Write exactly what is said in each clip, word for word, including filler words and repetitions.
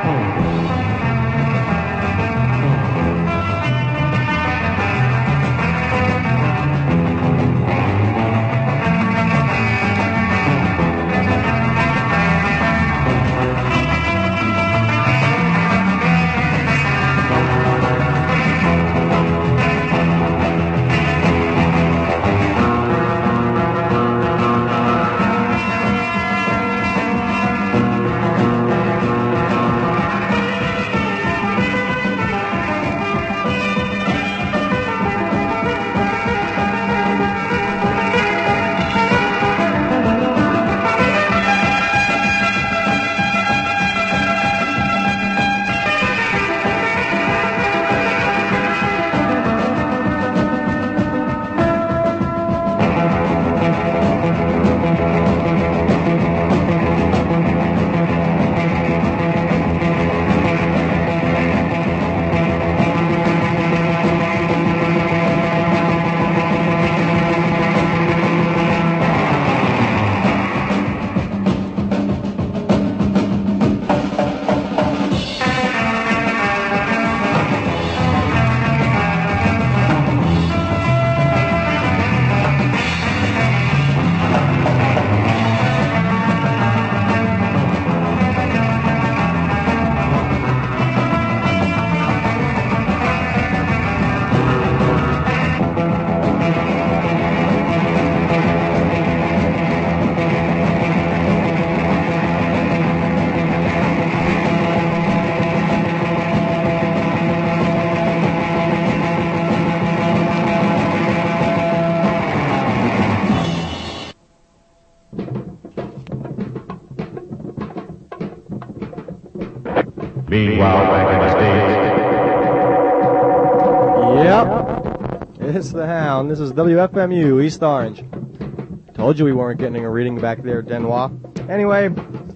Meanwhile, back in the States. Yep. It's the Hound. This is W F M U, East Orange. Told you we weren't getting a reading back there, Denois. Anyway,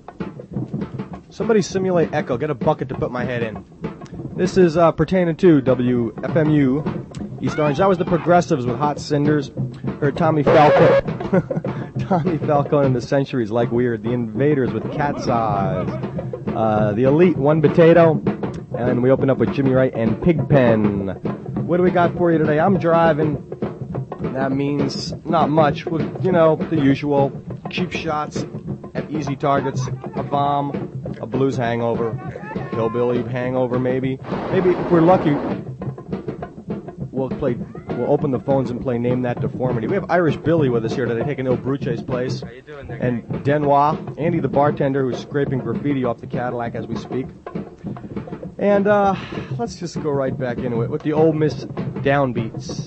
somebody simulate echo. Get a bucket to put my head in. This is uh, pertaining to W F M U, East Orange. That was the Progressives with Hot Cinders. Heard Tommy Falco. Tommy Falco and the Centuries Like Weird. The Invaders with Cat's Eyes. Uh, the Elite, One Potato. And we open up with Jimmy Wright and Pigpen. What do we got for you today? I'm driving. That means not much. You know, the usual. Cheap shots at easy targets. A bomb. A blues hangover. Hillbilly hangover, maybe. Maybe if we're lucky, we'll play. We'll open the phones and play Name That Deformity. We have Irish Billy with us here today, taking Il Bruce's place. How you doing there, and Denois, Andy the bartender, who's scraping graffiti off the Cadillac as we speak. And uh, let's just go right back into it with the old Miss Downbeats.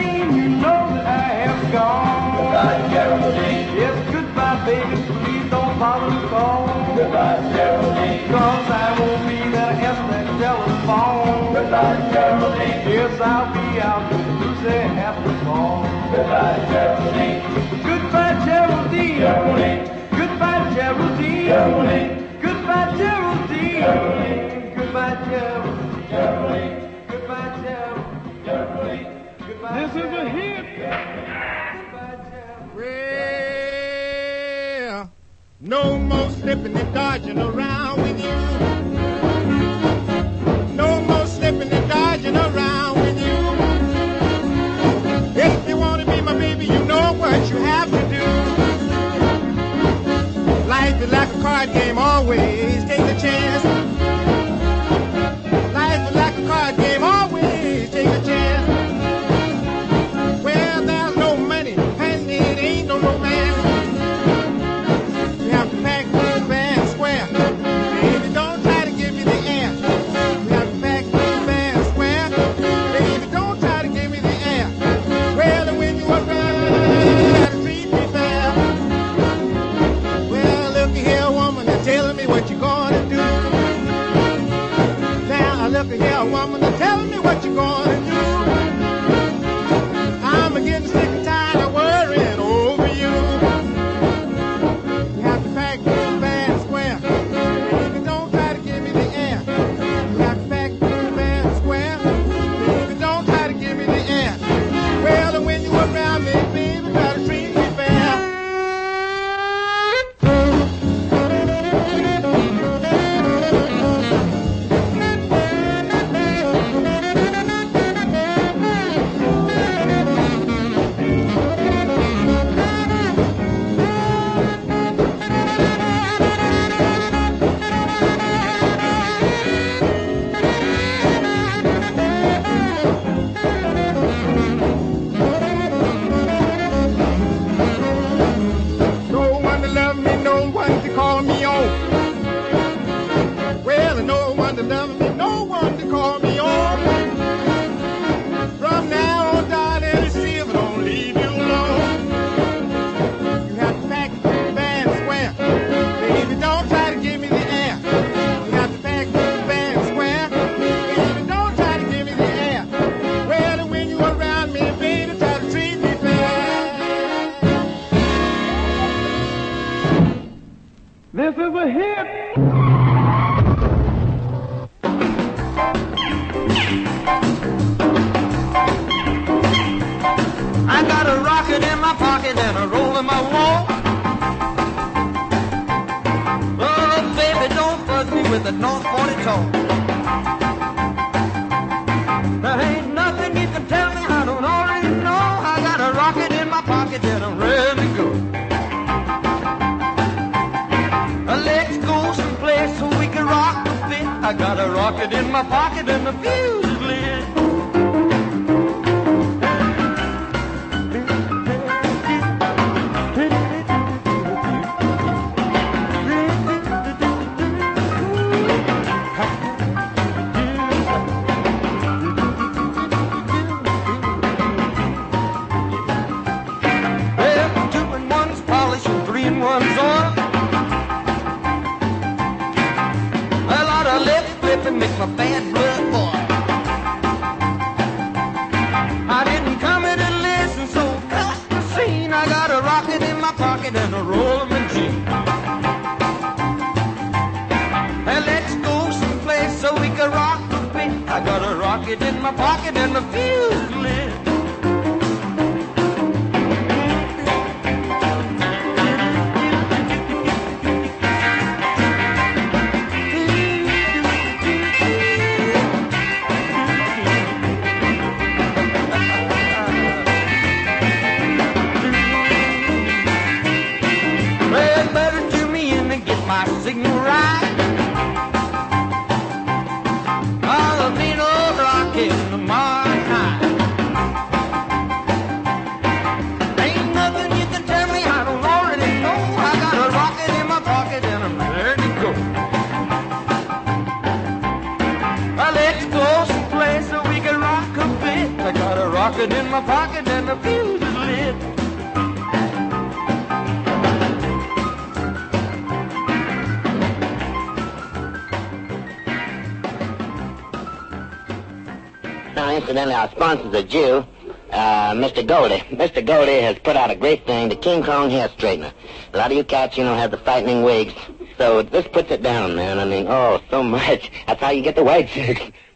Yes, goodbye, baby, please don't father's phone. Goodbye, Geraldine. Cause I won't be there to answer that telephone. Goodbye, Geraldine. Yes, I'll be out Tuesday after fall. Goodbye, Geraldine. Goodbye, Geraldine. Geraldine. Goodbye, Geraldine. Geraldine. Goodbye, Geraldine. Geraldine. Goodbye, Geraldine. Geraldine. Goodbye, Geraldine. Geraldine. Goodbye, this is a hit. Well, no more slipping and dodging around with you. No more slipping and dodging around with you. If you want to be my baby, you know what you have to do. Life is like a card game, always take a chance. Life is like a card game, always take a chance. Well, there's no money, and it ain't no romance. You have to pack this band square. Baby, don't try to give me the air. You have to pack this band square. Baby, don't try to give me the air. Well, and when you are around, you gotta treat me fair. Well, look here, woman, and tell me what you're gonna do. Now, look here, woman, and tell me what you're gonna do. I'm getting sick and tired of worrying over you. You have to pack this band square. Baby, don't try to give me the air. You have to pack this band square. Baby, don't try to give me the air. Well, and when you around me, baby, try to treat me fair. No one to love me, no one to call me on. Well, no one to love me, no one to call me on. From now on, darling, see if I don't leave you alone. You have to pack the band square. Baby, don't try to give me the air. You have to pack the band square. Baby, don't try to give me the air. Well, and when you around me, baby, try to treat me fair. This is a hit. I got a rocket in my pocket and a roll in my wall. Oh, baby, don't fuss me with the North forty talk. There ain't nothing you can tell me I don't already know. I got a rocket in my pocket and I'm ready to go. Uh, Let's go someplace so we can rock a bit. I got a rocket in my pocket and the fuse is lit. Well, two and one's polish and three and one's on. A lot of lip flipping makes my bad blood boil. I didn't come in and listen, so cut the scene. I got a rocket in my pocket and a roll of my jeans. And let's go someplace so we can rock a bit. I got a rocket in my pocket and the fuse is lit. Well, better tune me in and get my signal right. I'll be no rocket in the morning high. Ain't nothing you can tell me I don't already know. I got a rocket in my pocket and I'm ready to go. Well, let's go someplace so we can rock a bit. I got a rocket in my pocket and the fuse is lit. incidentally, our sponsor's a Jew, uh, Mister Goldie. Mister Goldie has put out a great thing, the King Kong hair straightener. A lot of you cats, you know, have the frightening wigs. So this puts it down, man. I mean, oh, so much. That's how you get the white chicks.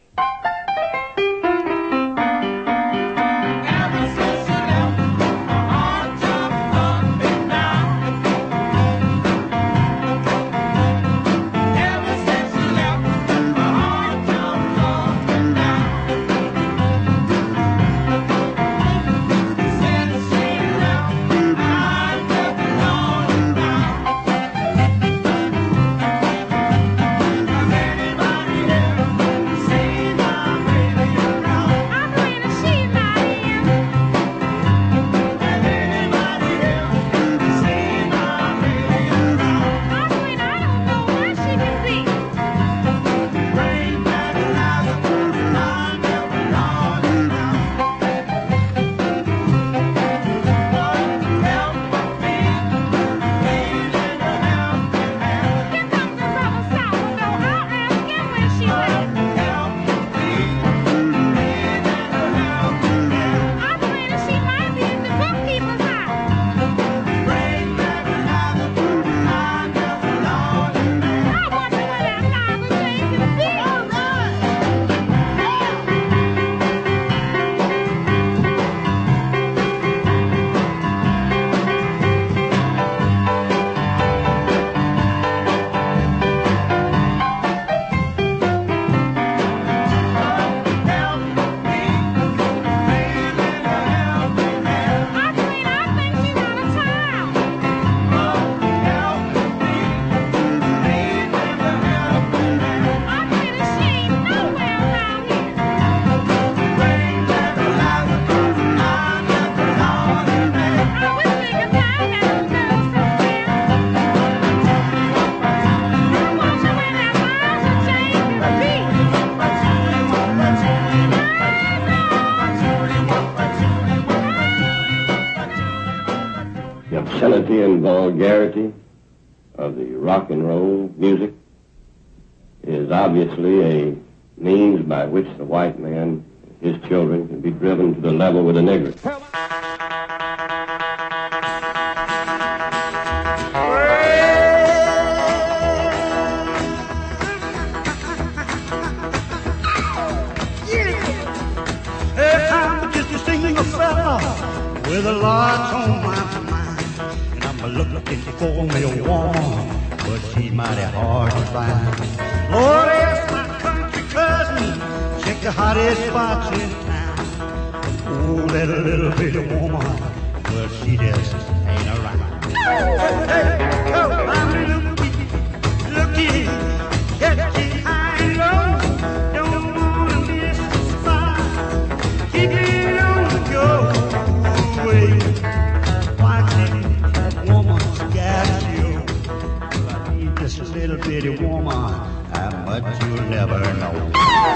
Obscenity and vulgarity of the rock and roll music is obviously a means by which the white man and his children can be driven to the level with the nigger. Hey, I'm just a single fella with a lot on my mind, and I'm looking for me a woman, but she's mighty hard to find. Lord, ask my country cousin, check the hottest spots in town. Oh, that little bitty woman, but she just ain't around. Hey, hey, oh, I'm looking, looking, catching high and low. Don't wanna miss the spot. Keep it on the go. Wait, watching that woman's got you. Well, I need this little bitty woman. How much you'll never know.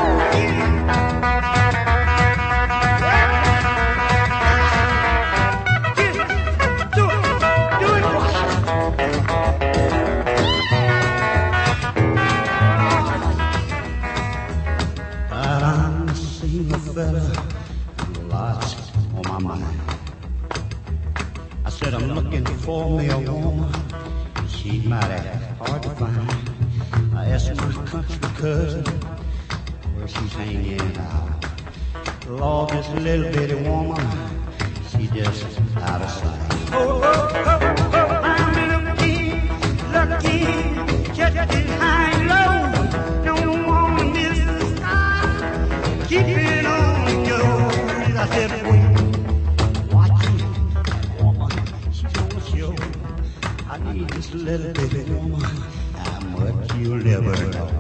I said I'm looking for me a woman, she's mighty hard to find. I asked my country cousin where she's hanging out. Lord, this little bitty woman, she just out of sight. Oh, oh, oh, oh, I'm looking, looking, catching high and low. Don't wanna miss the sky, keep it on the go. I said, wait, watching that woman, she's gonna show. I need this little bitty woman, how much you'll never know.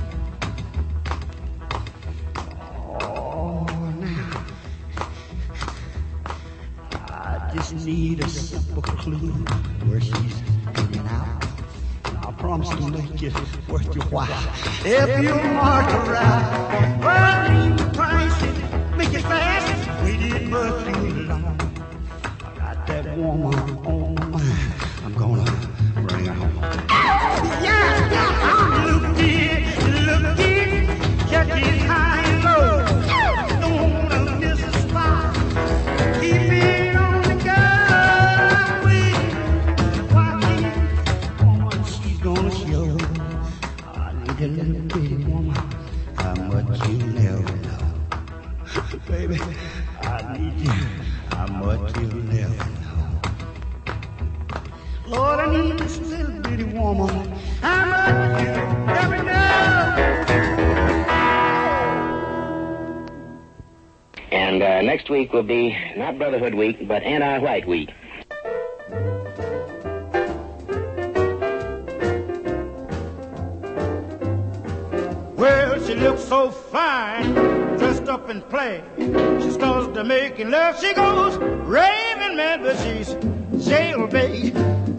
Oh, now, I just need a simple clue where she's hanging out. And I promise to make it worth your while. If you mark her right, well, leave the price and make it fast. Waited much too long. I got that woman on my mind. I'm gonna bring her home. Yeah, yeah, I'm looking, looking, catching high and low. Don't gonna show. I need a little bitty woman, how much you never know. Baby, I need you, how much you never know. Lord, I need this little bitty woman, how much you never know. And uh, next week will be not Brotherhood Week, but Anti-White Week. Well, she looks so fine, dressed up in plaid. She starts to making love, she goes raving mad, but she's jailbait,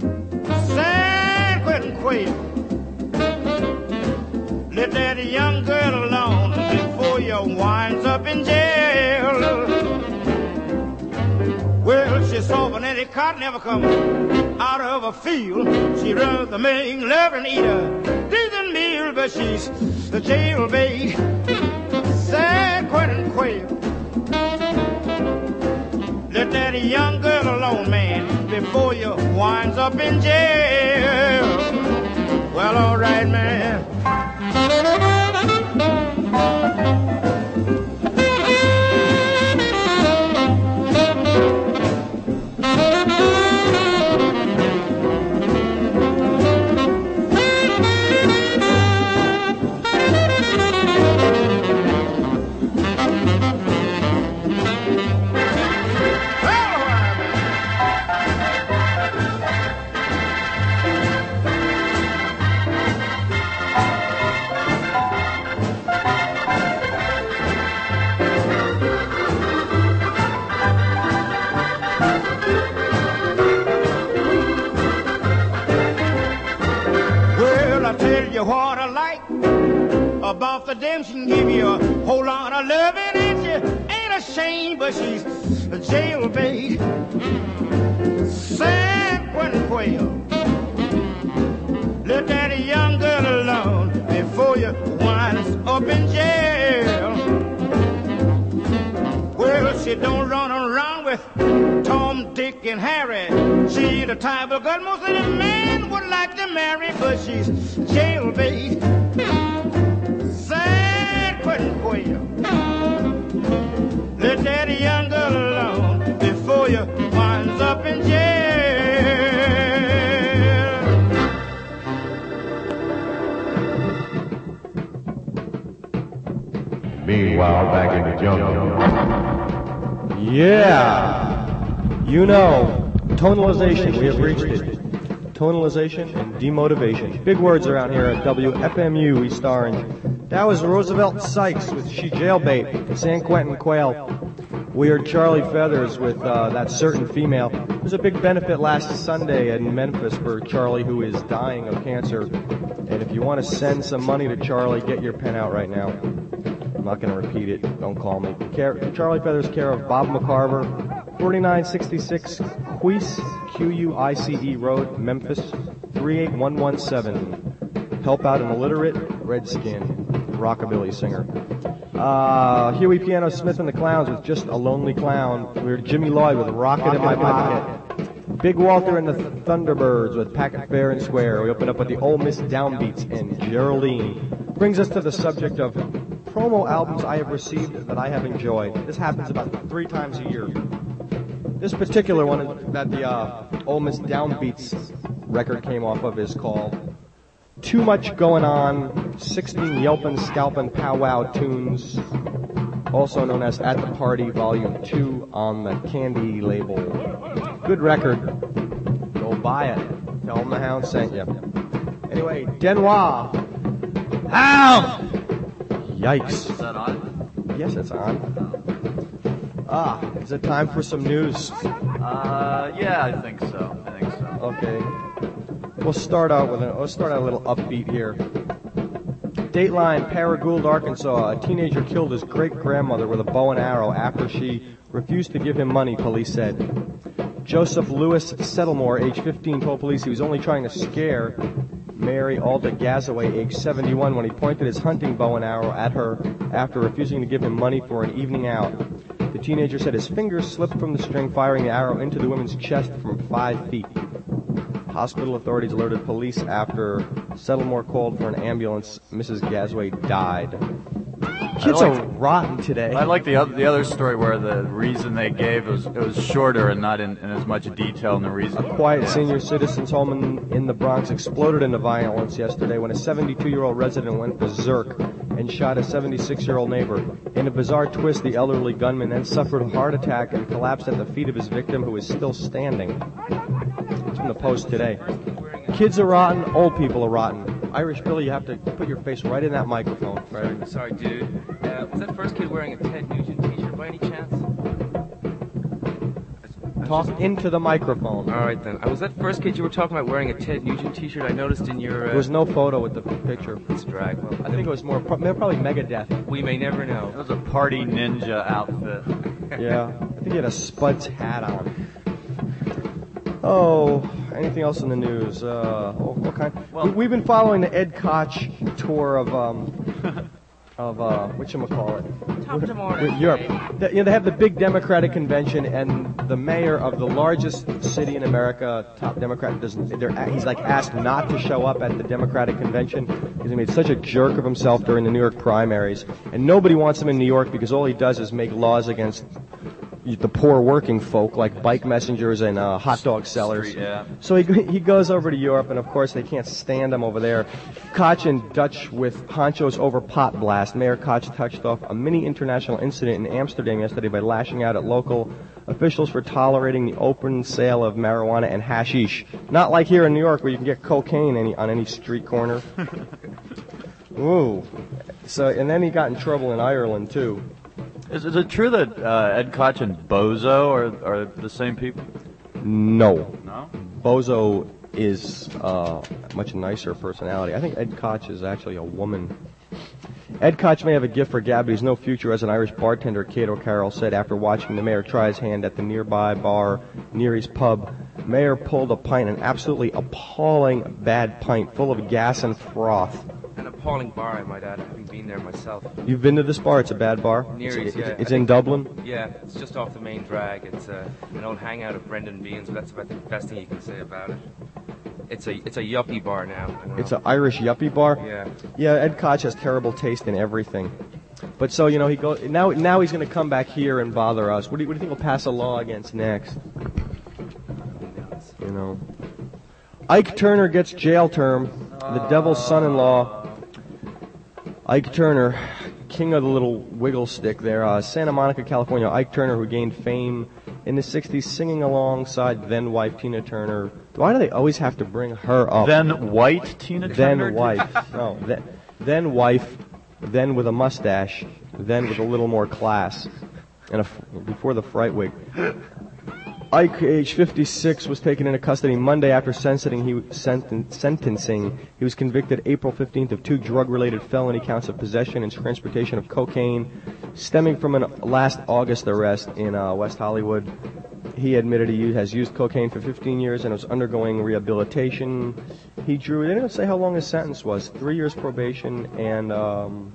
San Quentin Quayle. Let that young girl alone before you winds up in jail. Well, she's soft and any cotton never come out of a field. She runs the main love and eat a decent meal, but she's the jailbait, San Quentin Quayle. Let that young girl alone, man, before you winds up in jail. Well, all right, man. What I like about the dame, she can give you a whole lot of loving, and she ain't ashamed, but she's a jailbait, San Quentin Quayle. Let that young girl alone before you wind up in jail. Well, she don't run around with Tom, Dick, and Harry. She the type of girl most of the men would like to marry, but she's jailbait, San Quentin Quayle. Let that young girl alone before you winds up in jail. Meanwhile, back in the jungle. Yeah. You know, tonalization, we have reached it. Tonalization and demotivation. Big words around here at W F M U East Orange. That was Roosevelt Sykes with She Jailbait, San Quentin Quayle. We heard Charlie Feathers with uh, That Certain Female. There was a big benefit last Sunday in Memphis for Charlie, who is dying of cancer. And if you want to send some money to Charlie, get your pen out right now. I'm not going to repeat it. Don't call me. Care, Charlie Feathers, care of Bob McCarver, forty-nine sixty-six Queese, Q U I C E Road, Memphis, three eight one one seven. Help out an illiterate redskin rockabilly singer. Uh, Huey Piano Smith and the Clowns with Just a Lonely Clown. We heard Jimmy Lloyd with Rocket, Rocket in My Pocket. Big Walter and the Thunderbirds with Packet Fair and Square. We open up with the Ole Miss Downbeats and Geraldine. Brings us to the subject of promo albums I have received that I have enjoyed. This happens about three times a year. This particular one that the uh, Ole Miss Downbeats record came off of is called Too Much Going On, sixteen Yelpin' Scalpin' Powwow Tunes, also known as At the Party Volume two on the Candy label. Good record. Go buy it. Tell them the Hound sent you. Anyway, Denois. Ow! Yikes. Is that on? Yes, it's on. Ah, is it time for some news? Uh, yeah, I think so. I think so. Okay. We'll start out with a, we'll start out a little upbeat here. Dateline, Paragould, Arkansas. A teenager killed his great-grandmother with a bow and arrow after she refused to give him money, police said. Joseph Lewis Settlemore, age fifteen, told police he was only trying to scare Mary Alda Gazaway, age seventy-one, when he pointed his hunting bow and arrow at her after refusing to give him money for an evening out. The teenager said his fingers slipped from the string, firing the arrow into the woman's chest from five feet. Hospital authorities alerted police after Settlemore called for an ambulance. Missus Gasway died. Kids like- are rotten today. I like the other, the other story where the reason they gave was it was shorter and not in, in as much detail in the reason. A quiet senior citizens home in, in the Bronx exploded into violence yesterday when a seventy-two-year-old resident went berserk and shot a seventy-six-year-old neighbor. In a bizarre twist, the elderly gunman then suffered a heart attack and collapsed at the feet of his victim, who is still standing. It's from the Post today. Kids are rotten, old people are rotten. Irish Billy, you have to put your face right in that microphone. Right? Sorry, dude. Uh, was that first kid wearing a Ted Nugent t-shirt by any chance? Talk into the microphone. All right, then. Uh, was that first kid you were talking about wearing a Ted Nugent t-shirt? I noticed in your... Uh, There was no photo with the picture. It's drag. Well, I think it was more, pro- probably Megadeth. we may never know. It was a party ninja outfit. Yeah, I think he had a Spuds hat on. Oh, anything else in the news? Uh, what, what kind? Well- we, we've been following the Ed Koch tour of um, of uh, whatchamacallit? Top to morning. With Europe. The, you know, they have the big Democratic convention, and the mayor of the largest city in America, top Democrat, doesn't. They're, he's like asked not to show up at the Democratic convention because he made such a jerk of himself during the New York primaries, and nobody wants him in New York because all he does is make laws against the poor working folk, like bike messengers and uh, hot dog sellers. Street, yeah. So he he goes over to Europe, and of course they can't stand him over there. Koch in Dutch with honchos over pot blast. Mayor Koch touched off a mini international incident in Amsterdam yesterday by lashing out at local officials for tolerating the open sale of marijuana and hashish. Not like here in New York where you can get cocaine any, on any street corner. Ooh. So, and then he got in trouble in Ireland too. Is, is it true that uh, Ed Koch and Bozo are, are the same people? No. No? Bozo is uh, a much nicer personality. I think Ed Koch is actually a woman. Ed Koch may have a gift for gab, but he's no future as an Irish bartender, Cato Carroll said after watching the mayor try his hand at the nearby bar near his pub. Mayor pulled a pint, an absolutely appalling bad pint full of gas and froth. An appalling bar, I might add, having been there myself. You've been to this bar? It's a bad bar? Near It's, East, yeah. it's I in think- Dublin? Yeah, it's just off the main drag. It's uh, an old hangout of Brendan Beans, but that's about the best thing you can say about it. It's a it's a yuppie bar now. I don't It's know. an Irish yuppie bar? Yeah. Yeah, Ed Koch has terrible taste in everything. But so, you know, he go now now he's going to come back here and bother us. What do you, what do you think he'll pass a law against next? You know. Ike Turner gets jail term. The devil's son-in-law. Ike Turner, king of the little wiggle stick there. Uh, Santa Monica, California. Ike Turner, who gained fame in the sixties singing alongside then-wife Tina Turner. Why do they always have to bring her up? Then white Tina Turner? Then wife. No, then, then wife, then with a mustache, then with a little more class, and a, before the fright wig. Ike, age fifty-six, was taken into custody Monday after sentencing. He, senten- sentencing. He was convicted April fifteenth of two drug-related felony counts of possession and transportation of cocaine, stemming from an last August arrest in uh, West Hollywood. He admitted he has used cocaine for fifteen years and was undergoing rehabilitation. He drew, they didn't say how long his sentence was, three years probation and um,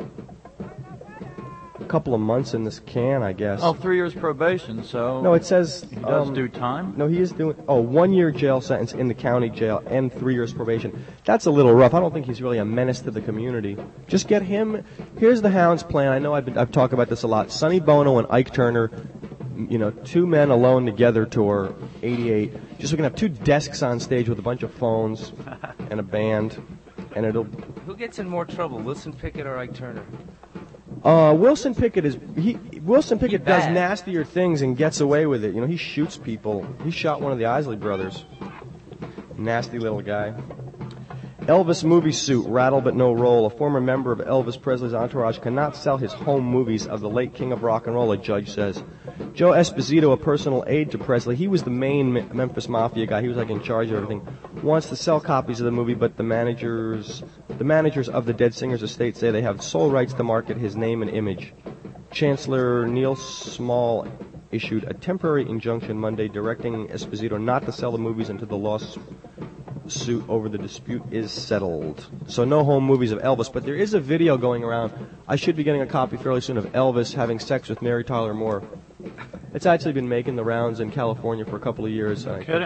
a couple of months in this can, I guess. Oh, three years probation, so... No, it says... He does um, do time? No, he is doing... Oh, one year jail sentence in the county jail and three years probation. That's a little rough. I don't think he's really a menace to the community. Just get him... Here's the Hounds plan. I know I've, been, I've talked about this a lot. Sonny Bono and Ike Turner, you know, two men alone together tour, eighty-eight. Just we can have two desks on stage with a bunch of phones and a band, and it'll... Who gets in more trouble, Wilson Pickett or Ike Turner? Uh, Wilson Pickett is he. Wilson Pickett He does bad. nastier things and gets away with it. You know, he shoots people. He shot one of the Isley brothers. Nasty little guy. Elvis movie suit, rattle but no roll. A former member of Elvis Presley's entourage cannot sell his home movies of the late king of rock and roll, a judge says. Joe Esposito, a personal aide to Presley, he was the main Me- Memphis Mafia guy. He was like in charge of everything. Wants to sell copies of the movie, but the managers, the managers of the dead singer's estate say they have sole rights to market his name and image. Chancellor Neil Small issued a temporary injunction Monday directing Esposito not to sell the movies until the lawsuit over the dispute is settled. So no home movies of Elvis, but there is a video going around. I should be getting a copy fairly soon of Elvis having sex with Mary Tyler Moore. It's actually been making the rounds in California for a couple of years. No I kidding. click on,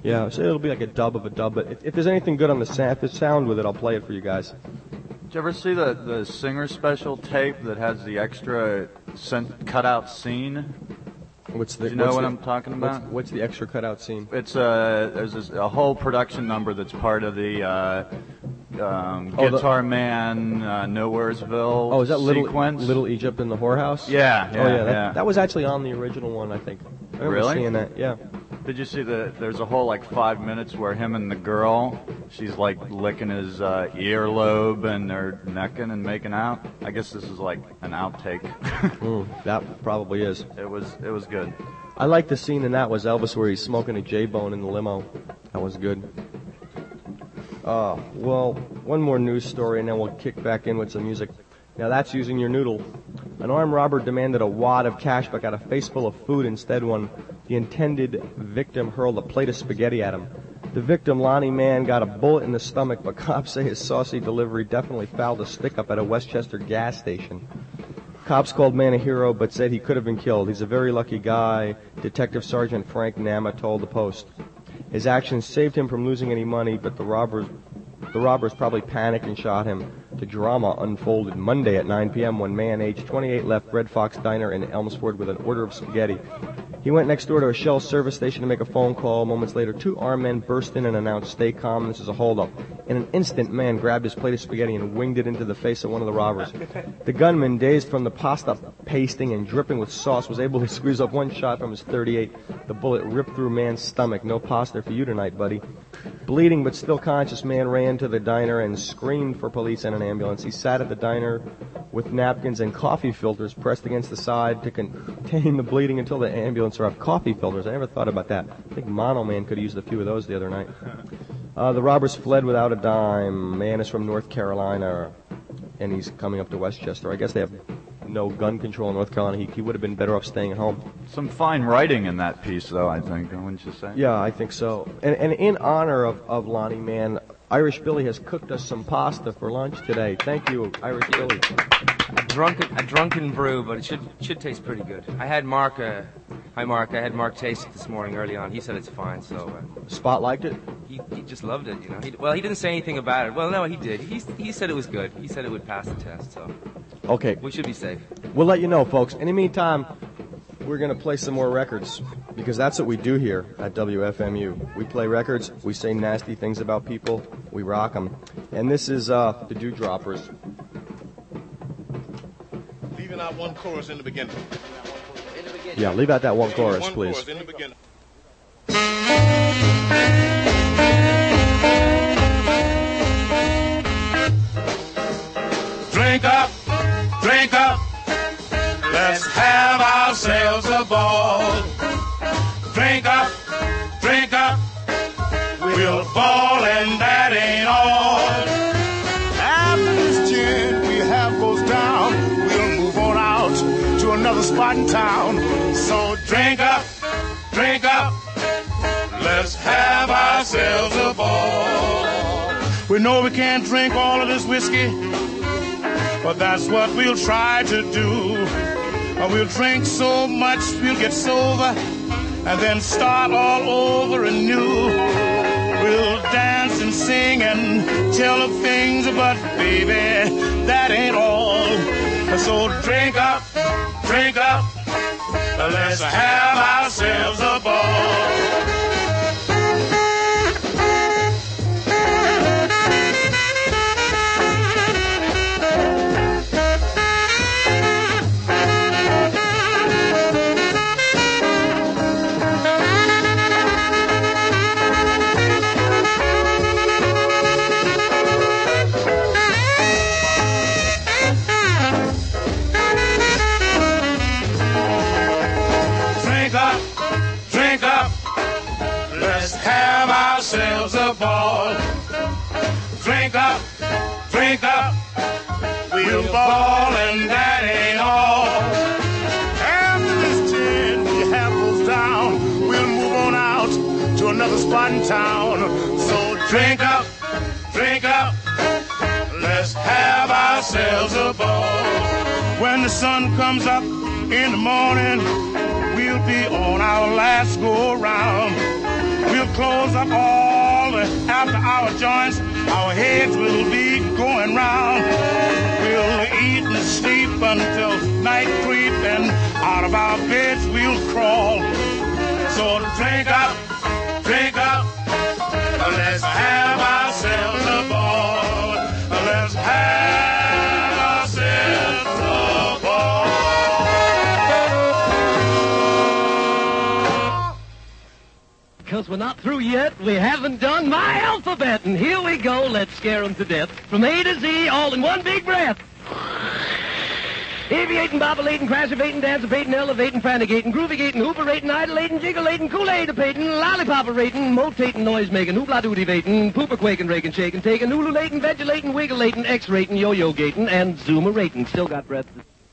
Yeah, so it'll be like a dub of a dub, but if, if there's anything good on the sound, if there's sound with it, I'll play it for you guys. Did you ever see the, the singer special tape that has the extra sent, cutout scene? What's the, Do you know what's what the, I'm talking about? What's, what's the extra cutout scene? It's a, there's this, a whole production number that's part of the uh, um, Oh, the- Guitar Man, uh, Nowheresville Oh, is that Little, sequence. Little Egypt in the Whorehouse? Yeah, yeah, oh, yeah, that, yeah. that was actually on the original one, I think. I remember Really? seeing that, yeah. Did you see the? There's a whole like five minutes where him and the girl, she's like licking his uh, earlobe and they're necking and making out. I guess this is like an outtake. Mm, that probably is. It was. It was good. I like the scene in that was Elvis where he's smoking a J-Bone in the limo. That was good. Uh, well, one more news story and then we'll kick back in with some music. Now that's using your noodle. An armed robber demanded a wad of cash but got a face full of food instead when the intended victim hurled a plate of spaghetti at him. The victim, Lonnie Mann, got a bullet in the stomach, but cops say his saucy delivery definitely fouled a stick-up at a Westchester gas station. Cops called Mann a hero, but said he could have been killed. He's a very lucky guy, Detective Sergeant Frank Nama told the Post. His actions saved him from losing any money, but the robbers, the robbers probably panicked and shot him. The drama unfolded Monday at nine p.m. when Mann, age twenty-eight, left Red Fox Diner in Elmsford with an order of spaghetti. He went next door to a Shell service station to make a phone call. Moments later, two armed men burst in and announced, "Stay calm, this is a holdup." In an instant, Mann grabbed his plate of spaghetti and winged it into the face of one of the robbers. The gunman, dazed from the pasta pasting and dripping with sauce, was able to squeeze up one shot from his thirty-eight. The bullet ripped through Mann's stomach. No pasta for you tonight, buddy. Bleeding but still conscious, Mann ran to the diner and screamed for police and an ambulance. He sat at the diner with napkins and coffee filters pressed against the side to contain the bleeding until the ambulance arrived. Coffee filters, I never thought about that. I think Mono Man could have used a few of those the other night. Uh, the robbers fled without a dime. Man is from North Carolina, and he's coming up to Westchester. I guess they have no gun control in North Carolina. He, he would have been better off staying at home. Some fine writing in that piece, though, I think, wouldn't you say? Yeah, I think so. And, and in honor of, of Lonnie Mann, Irish Billy has cooked us some pasta for lunch today. Thank you, Irish Billy. A drunken, a drunken brew, but it should should taste pretty good. I had Mark, uh, hi Mark, I had Mark taste it this morning early on. He said it's fine, so. Uh, Spot liked it? He he just loved it, you know. He, well, he didn't say anything about it. Well, no, he did. He he said it was good. He said it would pass the test, so. Okay. We should be safe. We'll let you know, folks. In the meantime, we're going to play some more records, because that's what we do here at W F M U. We play records, we say nasty things about people, we rock them. And this is uh, the Dewdroppers. Leaving out one chorus in the beginning. Yeah, leave out that one chorus, one please. Chorus in the beginning. Drink up, drink up, let's have ourselves a ball. Drink up, drink up, we'll ball and that ain't all. After this gin we have goes down, we'll move on out to another spot in town. So drink up, drink up, let's have ourselves a ball. We know we can't drink all of this whiskey, but that's what we'll try to do. We'll drink so much we'll get sober and then start all over anew. We'll dance and sing and tell of things, but baby, that ain't all. So drink up, drink up, let's have ourselves a ball. Ourselves a ball. Drink up, drink up, we'll ball and that ain't all. After this gin we have goes down, we'll move on out to another spot in town. So drink up, drink up, let's have ourselves a ball. When the sun comes up in the morning, we'll be on our last go around. We'll close up all the after-hour joints. Our heads will be going round. We'll eat and sleep until night creep, and out of our beds we'll crawl. So drink up, drink up, let's have ourselves a ball. Let's have ourselves a ball. Because we're not through yet, we haven't done my alphabet. And here we go, let's scare 'em to death. From A to Z, all in one big breath. Aviating, bobbulating, crashivating, dancipating, elevating, franigating, groovigating, hooperating, idolating, jiggleating, Kool-Aid-apating, lollipop-rating, motating, noise-making, hoopla-doody-vating, pooper-quaking, raking, shaking, taking, ululating, vegulating, wiggleating, X-rating, yo-yo-gating, and zoomerating. Still got breath.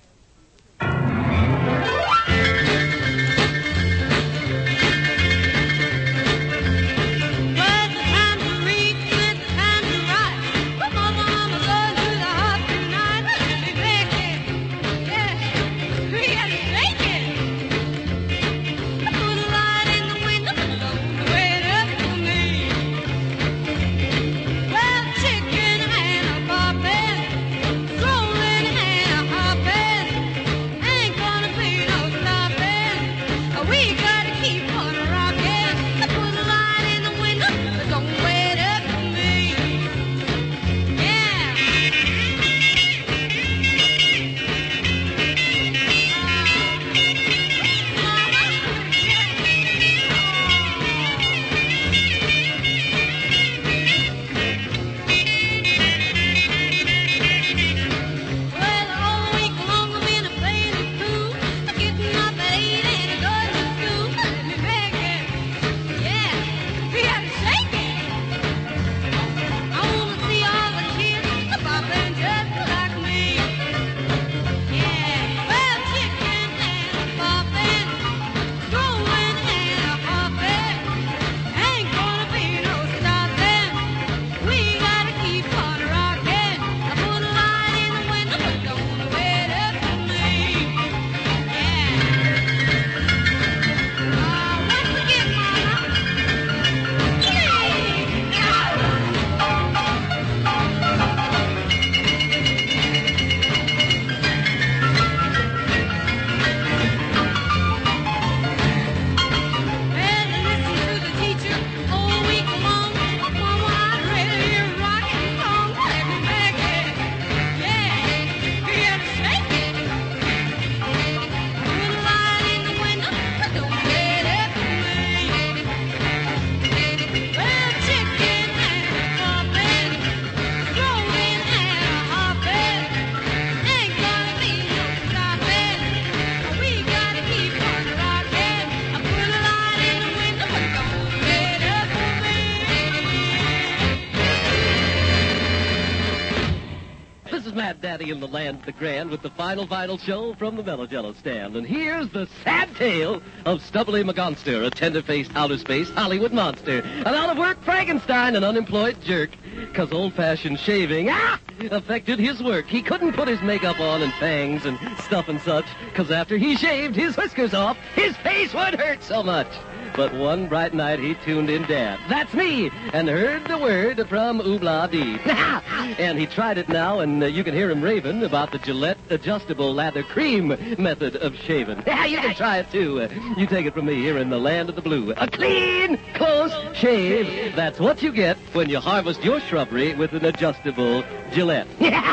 Mad Daddy in the land of the grand with the final vinyl show from the Mellow Jello stand. And here's the sad tale of Stubbly McGonster, a tender-faced outer space Hollywood monster, an out-of-work Frankenstein, an unemployed jerk, because old-fashioned shaving, ah, affected his work. He couldn't put his makeup on and fangs and stuff and such, because after he shaved his whiskers off, his face would hurt so much. But one bright night he tuned in Dad, that's me, and heard the word from Oobla-Dee. And he tried it now, and uh, you can hear him raving about the Gillette adjustable lather cream method of shaving. Yeah, you can try it too. Uh, you take it from me here in the land of the blue. A clean, close shave. That's what you get when you harvest your shrubbery with an adjustable Gillette.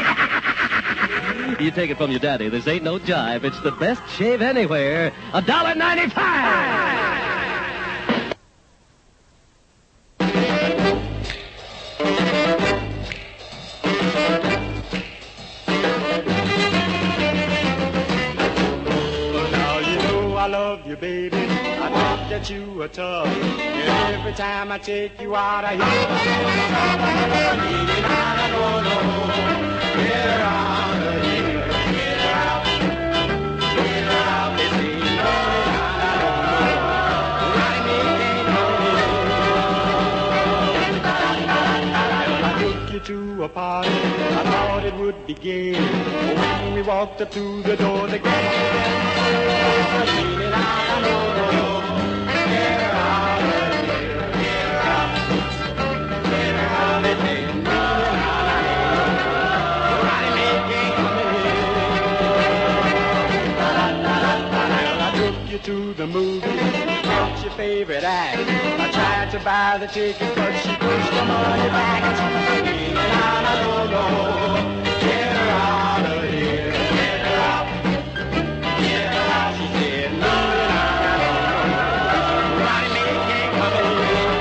You take it from your daddy. This ain't no jive. It's the best shave anywhere. A dollar ninety-five. I love you, baby. I think that you are tough. And every time I take you out, I hear get out of here, get out, get out. It's me, I took you to a party. I thought it would be gay. When we walked up to the door, the girl to the movie. What's your favorite act? I tried to buy the ticket, but she pushed the money back. And screaming out, I don't know. Get her out of here. Get her out. Get her out. She said, moving out, I don't know. Ronnie Lee can't come in.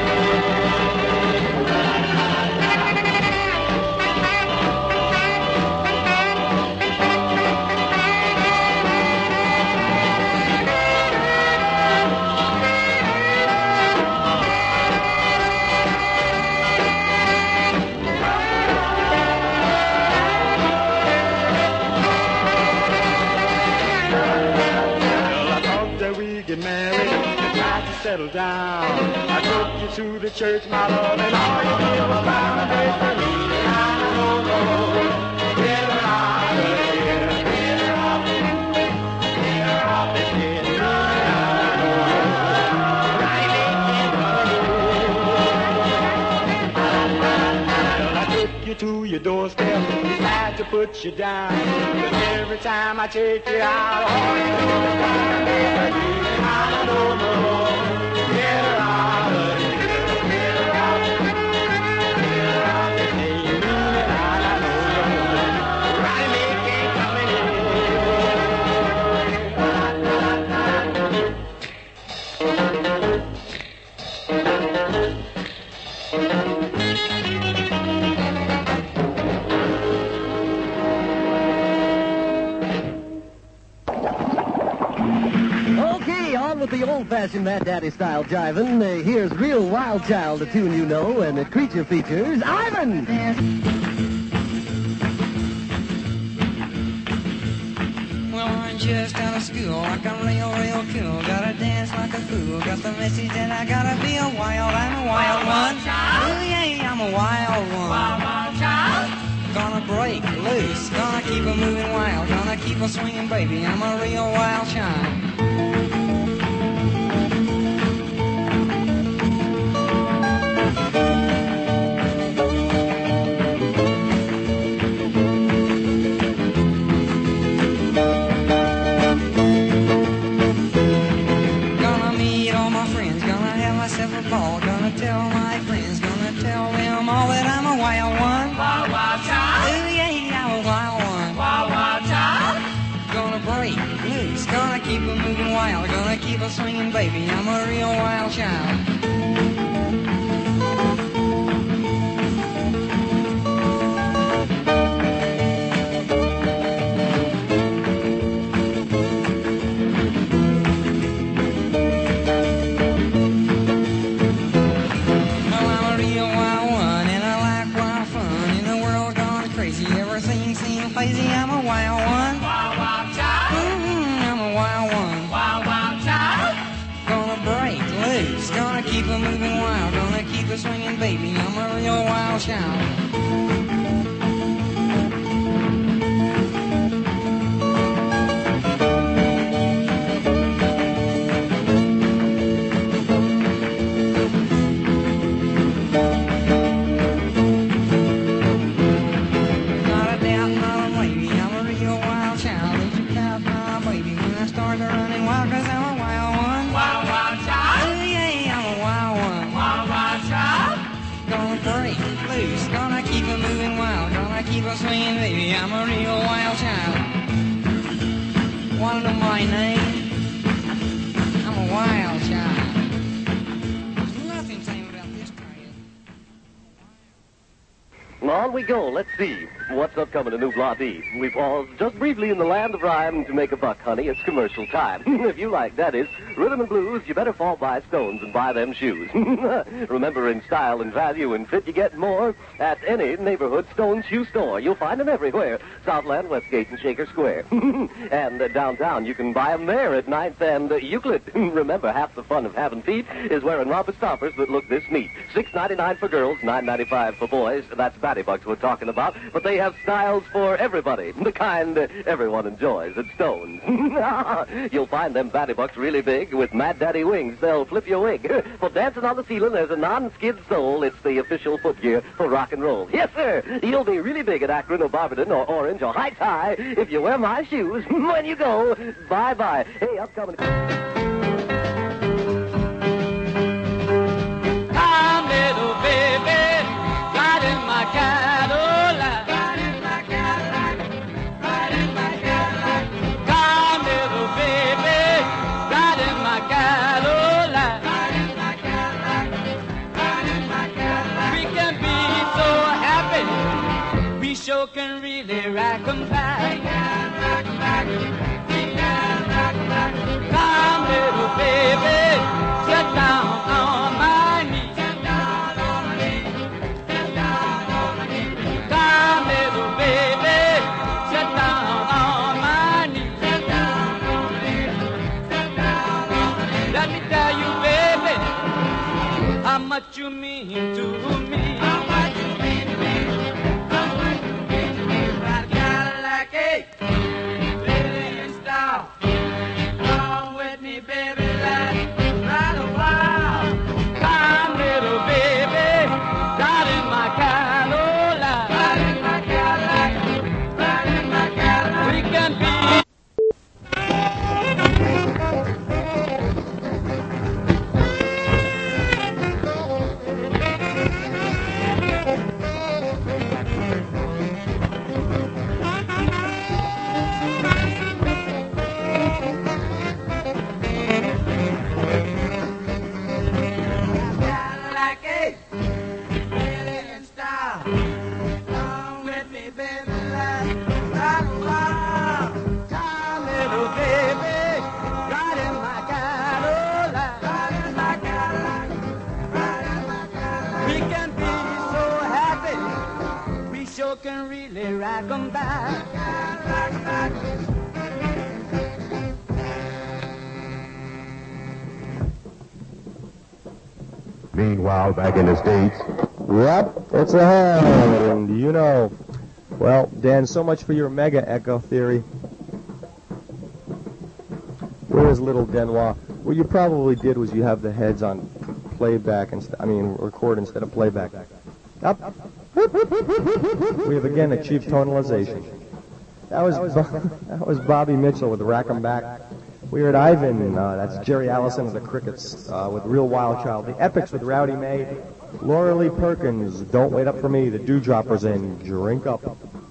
Get married and tried to settle down. I took you to the church, my love, and all you did was bow and beg for me. And I don't know, get her out of here, get her out, get her out, they said, me, and I don't know, Ronnie Lee can't come in. Well, I took you to your doorstep, had to put you down. But every time I take you out, all you do is bow and beg for me. I don't know, get her out of here, get her out, get her out, they say you mean it, I don't know, Ronnie Lee can't come with the old-fashioned Mad Daddy style jiving. Uh, here's Real Wild Child, a tune you know, and the creature features Ivan. Well, I'm just out of school, like I'm real, real cool. Gotta dance like a fool. Got the message that I gotta be a wild, I'm a wild, wild one. Oh yeah, I'm a wild one. Wild, wild child. Gonna break loose, gonna keep her moving wild, gonna keep her swinging, baby. I'm a real wild child. Ball. Gonna tell my friends, gonna tell them all that I'm a wild one. Wild, wild child. Ooh, yeah, I'm a wild one. Wild, wild child. Gonna break loose, gonna keep her moving wild, gonna keep her swinging, baby. I'm a real wild child. Crazy, I'm a wild one. Wild, wild child. Mm-hmm, I'm a wild one. Wild, wild child. Gonna break loose, gonna keep her moving wild, gonna keep her swinging, baby. I'm a real wild child. Swinging, baby, I'm a real wild child. Wanna know my name? I'm a wild child. There's nothing tame about this kind. On we go. Let's see. What's upcoming to New Bloody? We pause just briefly in the land of rhyme to make a buck, honey. It's commercial time. If you like, that is, rhythm and blues, you better fall by Stones and buy them shoes. Remembering style and value and fit, you get more at any neighborhood Stone shoe store. You'll find them everywhere. Southland, Westgate, and Shaker Square. And uh, downtown, you can buy them there at ninth and uh, Euclid. Remember, half the fun of having feet is wearing romper stoppers that look this neat. six ninety-nine for girls, nine ninety-five for boys. That's Batty Bucks we're talking about. But they have styles for everybody, the kind uh, everyone enjoys at Stone's. You'll find them Batty Bucks really big with Mad Daddy wings. They'll flip your wig. For dancing on the ceiling, there's a non-skid sole. It's the official footgear for rock and roll. Yes, sir. You'll be really big at Akron or Barberton or Orange or High Tie if you wear my shoes. When you go, bye-bye. Hey, upcoming... sure can really rack 'em back. Come, little baby, sit down on my knee. Come, little baby, sit down on my knee. Let me tell you, baby, how much you mean to me. How much you mean to me. How much you mean to me. Got a Cadillac, hey, lily in style. Come with me, baby, let's ride a while. Come, little baby, ride in my Cadillac. Ride in my Cadillac. Ride in my Cadillac. We can be. Cadillac, hey, lily in style. Come with me, baby, let's ride a while. Come, little baby, ride in my Cadillac. Ride in my Cadillac. Ride in my Cadillac. We can be so happy. We sure can really rack 'em back. Rack 'em back. Meanwhile, back in the States, Yep, it's a hound, and you know. Well, Dan, so much for your mega echo theory. Where is little Denois? What you probably did was you have the heads on playback instead. I mean, record instead of playback. Up. We have again achieved tonalization. That was Bo- that was Bobby Mitchell with Rack 'em Back. We heard Ivan. Uh, that's Jerry Allison of the Crickets uh, with Real Wild Child. The Epics with Rowdy May. Laura Lee Perkins, Don't Wait Up for Me. The Dewdroppers in Drink Up.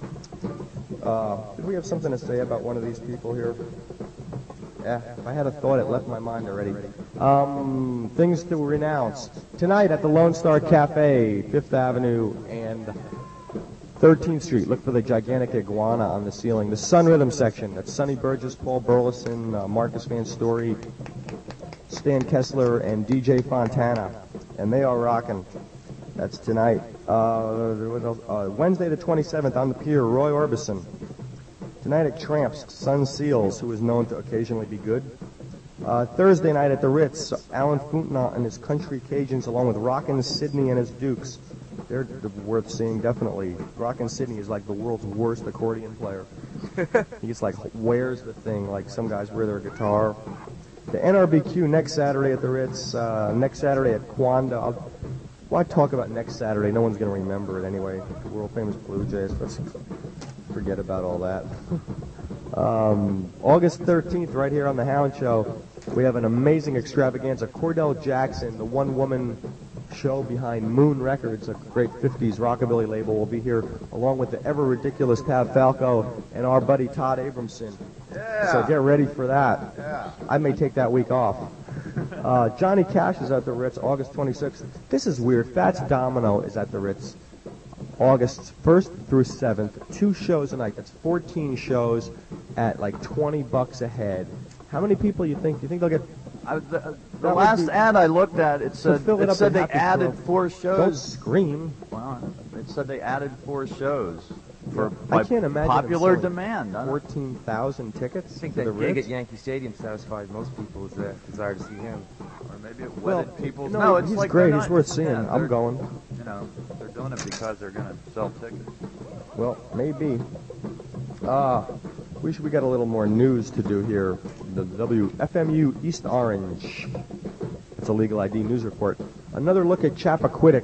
Uh, did we have something to say about one of these people here? Yeah, if I had a thought, it left my mind already. Um, things to renounce. Tonight at the Lone Star Cafe, Fifth Avenue and thirteenth Street. Look for the gigantic iguana on the ceiling. The Sun Rhythm section. That's Sonny Burgess, Paul Burleson, uh, Marcus Van Story, Stan Kessler, and D J Fontana. And they are rocking. That's tonight. Uh, what else? Uh, Wednesday the twenty-seventh on the pier, Roy Orbison. Tonight at Tramps, Sun Seals, who is known to occasionally be good. Uh, Thursday night at the Ritz, Alan Fontenot and his Country Cajuns, along with Rockin' Sydney and his Dukes. They're d- worth seeing, definitely. Rockin' Sydney is like the world's worst accordion player. He just like wears the thing like some guys wear their guitar. The N R B Q next Saturday at the Ritz, uh, next Saturday at Quanda. I'll, why talk about next Saturday? No one's going to remember it anyway. The world famous Blue Jays. Let's forget about all that. Um, August thirteenth, right here on the Hound Show, we have an amazing extravaganza. Cordell Jackson, the one-woman show behind Moon Records, a great fifties rockabilly label, will be here along with the ever-ridiculous Tab Falco and our buddy Todd Abramson. Yeah. So get ready for that. Yeah. I may take that week off. Uh, Johnny Cash is at the Ritz August twenty-sixth. This is weird. Fats Domino is at the Ritz August first through seventh. Two shows a night. That's fourteen shows at like twenty bucks a head. How many people you think? You think they'll get? I, the uh, the That would last be- ad I looked at, it said, fill it it up said in they Happy added Throw. four Don't shows. scream. Wow. It said they added four shows for I by can't imagine popular them selling demand. I don't- fourteen thousand tickets I think to the that gig Ritz. at Yankee Stadium satisfied most people's uh, desire to see him. Or maybe it Well, whetted people's... no, it's he's like great. they're He's not- worth seeing. yeah, I'm they're- going. You know, they're doing it because they're going to sell tickets. Well, maybe. Uh, we should, we got a little more news to do here. The W F M U East Orange. It's a legal I D news report. Another look at Chappaquiddick.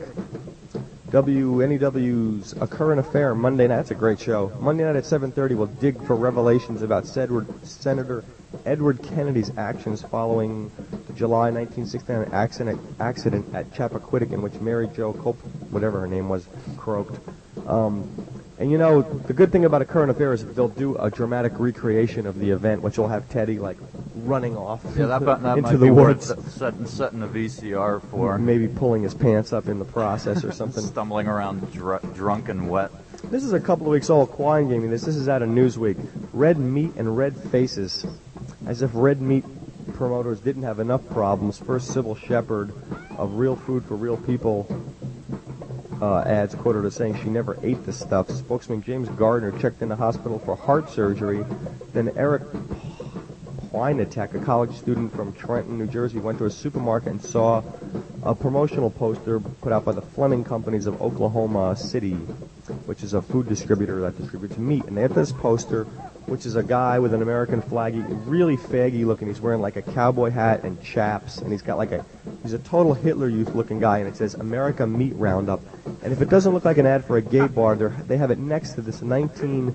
W N E W's A Current Affair Monday night. That's a great show. Monday night at seven thirty, we'll dig for revelations about Sedward, Senator Edward Kennedy's actions following the July nineteen sixty-nine accident, accident at Chappaquiddick in which Mary Jo Culp, whatever her name was, croaked. Um, and you know, the good thing about A Current Affair is that they'll do a dramatic recreation of the event, which will have Teddy like running off Yeah, that, into, that into might the be woods. worth setting, setting a V C R for. Maybe pulling his pants up in the process or something. Stumbling around dr- drunk and wet. This is a couple of weeks old. Quine gave me this. This is out of Newsweek. Red meat and red faces. As if red meat promoters didn't have enough problems. First Sybil Shepherd of Real Food for Real People uh, ads quoted as saying she never ate the stuff. Spokesman James Gardner checked in the hospital for heart surgery. Then Eric Plinetek, a college student from Trenton, New Jersey, went to a supermarket and saw a promotional poster put out by the Fleming Companies of Oklahoma City, which is a food distributor that distributes meat. And they had this poster, which is a guy with an American flag, he, really faggy looking. He's wearing like a cowboy hat and chaps, and he's got like a, he's a total Hitler Youth looking guy, and it says America Meat Roundup. And if it doesn't look like an ad for a gay bar, they have it next to this nineteen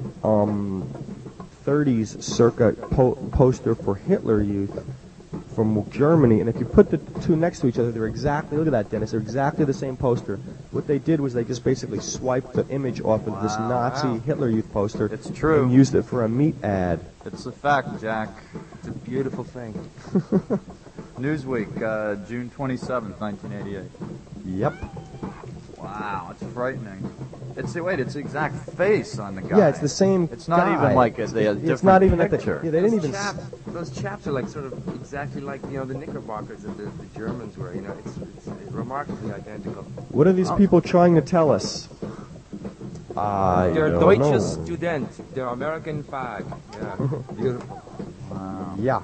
thirties circa po- poster for Hitler Youth from Germany, and if you put the two next to each other, they're exactly, look at that, Dennis, they're exactly the same poster. What they did was they just basically swiped the image off of wow, this Nazi wow. Hitler Youth poster. It's true. And used it for a meat ad. It's a fact, Jack. It's a beautiful thing. Newsweek, uh, June twenty-seventh, nineteen eighty-eight. Yep. Wow, it's frightening. It's wait, it's the exact face on the guy. Yeah, it's the same. It's not guy. even like a, they a different It's not even picture. That they, yeah, they didn't those even. Chaps, those chaps are like sort of exactly like you know the Knickerbockers that the, the Germans were. You know, it's, it's remarkably identical. What are these oh. people trying to tell us? I They're don't Deutsche know. Student. They're American fag. Yeah, beautiful. Wow. Yeah.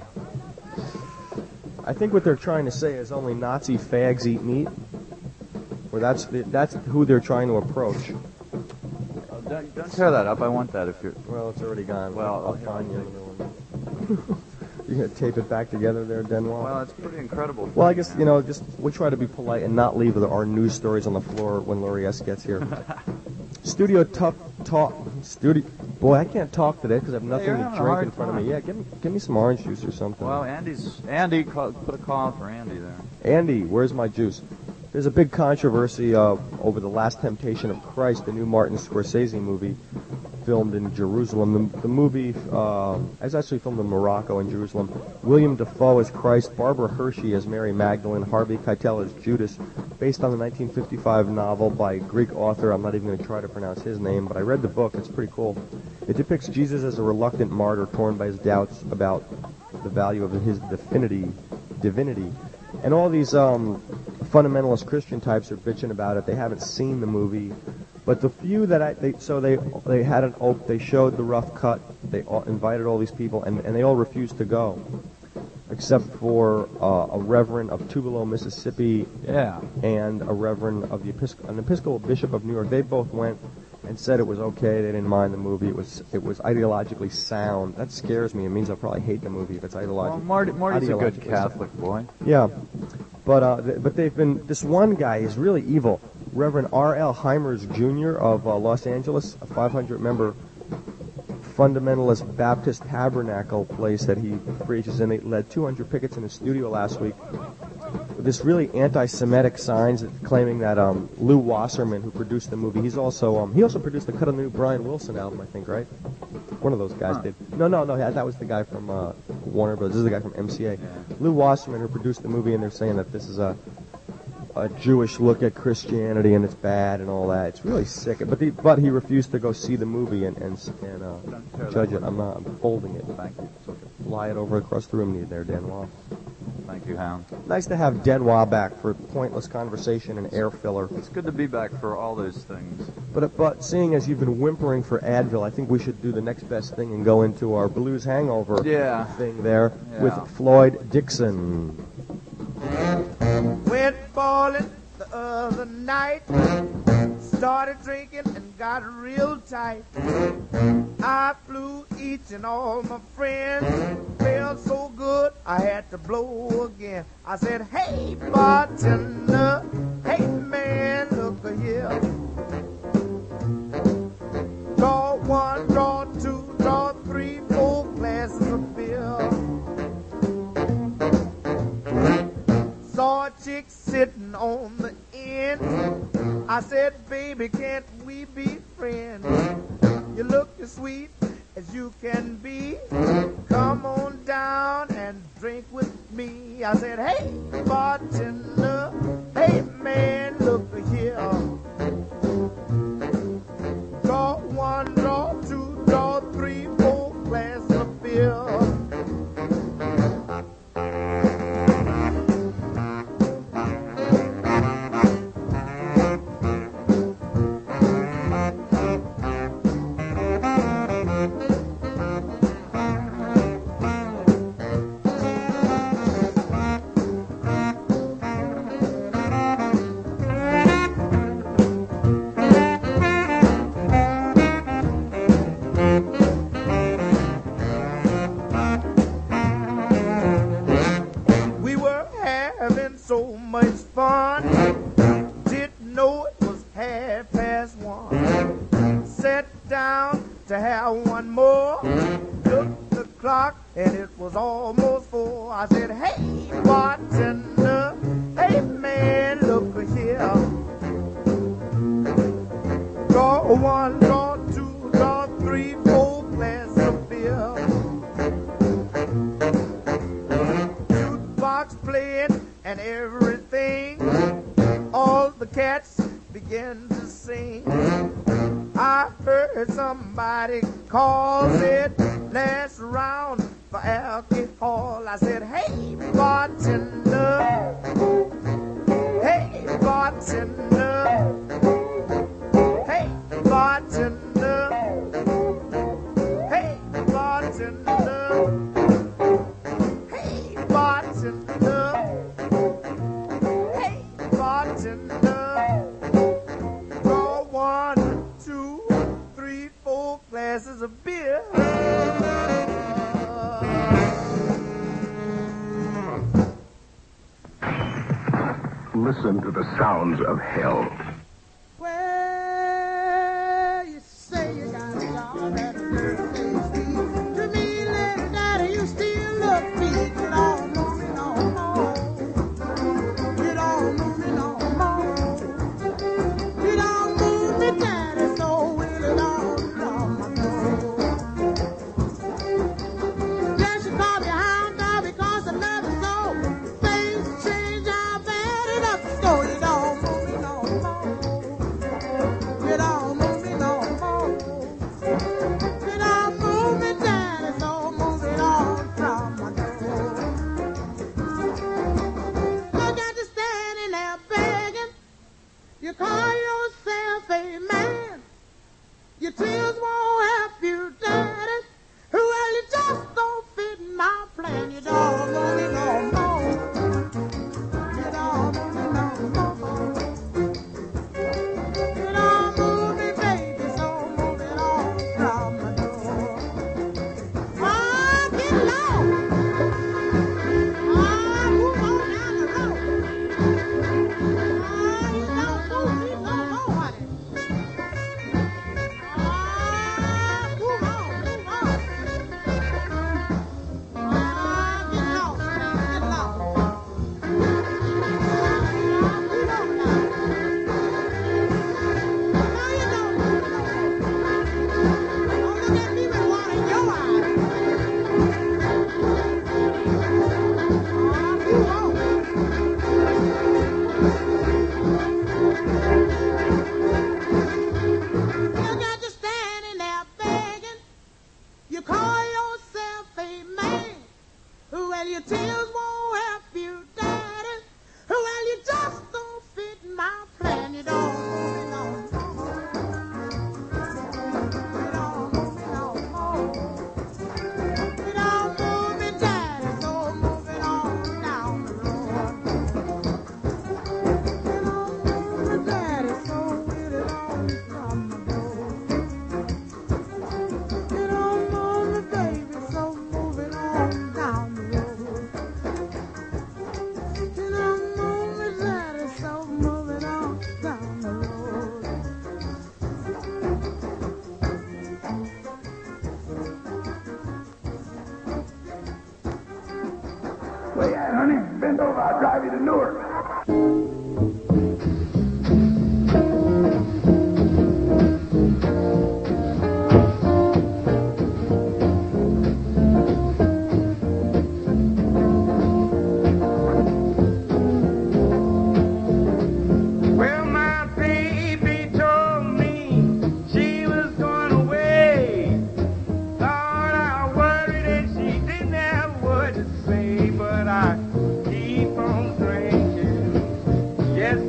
I think what they're trying to say is only Nazi fags eat meat. Or that's the, that's who they're trying to approach. Oh, don't, don't tear that up. I want that if you're... Well, it's already gone. Well, I'll okay, find I'll you. You're going to tape it back together there, Denwall? Well, it's pretty incredible. Well, I guess, you know, just we try to be polite and not leave the, our news stories on the floor when Laurie S. gets here. Studio Tough Talk. Studio... Boy, I can't talk today because I have nothing Yeah, to drink in front time. of me. Yeah, give me, give me some orange juice or something. Well, Andy's... Andy, call, put a call out for Andy there. Andy, where's my juice? There's a big controversy uh, over The Last Temptation of Christ, the new Martin Scorsese movie filmed in Jerusalem. The, the movie uh, is actually filmed in Morocco and Jerusalem. William Dafoe as Christ, Barbara Hershey as Mary Magdalene, Harvey Keitel as Judas, based on the nineteen fifty-five novel by a Greek author. I'm not even going to try to pronounce his name, but I read the book. It's pretty cool. It depicts Jesus as a reluctant martyr torn by his doubts about the value of his divinity. divinity. And all these um, fundamentalist Christian types are bitching about it. They haven't seen the movie, but the few that I they, so they they had an op, they showed the rough cut. They all, invited all these people, and, and they all refused to go, except for uh, a reverend of Tupelo, Mississippi, yeah, and a reverend of the Episcopal, an Episcopal bishop of New York. They both went and said it was okay. They didn't mind the movie. It was it was ideologically sound. That scares me. It means I'll probably hate the movie if it's ideologically. Well, Marty, Marty's a good ideologically Catholic sound. boy. Yeah, but uh, th- but they've been. This one guy is really evil. Reverend R L Heimers Junior of uh, Los Angeles, a five hundred member fundamentalist Baptist tabernacle place that he preaches in. They led two hundred pickets in his studio last week. This really anti-Semitic signs claiming that um, Lou Wasserman, who produced the movie, he's also um, he also produced the cut of the new Brian Wilson album, I think, right? One of those guys huh. did. No, no, no, that was the guy from uh, Warner Bros. This is the guy from M C A. Yeah. Lou Wasserman, who produced the movie, and they're saying that this is a a Jewish look at Christianity and it's bad and all that. It's really sick. But the, but he refused to go see the movie and and, and uh, judge it. I'm not. I'm folding it. Thank you. So lie it over across the room there, Denwa. Thank you, Hound. Nice to have Denwa back for pointless conversation and air filler. It's good to be back for all those things. But but seeing as you've been whimpering for Advil, I think we should do the next best thing and go into our blues hangover yeah. thing there yeah. with Floyd Dixon. Went bowling the other night, started drinking and got real tight. I flew each and all my friends, felt so good I had to blow again. I said, hey bartender, hey man, look here. Draw one, draw two, draw three, four glasses of beer. Saw a chick sitting on the end. I said, baby, can't we be friends? You look as sweet as you can be. Come on down and drink with me. I said, hey, bartender, hey, man, look here. down to have one more. Looked the clock and it was almost four. I said, hey, bartender, hey man, look here. Draw one, draw two, draw three, four glasses of beer. Jukebox playing and everything. All the cats began to sing. I heard somebody call it last round for alcohol. I said, hey, bartender, hey, bartender, hey, bartender, hey, bartender, hey, bartender, hey, bartender, draw one, two, three, four glasses of beer. Listen to the sounds of hell. Well, you say you got a job at a birthday feast. To me, little daddy, you still look sweet. You don't know me no more. You don't know me no more. You don't move me, daddy, so really don't know my door. Just you call me hound dog because I love you so. Things change, I'm bad enough to go. You don't move me no more. You don't move me no more. You don't move me, daddy, so move it on from my door. Look at you standing there begging. You call yourself a man. Your tears won't help you, daddy. Well, you just don't fit in my plan. You don't move me no more. You don't move me no more. You don't move me, baby, so move it on from my door. Oh, get low. Oh, move on down the road. Oh, you don't move me no more, honey. Oh, move on, move on. Oh, get low, get low. Move on now. No, you don't. Don't look at me with water in your eyes. Oh, move on. Look at you standing there begging. You call yourself a man. Well, your tears won't help you, daddy. Well, you just don't fit in my plan. You don't move me no more. You don't move me no more. You don't move me, daddy, so move it on down the road. You don't move me, daddy, so move it on from the door. You don't move me, baby, so move it on down the road. You don't move me, daddy, so move it on down the road. Well, yeah, honey, bend over. I'll drive you to Newark. Well, my baby told me she was going away. Thought I worried that she didn't have what to say, but I keep on drinking. Yes,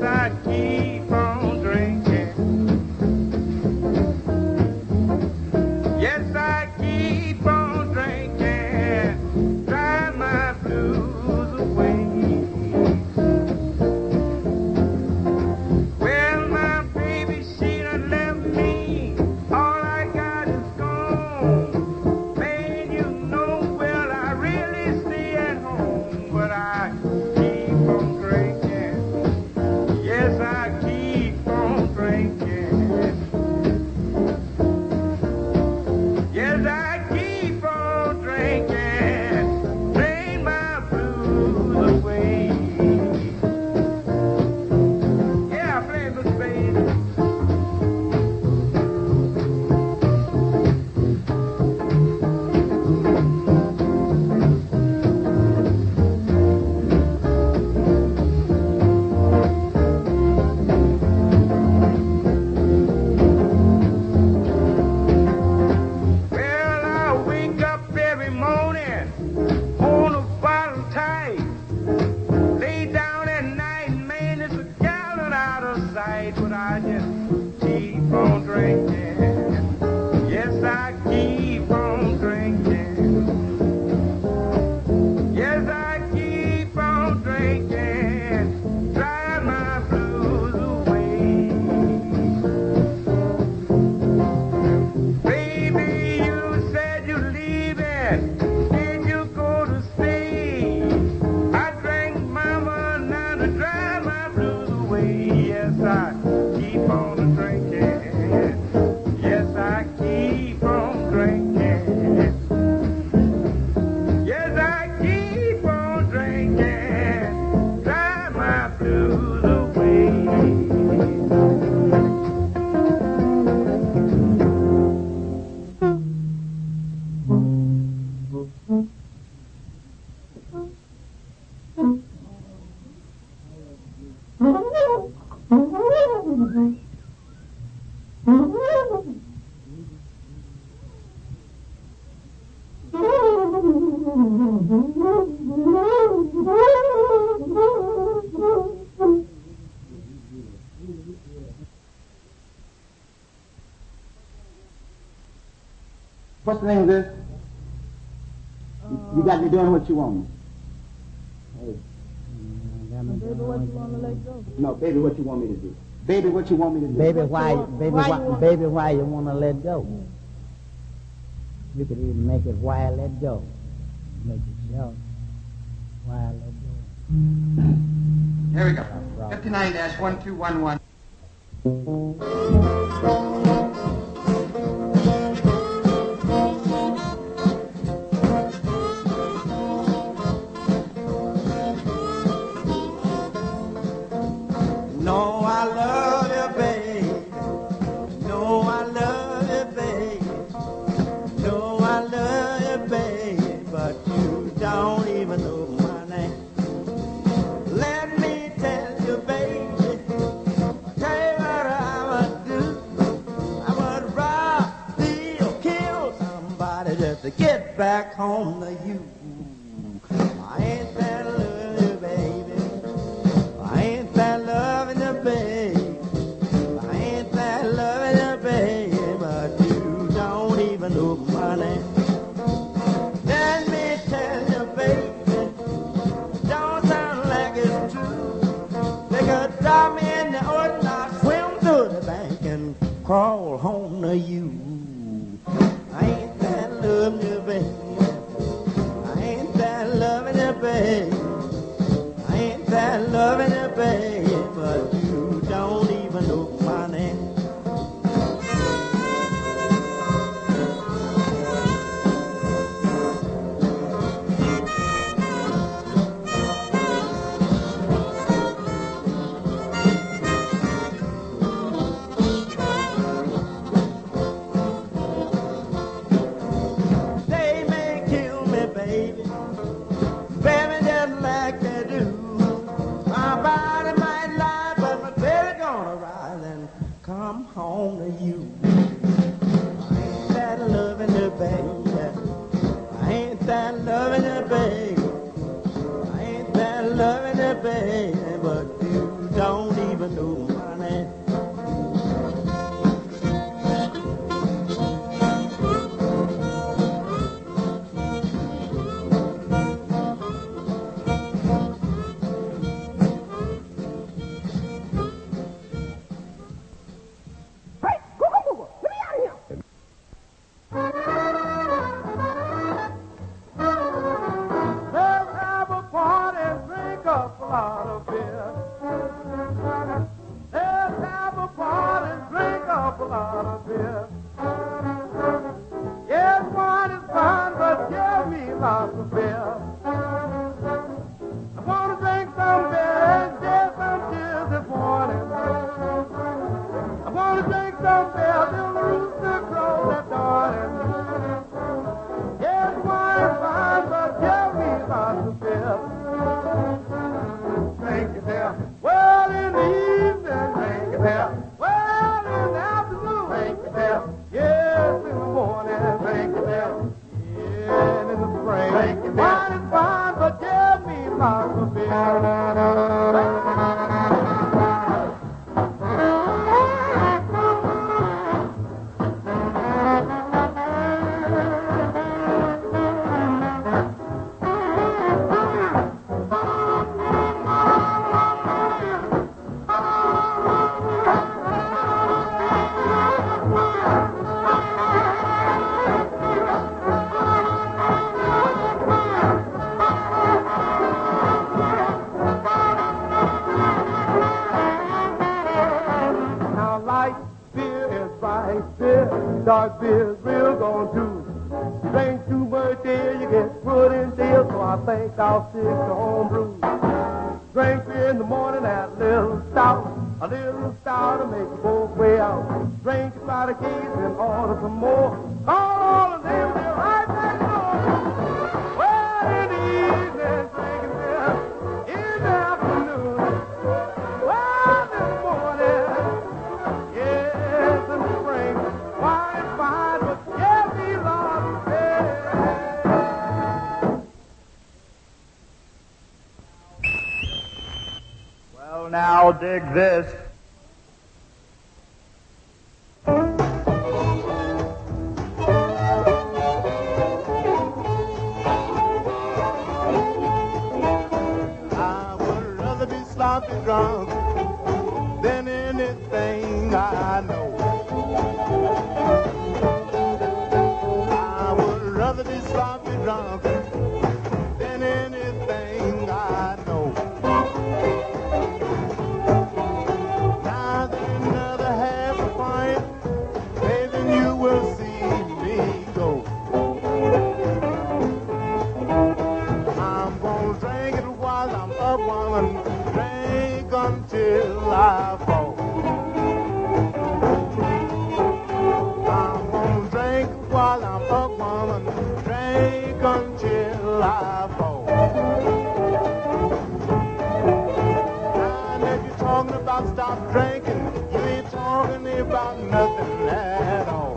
I keep on drinking. Yes, I keep on drinking. Drive my blues away. Baby, you said you're leaving. Did you go to stay? I drank mama now to drive my blues away. Yes, I keep on drinking. Yes, I keep on drinking. Yes, I keep on drinking. Drive my blues away. What's the name of this? You got me doing what you want me. Hey. Baby, what you want to let go? No, baby, what you want me to do? Baby, what you want me to do? Baby, why, baby, why why, you want- baby, why you want to let go? You could even make it why I let go. Make it shout. Why I let go. Here we go. fifty-nine dash one two one one. No, I love you, babe. No, I love you, babe. No, I love you, babe. But you don't even know my name. Let me tell you, baby. Tell you what I would do. I would rob, steal, kill somebody just to get back home to you. I ain't that love you, baby. I ain't that loving you, babe. I ain't that loving you, babe. But you don't even know my name. Let me tell you, baby, don't sound like it's true. They could drop me in the ocean, I'll swim to the bank and crawl home to you. I ain't that loving you, babe. I ain't that loving you, babe. I ain't that loving you, babe, but you don't even know my name. is real gonna do. Drink too much beer, you get put in jail, so I think I'll stick to homebrew. Drink beer in the morning, add a little stout, a little stout to make you both way out. Drink a lot of keys and order some more. All the neighbors are right back door. Well, in the evening, drinking beer, in the afternoon, well, this morning, yes, in the spring, why it's fine, but yes, he lost it. Well, now dig this. I would rather be sloppy drunk than anything I know. I would rather be sloppy drunk than anything I know. Now there's another half a pint, maybe you will see me go. I'm gonna drink it while I'm up, woman, drink until I fall. I'm gonna drink while I'm up, woman, drink until I fall. And if you're talking about stop drinking, you ain't talking about nothing at all.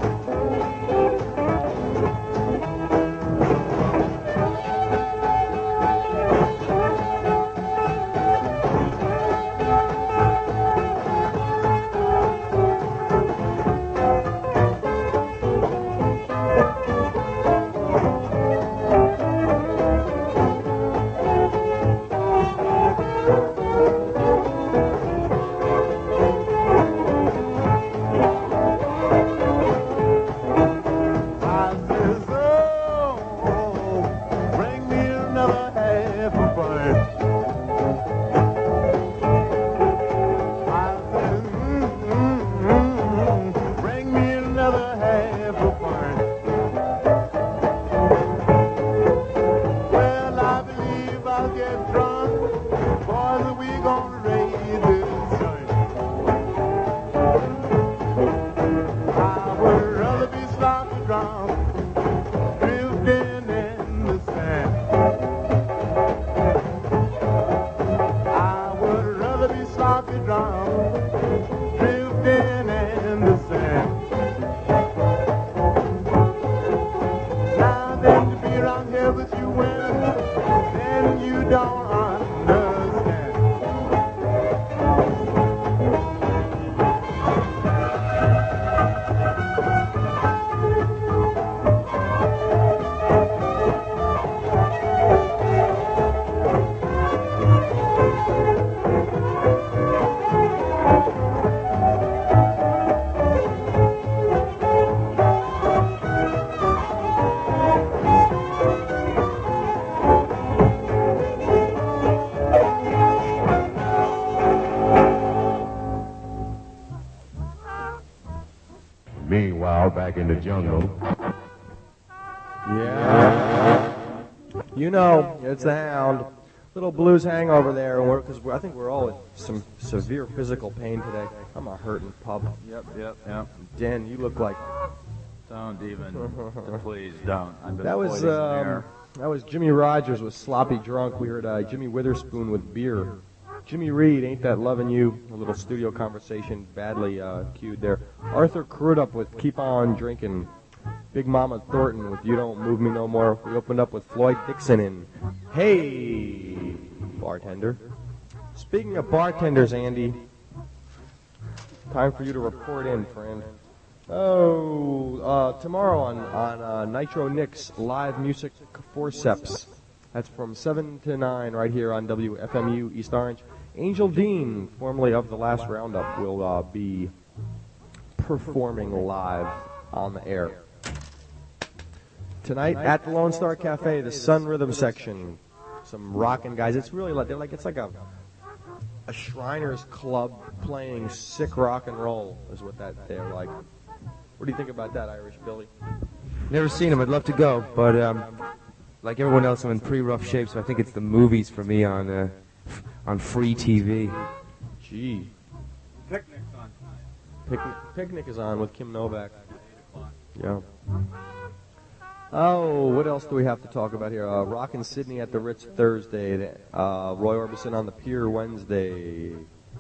Meanwhile, back in the jungle. Yeah. You know, it's the Hound. Little blues hangover there, and we're, cause we're, I think we're all in some severe physical pain today. I'm a hurting pup. Yep, yep, yep. Dan, you look like... Don't even. Please don't. I've been That was poisoned um, there. that was Jimmy Rogers with Sloppy Drunk. We heard uh, Jimmy Witherspoon with Beer. Jimmy Reed, Ain't That Lovin' You? A little studio conversation, badly uh, cued there. Arthur Crudup with Keep On Drinking. Big Mama Thornton with You Don't Move Me No More. We opened up with Floyd Dixon in Hey Bartender. Speaking of bartenders, Andy, time for you to report in, friend. Oh, uh, tomorrow on, on uh, Nitro Nick's live music forceps. That's from seven to nine right here on W F M U East Orange. Angel Dean, formerly of The Last Roundup, will uh, be performing live on the air. Tonight at the Lone Star Cafe, the Sun Rhythm section. Some rockin' guys. It's really like, they're like, it's like a, a Shriners Club playing sick rock and roll is what that they're like. What do you think about that, Irish Billy? Never seen him. I'd love to go, but um, like everyone else, I'm in pretty rough shape, so I think it's the movies for me on uh, f- on free T V. Gee. Picnic's on. Picnic, Picnic is on with Kim Novak. Yeah. Oh, what else do we have to talk about here? Uh, Rockin' Sydney at the Ritz Thursday. Uh, Roy Orbison on the Pier Wednesday.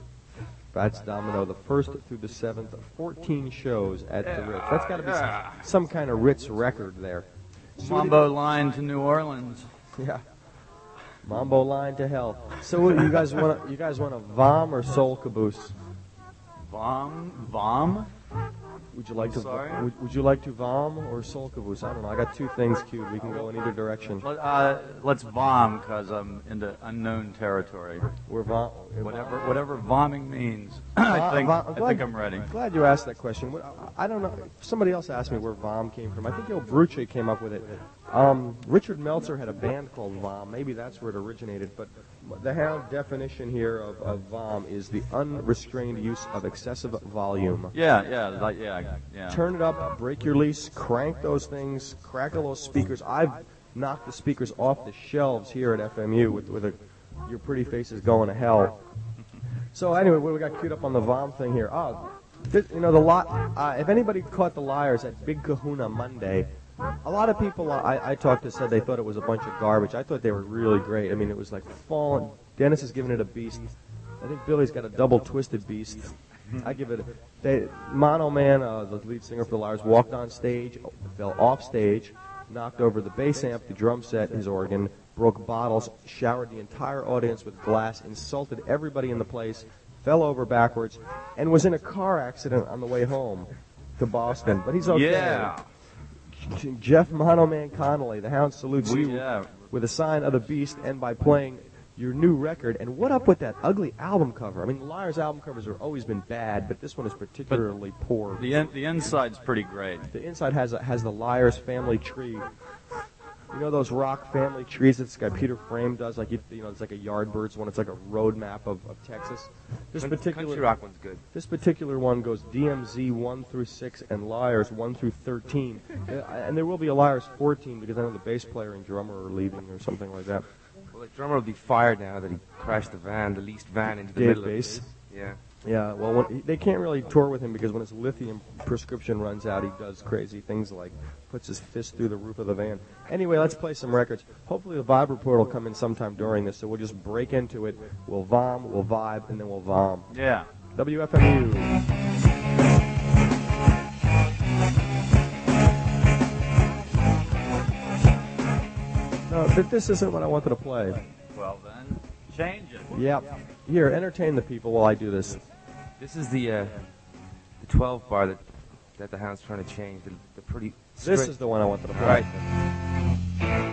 Fats Domino the first through the seventh. fourteen shows at the Ritz. That's got to be Yeah. some, some kind of Ritz record there. Mambo line to New Orleans. Yeah. Mambo line to hell. So what, you guys want? You guys want a Vom or Soul Caboose? Vom? Vom? Would you like to? Sorry? Would, would you like to Vom or Soul Caboose? I don't know. I got two things queued. We can go in either direction. Let, uh, let's vom, because I'm into unknown territory. We're vom. Whatever, whatever vomiting means. I think, Uh, I think I'm ready. Glad you asked that question. What- I I don't know. Somebody else asked me where Vom came from. I think Il Bruce came up with it. Um, Richard Meltzer had a band called Vom. Maybe that's where it originated. But the Hound definition here of, of Vom is the unrestrained use of excessive volume. Yeah, yeah, like, yeah, yeah. Turn it up, break your lease, crank those things, crackle those speakers. I've knocked the speakers off the shelves here at F M U with, with a, your pretty faces going to hell. So anyway, what we got queued up on the Vom thing here? Oh, this, you know, the lot. Uh, if anybody caught the Liars at Big Kahuna Monday, a lot of people I, I talked to said they thought it was a bunch of garbage. I thought they were really great. I mean, it was like fallen. Dennis is giving it a beast. I think Billy's got a double twisted beast. I give it. A, they, Mono Man, uh, the lead singer for the Liars, walked on stage, fell off stage, knocked over the bass amp, the drum set, his organ, broke bottles, showered the entire audience with glass, insulted everybody in the place, fell over backwards, and was in a car accident on the way home to Boston. But he's okay. Yeah. Jeff Mono Man Connolly, the Hound salutes We- you yeah. with a sign of the beast and by playing your new record. And what up with that ugly album cover? I mean, the Liars album covers have always been bad, but this one is particularly poor. The in, the inside's pretty great. The inside has a, has the Liars family tree. You know those rock family trees that this guy Peter Frame does? Like you, you know, it's like a Yardbirds one. It's like a road map of, of Texas. This Country particular rock one's good. This particular one goes D M Z one through six and Liars one through thirteen, Uh, and there will be a Liars fourteen because I know the bass player and drummer are leaving or something like that. Well, the drummer will be fired now that he crashed the van, the leased van into the Dave middle Bass. of it. Yeah. Yeah, well, when, they can't really tour with him because when his lithium prescription runs out, he does crazy things like puts his fist through the roof of the van. Anyway, let's play some records. Hopefully the Vibe Report will come in sometime during this, so we'll just break into it. We'll vom, we'll vibe, and then we'll vom. Yeah. W F M U. No, th- this isn't what I wanted to play. Well then, change it. Yep. Here, entertain the people while I do this. This is the uh, the twelve bar that that the Hound's trying to change. The, the pretty. This straight- is the one I wanted to play. All right. then.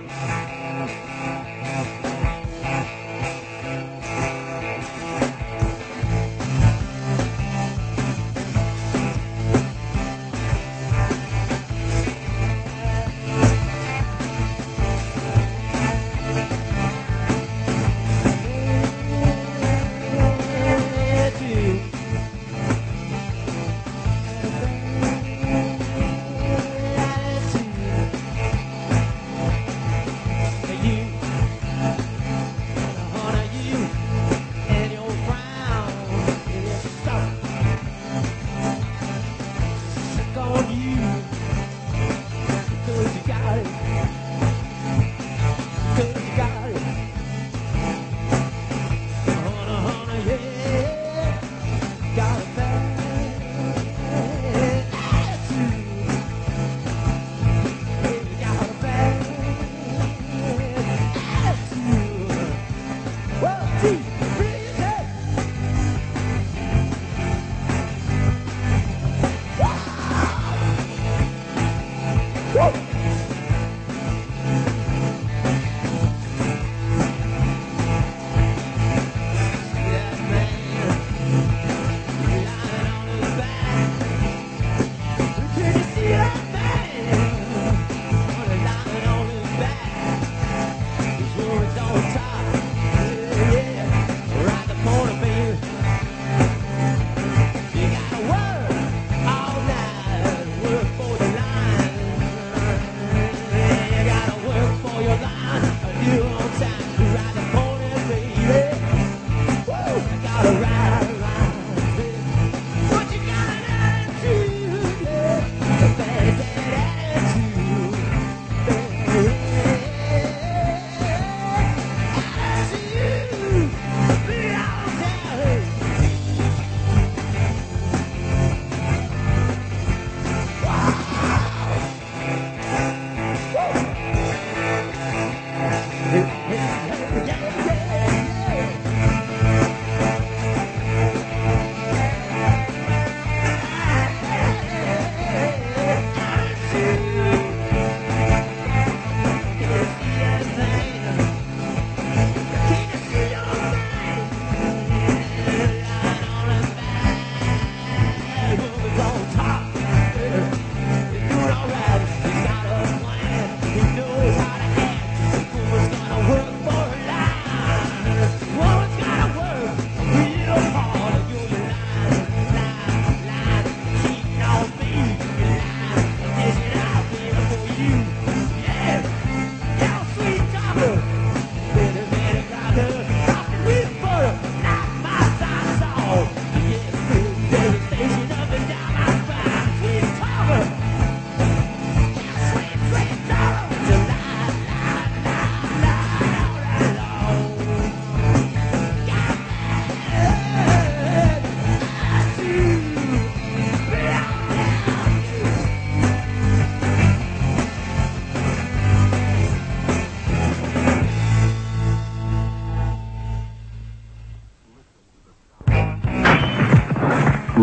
All night.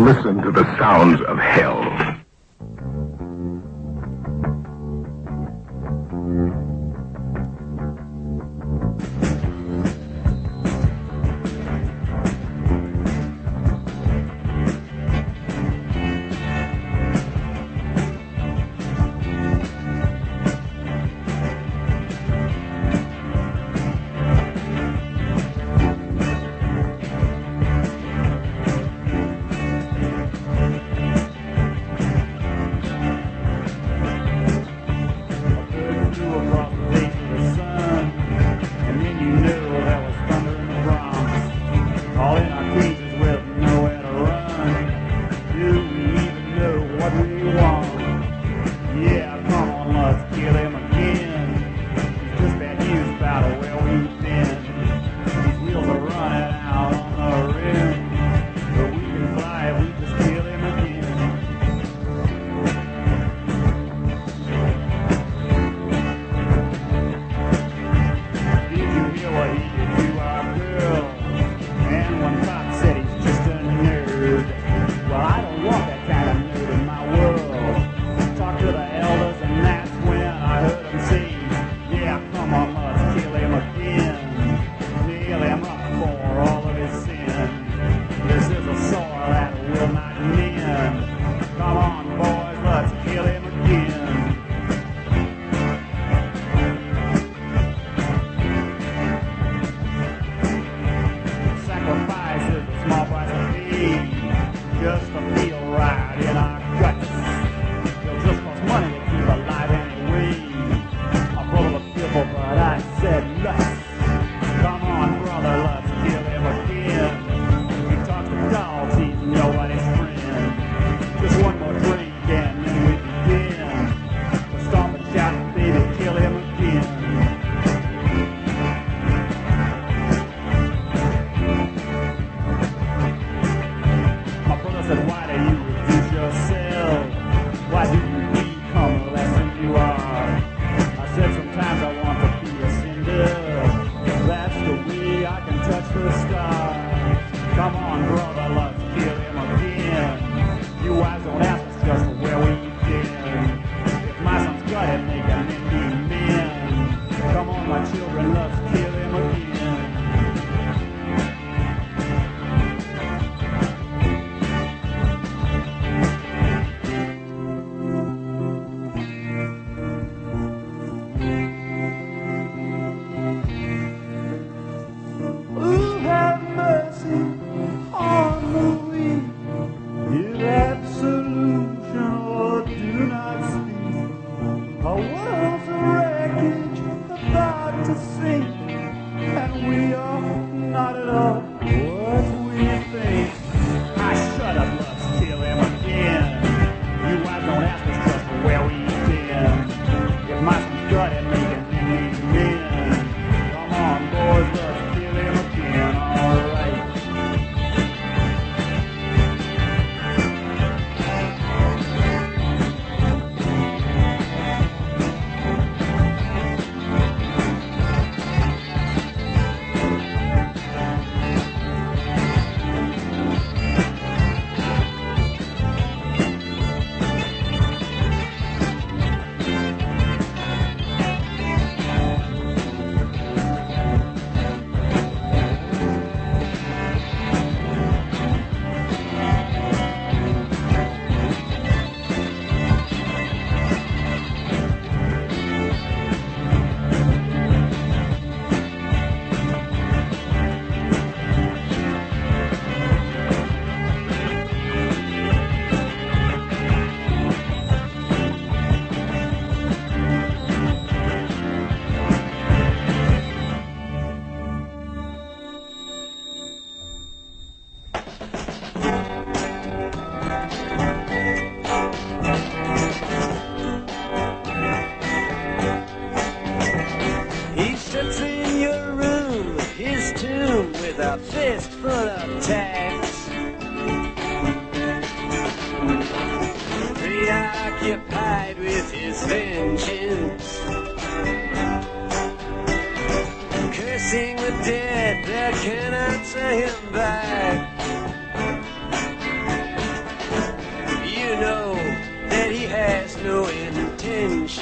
Listen to the sounds of hell.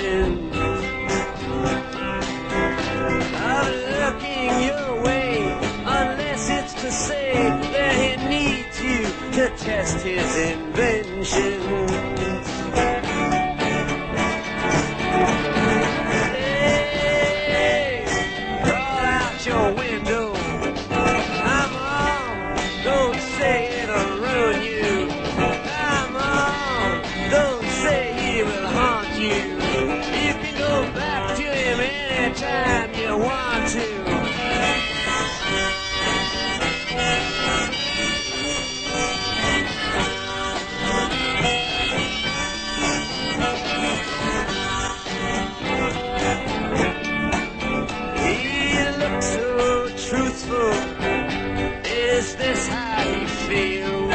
intention of looking your way, unless it's to say that he needs you to test his invention. Hey, crawl out your window. Come on, don't say it'll ruin you. Come on, don't say he will haunt you. You can go back to him anytime you want to. He looks so truthful. Is this how he feels?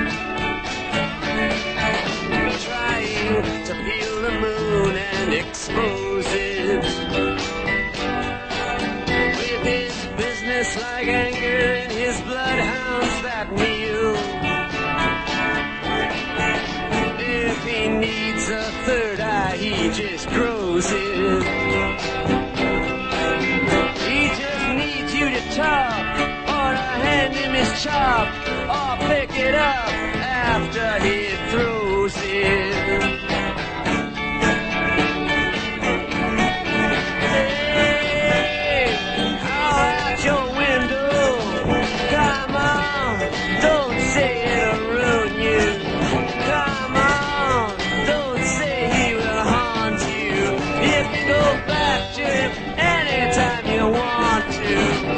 Trying to peel the moon and expose it with his business-like anger and his bloodhounds that kneel. If he needs a third eye, he just grows it. He just needs you to talk, or to hand him his chop, or pick it up after he throws it. Hey, crawl out your window. Come on, don't say it'll ruin you. Come on, don't say he will haunt you. You can go back to him anytime you want to.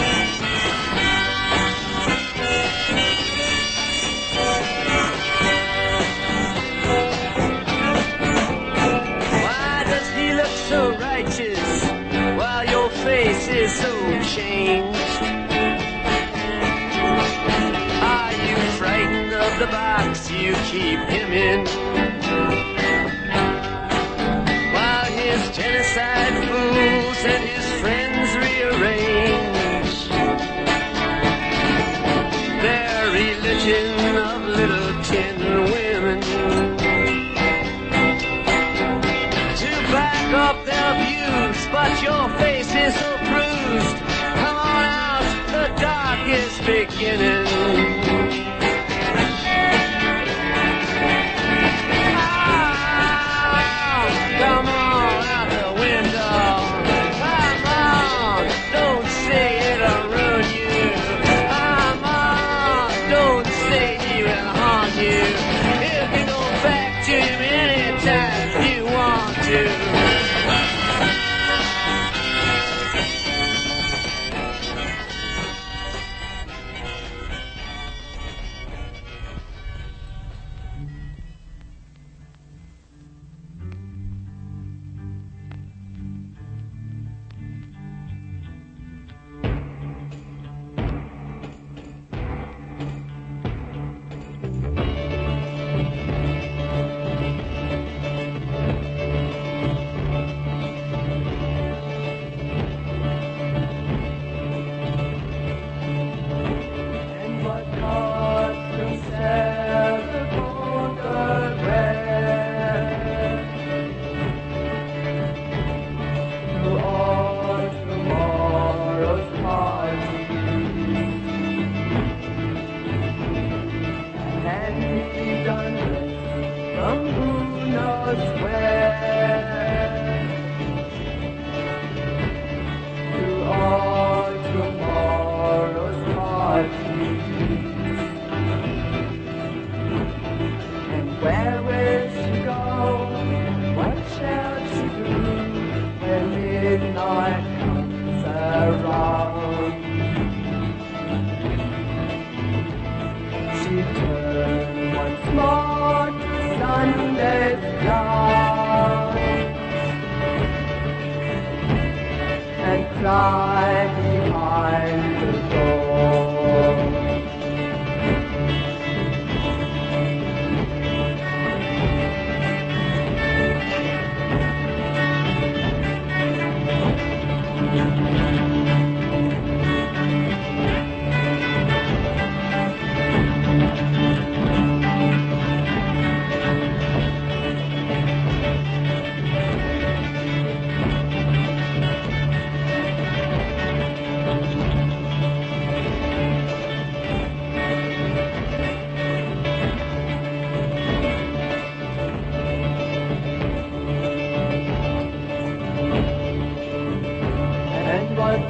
Why does he look so righteous while your face is so changed? Are you frightened of the box you keep him in? While his genocide fools and his friends rearrange their religion of little tin women to back up their views, but your face is so bruised. Come on out, the dark is beginning. Ah, come on out the window. Come on, don't say it'll ruin you. Come on, don't say he will haunt you. You can go back to him anytime you want to.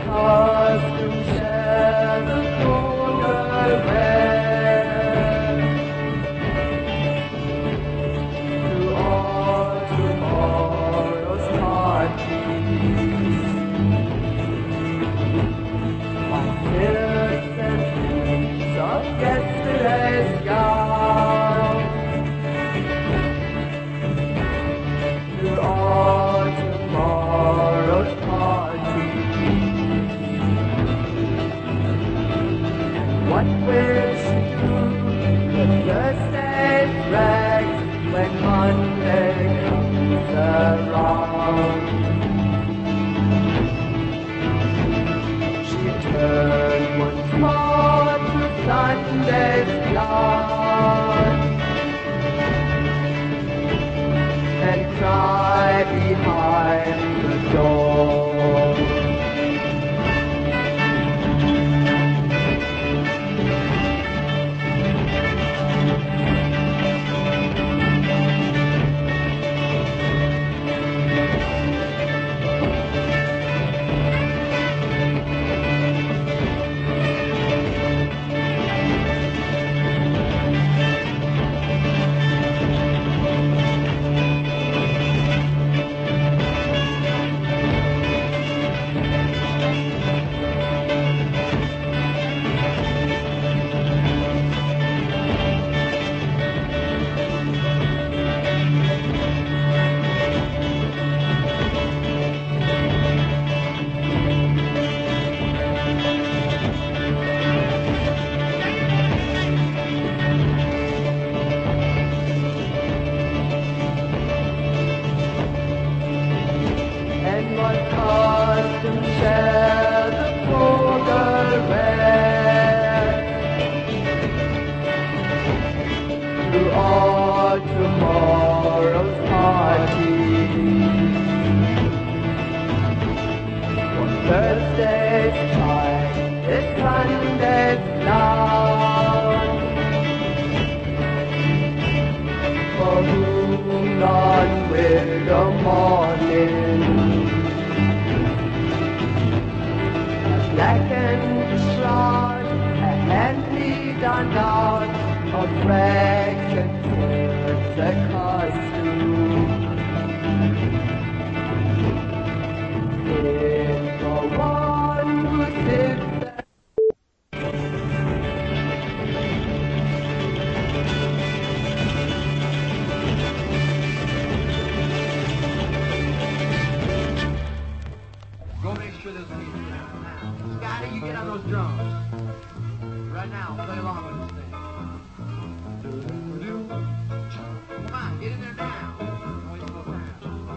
costume share the corner wear to all tomorrow's parties. My innocent dreams of yesterday's gown to all tomorrow's parties. What will she do with Thursday's rags when Monday comes around? She turned once more to Sunday's gown and cried behind the door. And what costume share the poor girl wear to all tomorrow's parties? For Thursday's time is Sunday's now, for whom none will the morning. Blackened shroud, a hand-me-down gown of rags and tears, a costume. Fit for one who sits there. Go make sure there's music. Scotty, you get on those drums. Right now, play along with this thing. Come on, get in there now. Don't wait till around.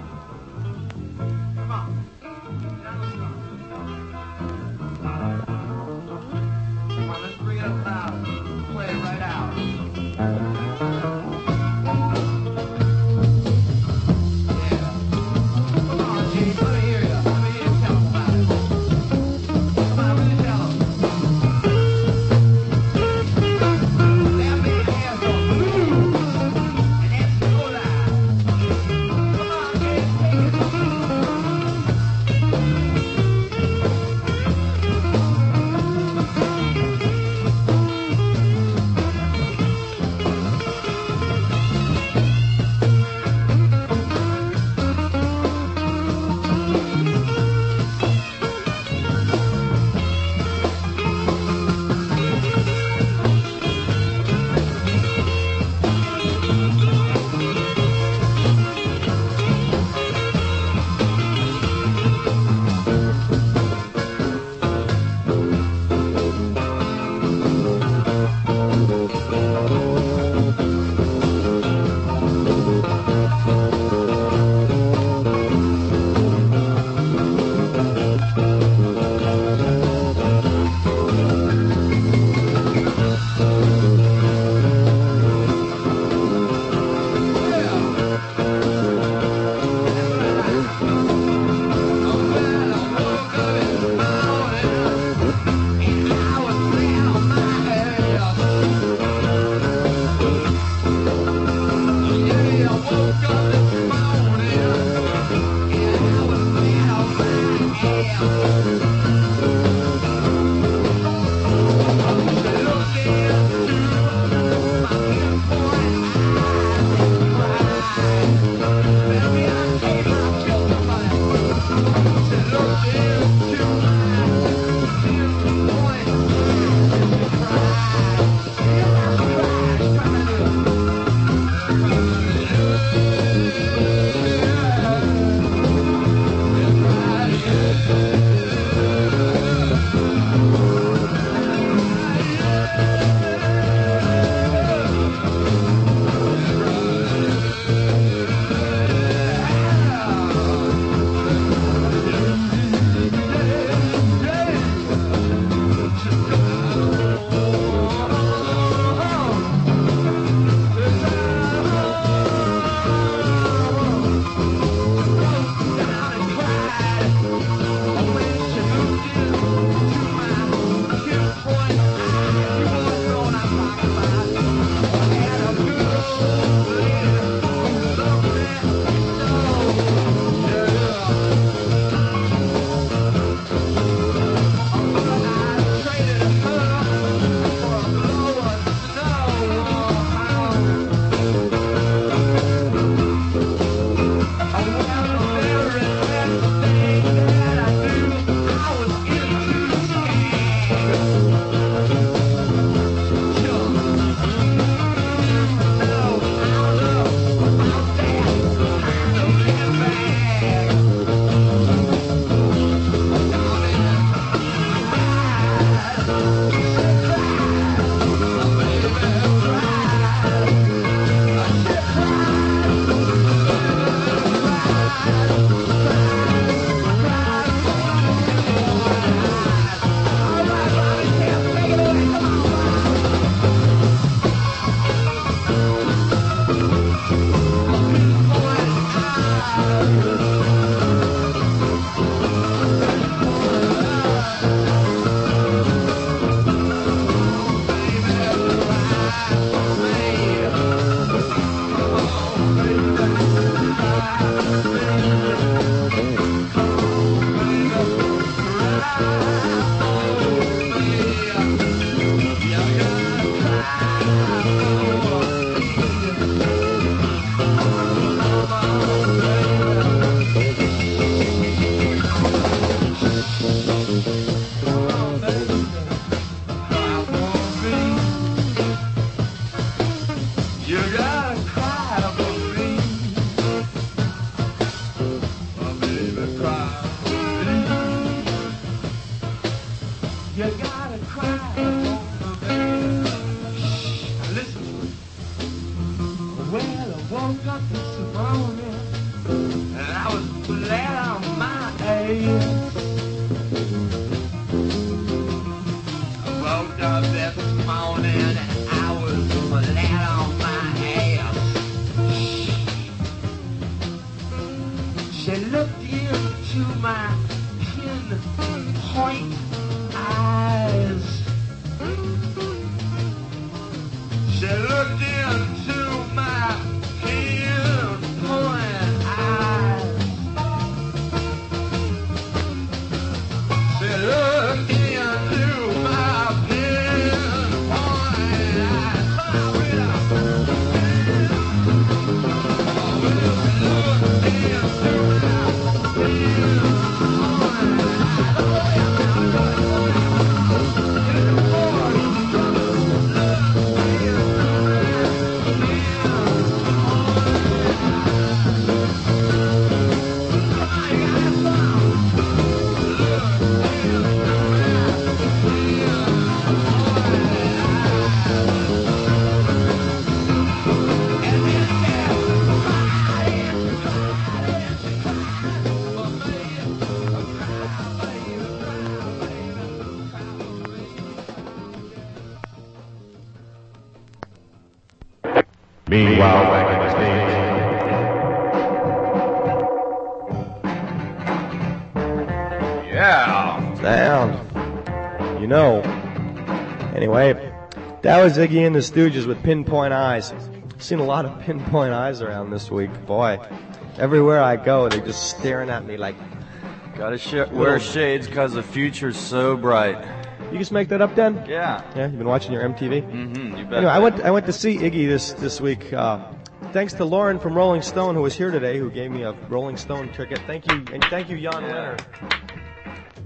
Come on. Get on those drums. Come on, let's bring it up loud. Play it right out. Come Meanwhile, back in the States. Yeah. Sound. You know. Anyway, that was Iggy and the Stooges with Pinpoint Eyes. Seen a lot of Pinpoint Eyes around this week. Boy, everywhere I go, they're just staring at me like... Gotta sh- wear shades because the future's so bright. You just make that up, Dan? Yeah. Yeah, you've been watching your M T V? Mm-hmm, you bet. Anyway, I went, I went to see Iggy this, this week. Uh, thanks to Lauren from Rolling Stone, who was here today, who gave me a Rolling Stone ticket. Thank you, and thank you, Jan Yeah. Leonard.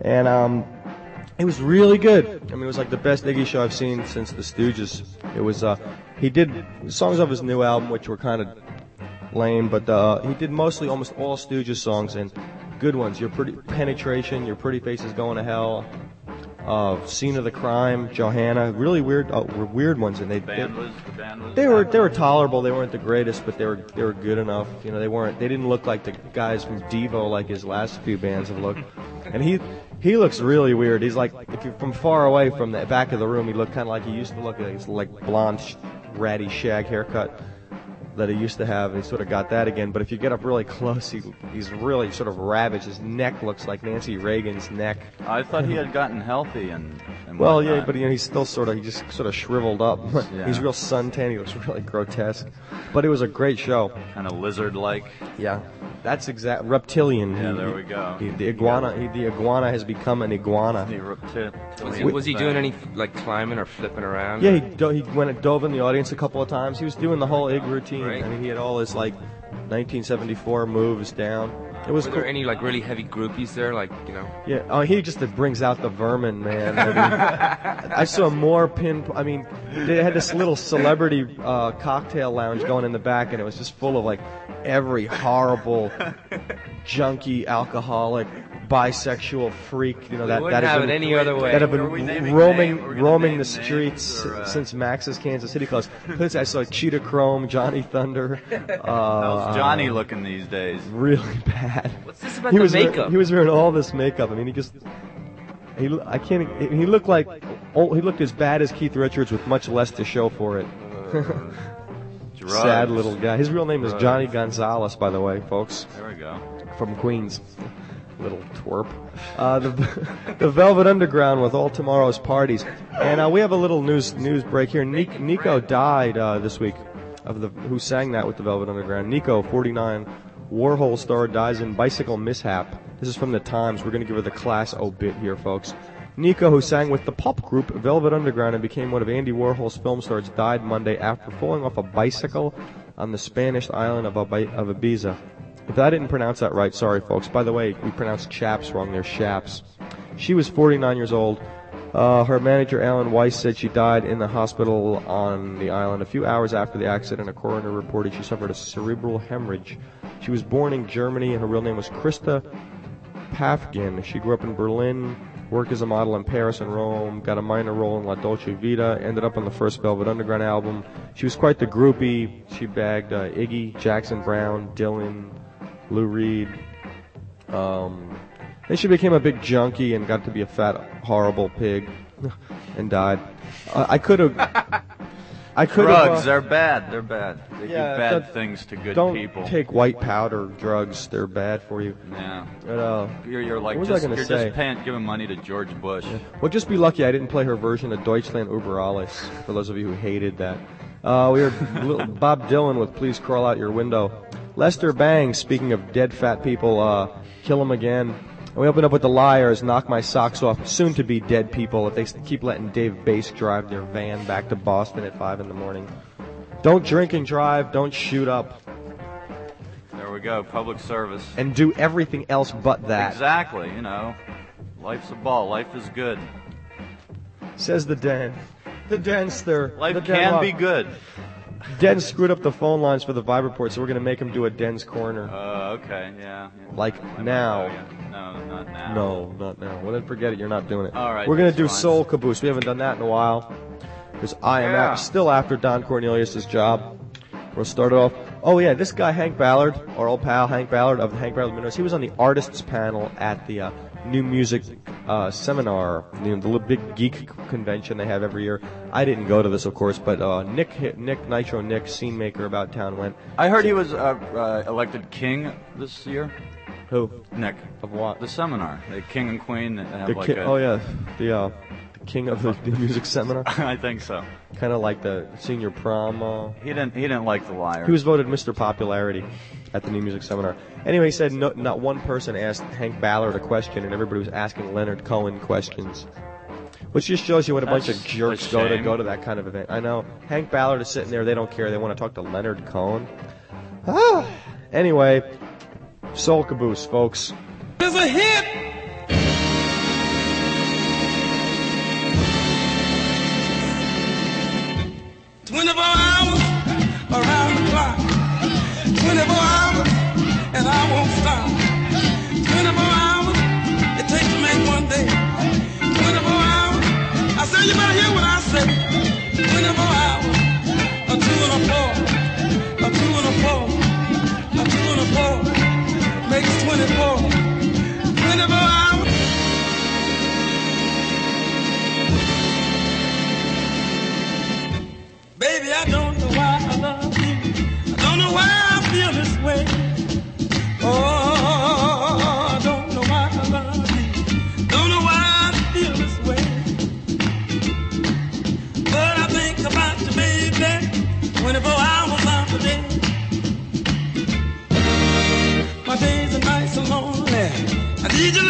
And um, it was really good. I mean, it was like the best Iggy show I've seen since the Stooges. It was, uh, he did songs off his new album, which were kind of lame, but uh, he did mostly almost all Stooges songs, and good ones. Your Pretty Penetration, Your Pretty Face is Going to Hell, uh, Scene of the Crime, Johanna, really weird, uh, weird ones, and they The band they, was, the band was they were they were tolerable. They weren't the greatest, but they were they were good enough. You know, they weren't they didn't look like the guys from Devo like his last few bands have looked. And he he looks really weird. He's like, if you're from far away from the back of the room, he looked kind of like he used to look. Like like blonde, sh- ratty shag haircut that he used to have. He sort of got that again. But if you get up really close, he he's really sort of ravaged. His neck looks like Nancy Reagan's neck. I thought he had gotten healthy and. and Well, whatnot. yeah, but you know, he's still sort of, he just sort of shriveled up. Yeah. He's real suntan. He looks really grotesque. But it was a great show. Kind of lizard-like. Yeah, that's exact reptilian. Yeah, He- there we go. He, the iguana, he, the iguana has become an iguana. The repti- Was he, was he doing any like climbing or flipping around? Yeah, he do, he went and dove in the audience a couple of times. He was doing the whole Ig routine. Right. I mean, he had all his like nineteen seventy-four moves down. It was Were cool. there any like really heavy groupies there? Like you know. Yeah, oh, he just brings out the vermin, man. I, mean, I saw more pin. I mean, they had this little celebrity uh, cocktail lounge going in the back, and it was just full of like every horrible, junkie, alcoholic, bisexual freak. You know that wouldn't that have have it been, any other way. that have Are we been naming roaming names? We're gonna roaming name the names streets or, uh, since Max's Kansas City closed. I saw Cheetah Chrome, Johnny Thunder. Uh, How's Johnny looking these days? Really bad. What's this about he the was wearing- makeup? he was wearing all this makeup. I mean, he just he lo- I can't. He looked like oh, he looked as bad as Keith Richards with much less to show for it. Drugs. Sad little guy. His real name is Drugs. Johnny Gonzalez, by the way, folks. There we go. From Queens. Little twerp. Uh, the, the Velvet Underground with all tomorrow's parties. And uh, we have a little news news break here. Ni- Nico died uh, this week. Of the who sang that with the Velvet Underground. Nico, forty-nine, Warhol star, dies in bicycle mishap. This is from the Times. We're going to give her the class obit here, folks. Nico, who sang with the pop group Velvet Underground and became one of Andy Warhol's film stars, died Monday after falling off a bicycle on the Spanish island of, Ab- of Ibiza. If I didn't pronounce that right, sorry, folks. By the way, we pronounced chaps wrong. They're shaps. She was forty-nine years old. Uh, her manager, Alan Weiss, said she died in the hospital on the island. A few hours after the accident, a coroner reported she suffered a cerebral hemorrhage. She was born in Germany, and her real name was Christa Pafgin. She grew up in Berlin, worked as a model in Paris and Rome, got a minor role in La Dolce Vita, ended up on the first Velvet Underground album. She was quite the groupie. She bagged uh, Iggy, Jackson Brown, Dylan, Lou Reed. Um, then she became a big junkie and got to be a fat, horrible pig, and died. Uh, I could have. I could have. Drugs, Uh, they're bad. They're bad. They Yeah, do bad don't- things to good don't people. take white powder drugs; they're bad for you. Yeah. But, uh, You're, you're like what was just, I going you're to say? just paying, giving money to George Bush. Well, just be lucky I didn't play her version of Deutschland über alles, for those of you who hated that. Uh, we heard little Bob Dylan with Please Crawl Out Your Window. Lester Bangs, speaking of dead fat people, uh, Kill 'Em Again. And we open up with The Liars, Knock My Socks Off, soon to be dead people if they s- keep letting Dave Bass drive their van back to Boston at five in the morning. Don't drink and drive, don't shoot up, There we go. Public service. and do everything else but that. Exactly. You know, life's a ball. Life is good. Says the Den. The Denster. Life the Den can Rock. be good. Den screwed up the phone lines for the Vibe Report, so we're going to make him do a Den's Corner. Uh, okay. Yeah. yeah. Like I might now. go, yeah. No, not now. No, not now. Well, then forget it. You're not doing it. All right, We're going to that's do fine. Soul Caboose. We haven't done that in a while. Because I am Yeah. at, still after Don Cornelius' job. We'll start it off. Oh, yeah, this guy, Hank Ballard, our old pal Hank Ballard of the Hank Ballard Minnows, he was on the artists panel at the uh, New Music uh, Seminar, you know, the little big geek convention they have every year. I didn't go to this, of course, but uh, Nick, Nick Nitro Nick, scene maker about town, went. I heard he was uh, uh, elected king this year. Who? Nick. Of what? The seminar. The king and queen have The like ki- a. oh, yeah, the, uh, the king of the, the music seminar. I think so. Kind of like the senior prom. Uh, He didn't. He didn't like the liar. He was voted Mister Popularity at the New Music Seminar. Anyway, he said no, not one person asked Hank Ballard a question, and everybody was asking Leonard Cohen questions. Which just shows you what a bunch of That's jerks a go to shame. go to that kind of event. I know. Hank Ballard is sitting there. They don't care. They want to talk to Leonard Cohen. Ah. Anyway, Soul Caboose, folks. There's a hit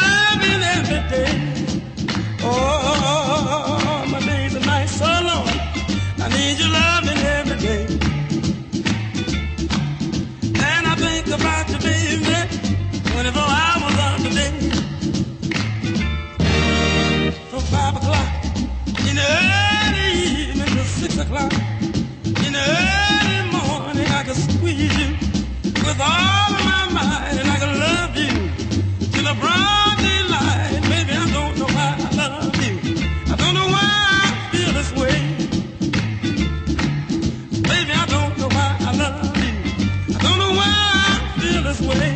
loving every day. Oh, my days and nights so long. I need your loving every day. And I think about you, baby, twenty-four hours of the day. From five o'clock in the early evening to six o'clock in the early morning, I can squeeze you with all of my might, and I can love you till the broad daylight. Baby, I don't know why I love you. I don't know why I feel this way. Baby, I don't know why I love you. I don't know why I feel this way.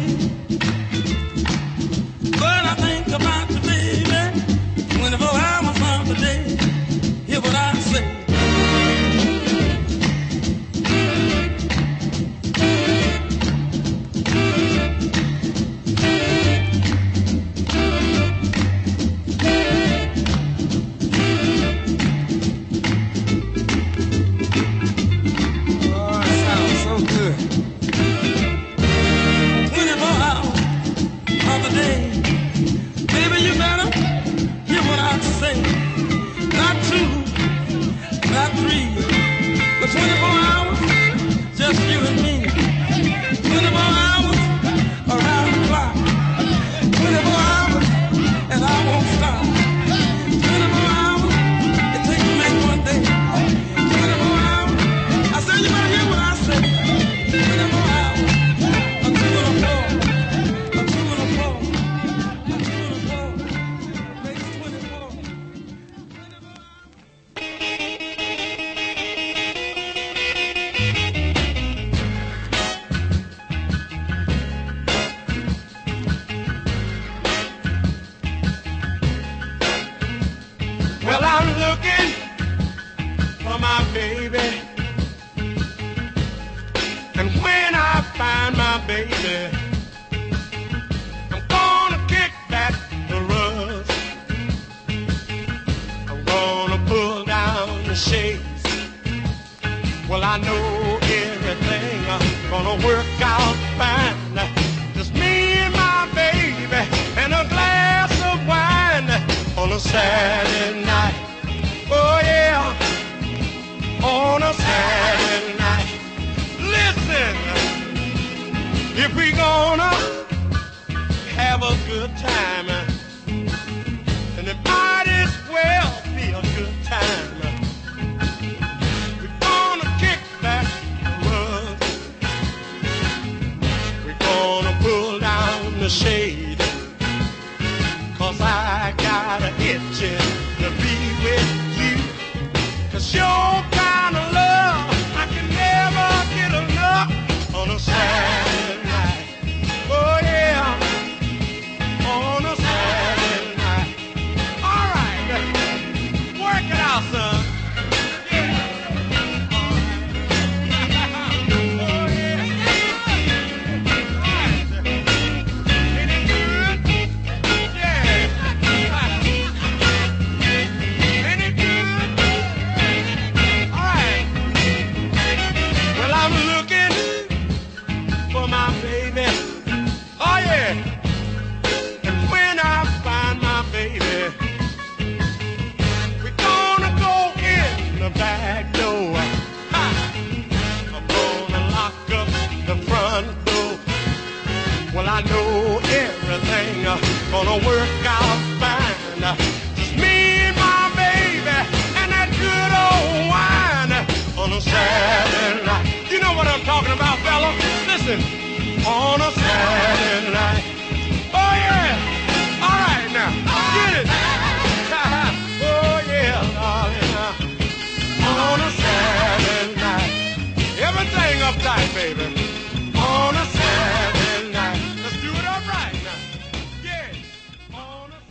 But I think about you, baby, twenty-four hours of the day. Hear what I say. twenty-four hours, just you and me. twenty-four hours around the clock. twenty-four hours, and I won't stop. twenty-four hours, it takes to make one day. twenty-four hours, I said you better hear what I say. twenty-four hours, a two and a four, a two and a four, a two and a four, makes twenty-four. Well, I'm looking for my baby, and when I find my baby, I'm gonna kick back the rust. I'm gonna pull down the shades. Well, I know everything uh, gonna work out fine. Just me and my baby and a glass of wine on a Saturday night. Oh yeah, on a Saturday night. Listen, if we gonna have a good time, then it might as well be a good time. We're gonna kick back the rug. We're gonna pull down the shade, 'cause I got a itching to be with you. 'Cause your kind of love I can never get enough on a Saturday night. Oh yeah, on a Saturday night. All right, work it out, son. I know everything uh, gonna work out fine. Uh, just me and my baby and that good old wine uh, on a Saturday night. You know what I'm talking about, fella? Listen, on a Saturday night. Oh yeah, all right now, get it. Oh yeah, darling, uh, on a Saturday night. Everything uptight, baby. On a Saturday night. Let's do it up right now. Yeah. On a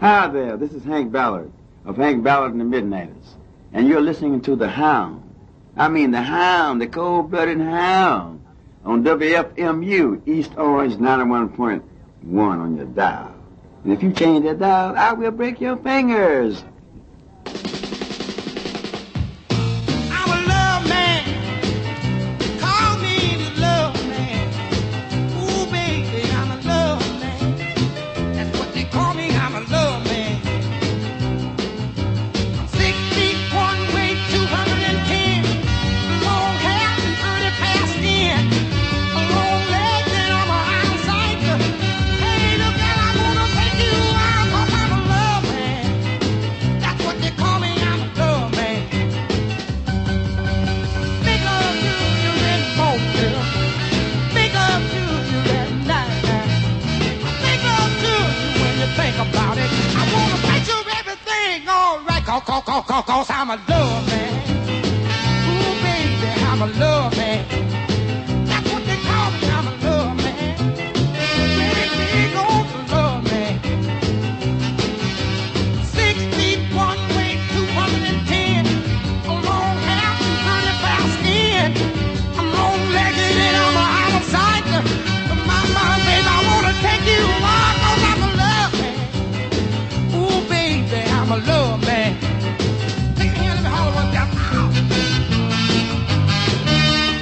Hi there, this is Hank Ballard of Hank Ballard and the Midnighters, and you're listening to The Hound. I mean the Hound, the cold-blooded Hound, on W F M U, East Orange ninety-one point one on your dial. And if you change that dial, I will break your fingers. I'm a love man. Call me the love man. Ooh, baby, I'm a love man. That's what they call me, I'm a love man. Six feet one, weight two hundred ten. Long hair and thirty past ten. A long leg and I'm a outside. Hey, look, girl, I wanna take you out 'cause I'm a love man. That's what they call me, I'm a love man. Big up to you in the morning, girl. Big up to you at night. Big up to you when you think about it. I wanna make sure everything all right, cause, cause, cause, cause, cause I'm a love man. Ooh, baby, I'm a love man. That's what they call me, I'm a love man. Big, big old love man. Six feet one, weight two hundred ten. A long hair and thirty pound skin. I'm long-legged and I'm a out of sight. My, my, baby, I wanna take you on 'cause I'm a love man. Ooh, baby, I'm a love man. Take your hand, let me holler one time. Ow.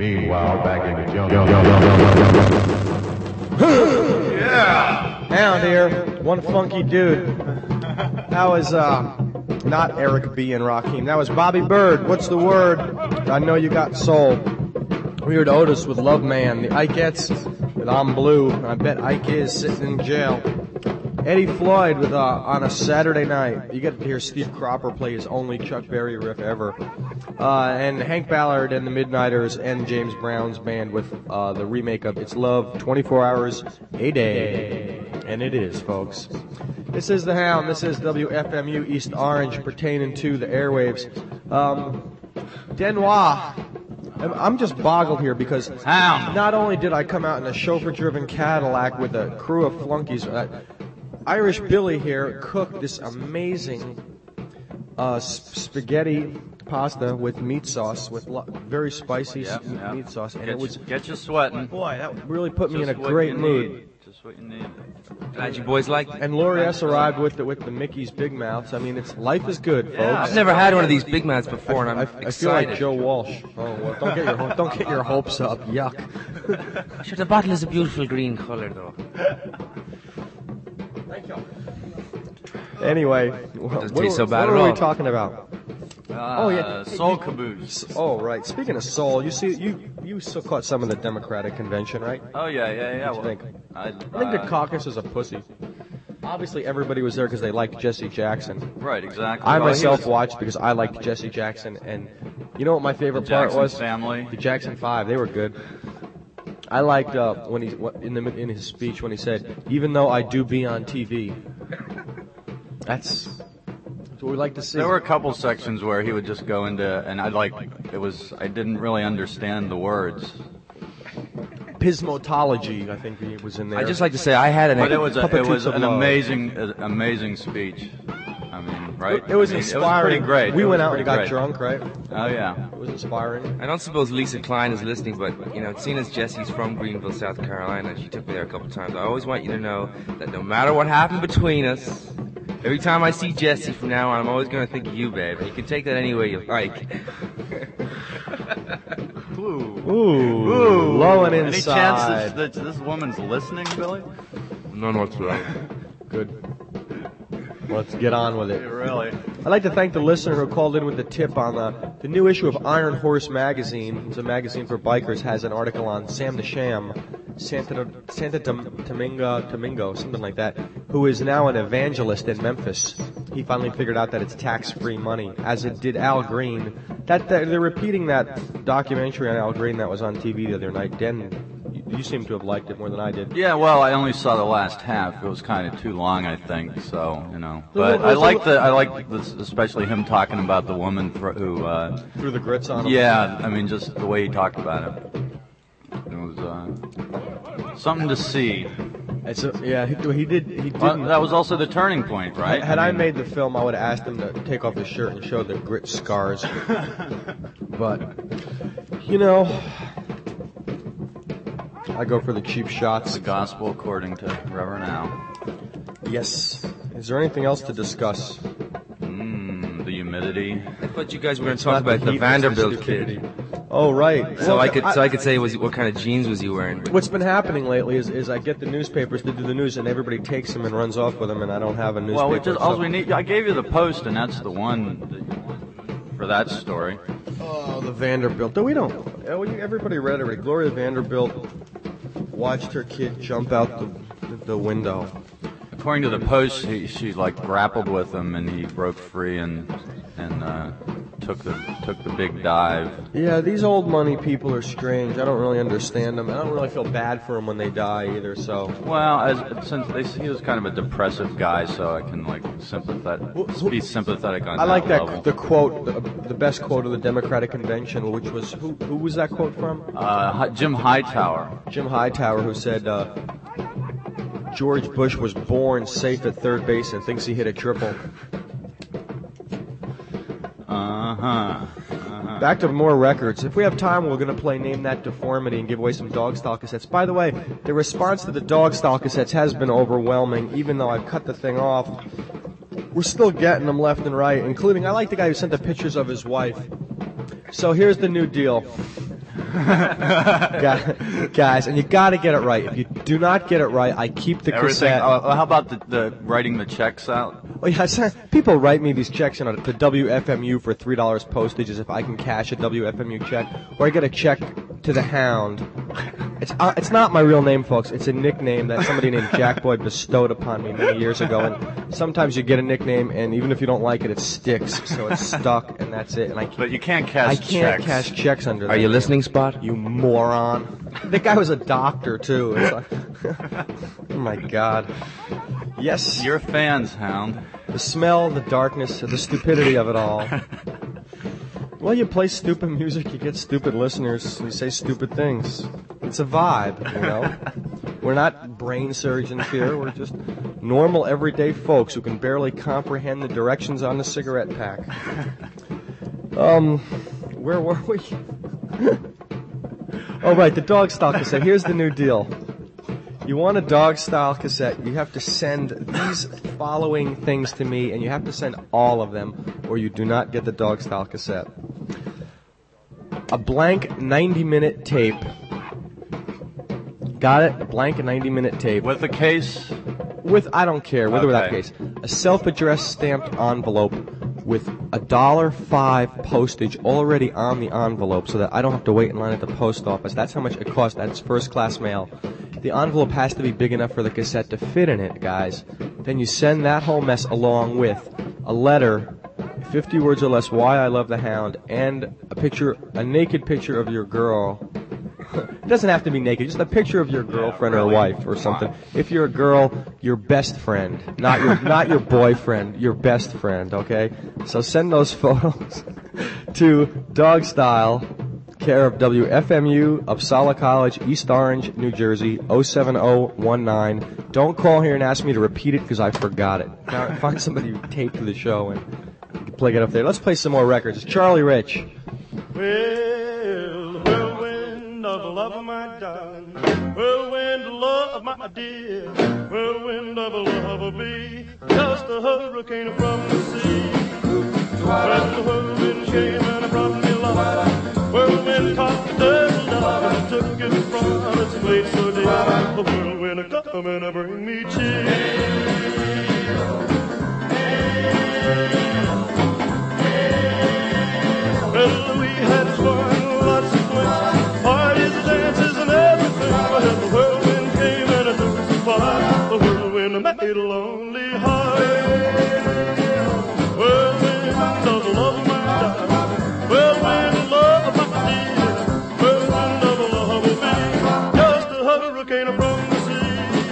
Meanwhile, back in the jungle. Yeah! Hound here, one funky dude. That was, uh, not Eric B. and Rakim. That was Bobby Bird. What's the word? I know you got soul. We heard Otis with Love Man. The Ikeettes with I'm Blue. I bet Ike is sitting in jail. Eddie Floyd with, uh, On a Saturday Night. You get to hear Steve Cropper play his only Chuck Berry riff ever. Uh, and Hank Ballard and the Midnighters and James Brown's band with, uh, the remake of It's Love, twenty-four hours a day. And it is, folks. This is The Hound. This is W F M U East Orange, pertaining to the airwaves. Um, Denois. I'm just boggled here because not only did I come out in a chauffeur-driven Cadillac with a crew of flunkies, uh, Irish Billy here cooked this amazing uh, sp- spaghetti pasta with meat sauce, with lo- very spicy Yep, s- yep. meat sauce, and Get it was you, get you sweating. Boy, that really put me Just in a what great you mood. need. Just what you need. Glad you boys liked it. And Laurie S. arrived with the with the Mickey's Big Mouths. I mean, it's life is good, folks. Yeah, I've never had one of these Big Mouths before, and I'm I, I, I feel excited. like Joe Walsh. Oh, well, don't get your ho- don't get your hopes up. Yuck. Sure, the bottle is a beautiful green colour, though. Thank you. Anyway, what, Doesn't what, taste so what bad are at we all. talking about? Uh, oh yeah, Soul Caboose. Oh right. Speaking of soul, you see, you you still caught some of the Democratic convention, right? Oh yeah, yeah, yeah. What do you well, think? I, I think the uh, caucus is a pussy. Obviously, everybody was there because they liked Jesse Jackson. Right, exactly. I Well, he myself was- watched because I liked Jesse Jackson, and you know what my favorite The part Jackson was? family. The Jackson Five. They were good. I liked uh, when he what- in the in his speech when he said, "Even though I do be on T V." That's that's what we like to see. There were a couple sections where he would just go into, and I like, it was, I didn't really understand the words. Pismotology, I think he was in there. I just like to say I had an. But it was a, Couple it was toots of an love. amazing, uh, amazing speech. I mean, right? It, it was I mean, inspiring. It was pretty great. We It went was out and pretty got great. drunk, right? Oh yeah. It was inspiring. I don't suppose Lisa Klein is listening, but, you know, seeing as Jesse's from Greenville, South Carolina, she took me there a couple times. I always want you to know that no matter what happened between us, every time I see Jesse from now on, I'm always going to think of you, babe. You can take that any way you like. Ooh. Ooh, Ooh. low and Any inside. chance that, that this woman's listening, Billy? None whatsoever. Good. Let's get on with it. Really? I'd like to thank the listener who called in with the tip on the, the new issue of Iron Horse Magazine. It's a magazine for bikers. Has an article on Sam the Sham, Santa Santa Dom- Domingo, Domingo, something like that, who is now an evangelist in Memphis. He finally figured out that it's tax-free money, as it did Al Green. That, that they're repeating that documentary on Al Green that was on T V the other night. Den, you, you seem to have liked it more than I did. Yeah, well, I only saw the last half. It was kind of too long, I think. So, you know, but There's I a- like the I like this, especially him talking about the woman thro- who uh, Threw the grits on him. Yeah, I mean, just the way he talked about it. It was uh, something to see. It's a, yeah, he, he did. He did. Well, that was also the turning point, right? Had I mean, made the film, I would have asked him to take off his shirt and show the grit scars. But, you know, I go for the cheap shots. the gospel according to Reverend Al. Yes. Is there anything else to discuss? Mm, the humidity. I thought you guys were going It's to talk not the about the heat, it's the Vanderbilt stupidity. kid. Oh, right. So Well, I could, so I could say, was what kind of jeans was he wearing? What's been happening lately is, is I get the newspapers to do the news, and everybody takes them and runs off with them, and I don't have a newspaper. Well, we just all so- we need. I gave you the Post, and that's the one that, for that story. Oh, the Vanderbilt. No, we don't. Oh, you- Everybody read it. Gloria Vanderbilt watched her kid jump out the, the window. According to the Post, he, she like grappled with him, and he broke free and and uh, took the took the big dive. Yeah, these old money people are strange. I don't really understand them. I don't really feel bad for them when they die either. So. Well, as since they, he was kind of a depressive guy, so I can like sympathetic, be sympathetic on I like that that level. the quote, the, the best quote of the Democratic Convention, which was who? Who was that quote from? Uh, Hi- Jim Hightower. Jim Hightower, who said uh, George Bush was born safe at third base and thinks he hit a triple. Uh huh. Uh-huh. Back to more records. If we have time, we're going to play Name That Deformity and give away some dog style cassettes. By the way, the response to the dog style cassettes has been overwhelming, even though I've cut the thing off. We're still getting them left and right, including, I like the guy who sent the pictures of his wife. So here's the new deal. Gu- Guys, and you got to get it right. If you do not get it right, I keep the Everything. cassette. Uh, how about the, the writing the checks out? Oh yeah, so people write me these checks you know, to W F M U for three dollars postage as if I can cash a W F M U check, or I get a check to the Hound. It's uh, it's not my real name, folks. It's a nickname that somebody named Jack Boyd bestowed upon me many years ago. And sometimes you get a nickname, and even if you don't like it, it sticks. So it's stuck, and that's it. And I But you can't cash I can't checks. cash checks under. Are that you name. listening, Spot? You moron! The guy was a doctor too. It's like, oh my God. Yes. Your fans, Hound. The smell, the darkness, the stupidity of it all. Well, you play stupid music, you get stupid listeners, you say stupid things. It's a vibe, you know? We're not brain surgeons here, we're just normal, everyday folks who can barely comprehend the directions on the cigarette pack. Um, where were we? Oh, right, the dog style cassette. Here's the new deal. You want a dog style cassette, you have to send these following things to me, and you have to send all of them, or you do not get the dog style cassette. A blank ninety minute tape. Got it? A blank ninety minute tape. With a case? With, I don't care, with or without Okay. case. A self-addressed stamped envelope with a dollar five postage already on the envelope so that I don't have to wait in line at the post office. That's how much it costs. That's first class mail. The envelope has to be big enough for the cassette to fit in it, guys. Then you send that whole mess along with a letter, fifty words or less, why I love the Hound, and a picture, a naked picture of your girl. It doesn't have to be naked, just a picture of your girlfriend or wife or something. If you're a girl, your best friend, not your not your boyfriend, your best friend, okay? So send those photos to Dog Style, care of W F M U, Uppsala College, East Orange, New Jersey, oh seven oh one nine. Don't call here and ask me to repeat it because I forgot it. Now, find somebody who taped the show and you can play it up there. Let's play some more records. It's Charlie Rich. Well, the whirlwind of the love of my darling, whirlwind of love, my dear, whirlwind of a love of me, just a hurricane from the sea. When the whirlwind came and it brought me love, whirlwind caught the dirty love and took it from its place so dear. The whirlwind come and bring me cheer. Well, we had fun, lots of fun, parties and dances and everything. Well, the whirlwind came and it took us apart. The whirlwind made a lonely heart. Whirlwind of the love of my darling, whirlwind of love of my dear, whirlwind of the love of me, just a hurricane from the sea.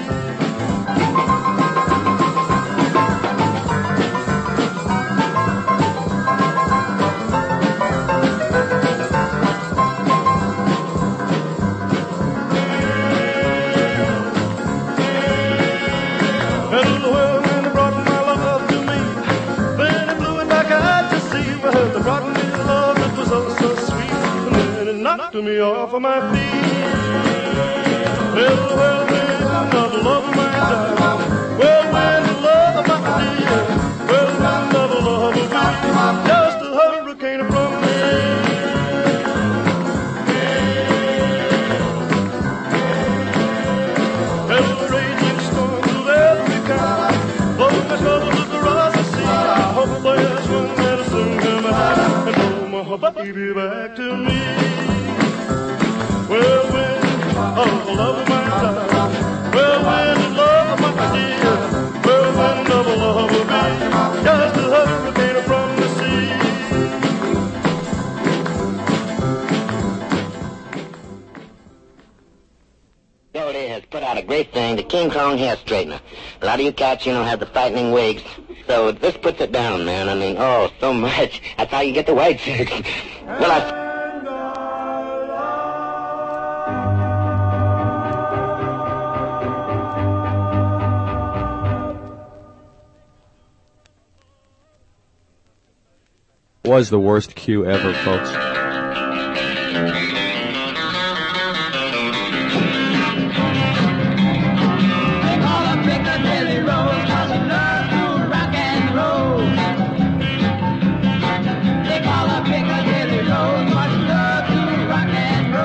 And the whirlwind brought my love to me. Then it blew it back out to sea. Well, it brought me love that was oh so sweet. And then it knocked me off of my feet. Well, the whirlwind of the love of my darling, whirlwind of love of my dear, whirlwind of the love of me, just a hurricane from me. Well, the raging storms of every kind, blowing my troubles across the sea. I hope there's one that'll soon come out and blow my baby back to me. Whirlwind of the love of my darling, whirlwind of love of my dear, whirlwind of the love of me, just a hurricane from the sea. Goldie has put out a great thing, the King Kong hair straightener. A lot of you cats, you know, have the frightening wigs. So this puts it down, man. I mean, oh, so much. That's how you get the white chicks. Well, I... Was the worst cue ever, folks. They call her Piccadilly Rose, much love to rock and roll.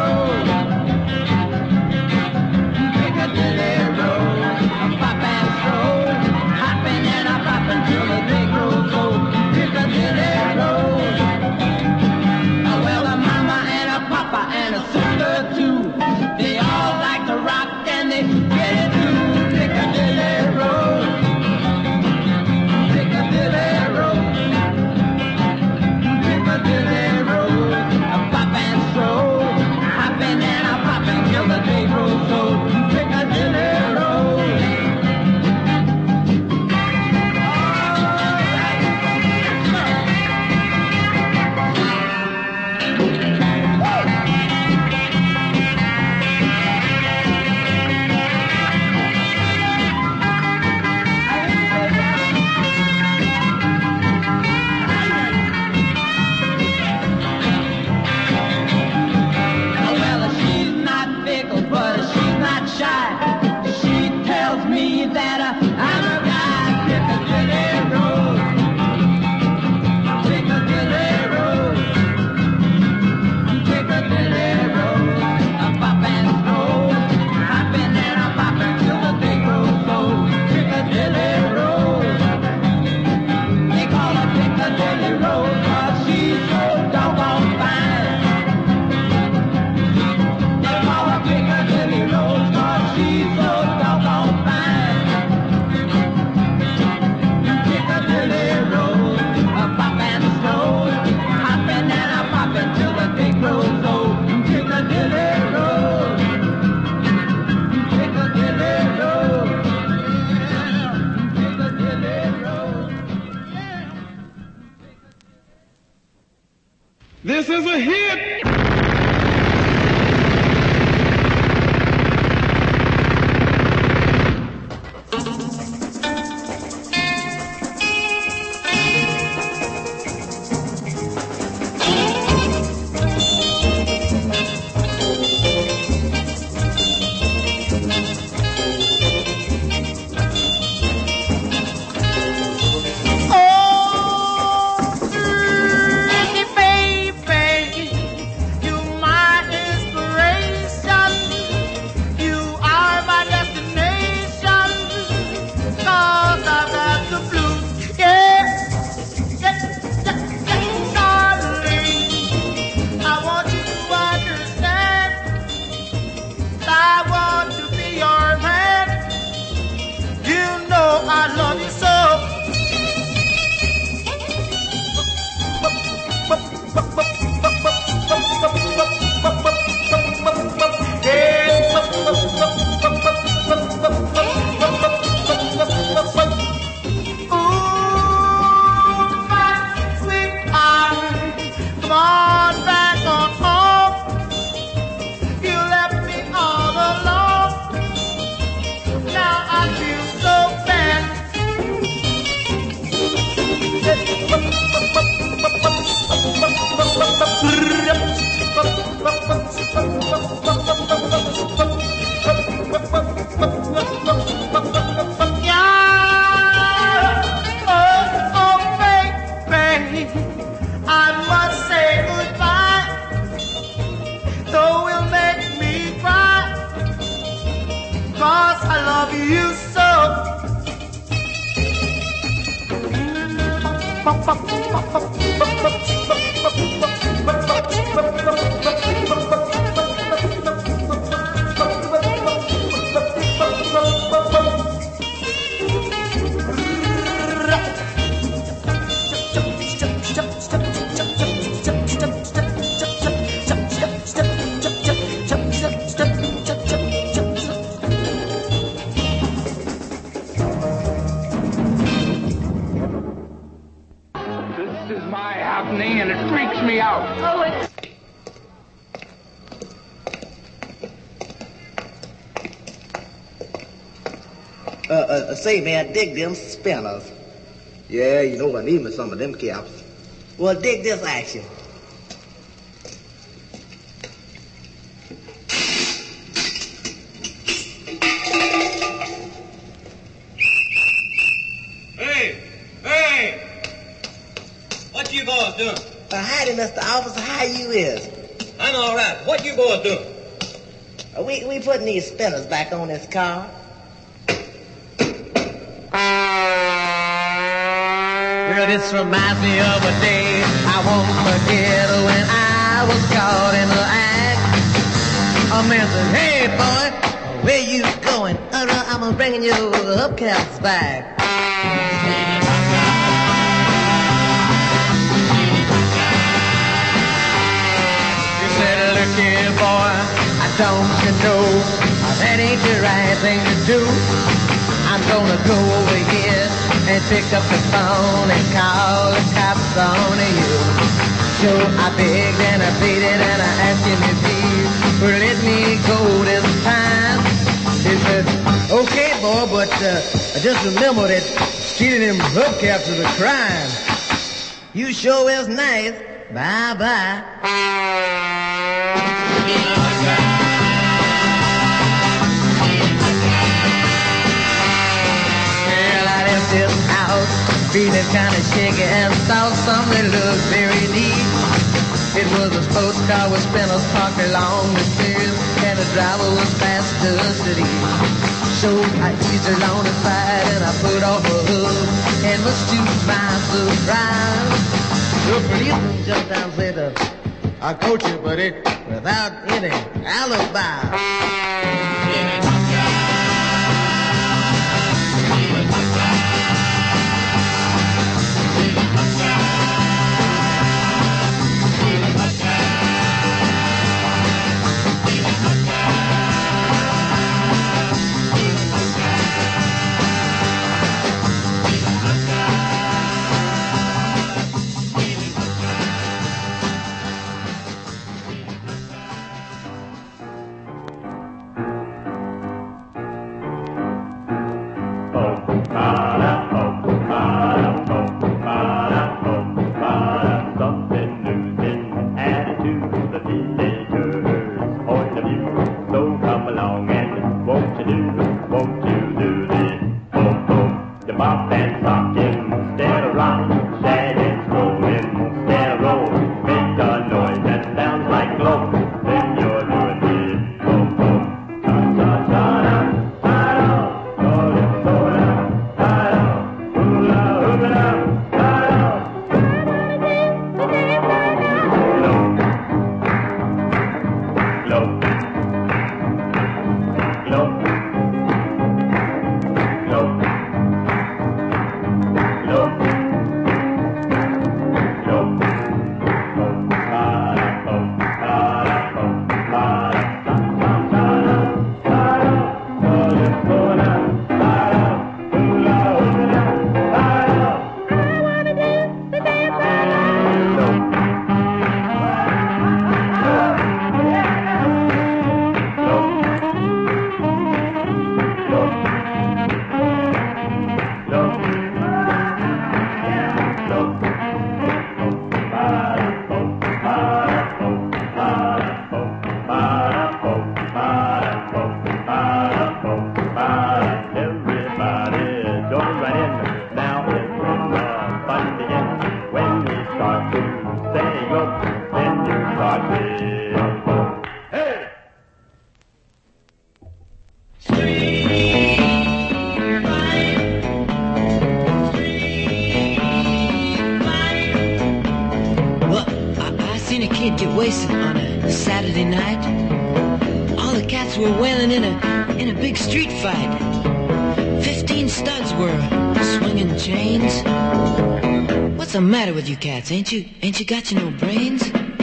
This is a hit! Uh, uh, say, man, dig them spinners. Yeah, you know I need me some of them caps. Well, dig this action. Hey, hey! What you boys doing? Uh, howdy, Mister Officer, how you is? I'm all right. What you boys doing? Uh, we, we putting these spinners back on this car. Well, this reminds me of a day I won't forget when I was caught in the act. A man said, hey, boy, where you going? Uh, I'm bringing you the hubcaps back. He said, look here, boy, I don't you know that ain't the right thing to do. I'm gonna go over here and pick up the phone and call the cops on you. So I begged and I pleaded and I asked him if he would let me go this time. He said, okay, boy, but uh, just remember that stealing them hubcaps is a crime. You sure is nice. Bye-bye. This house, feeling kinda shaky and saw something that looked very neat. It was a sports car with spinners parked along the stairs, and the driver was fast asleep. So I eased along the side and I put off a hood, and much to my surprise, the policeman jumped down and said, uh, I caught you, buddy, without any alibi. wasted on a Saturday night. All the cats were wailing in a in a big street fight. Fifteen studs were swinging chains. What's the matter with you cats? Ain't you ain't you got you no brains?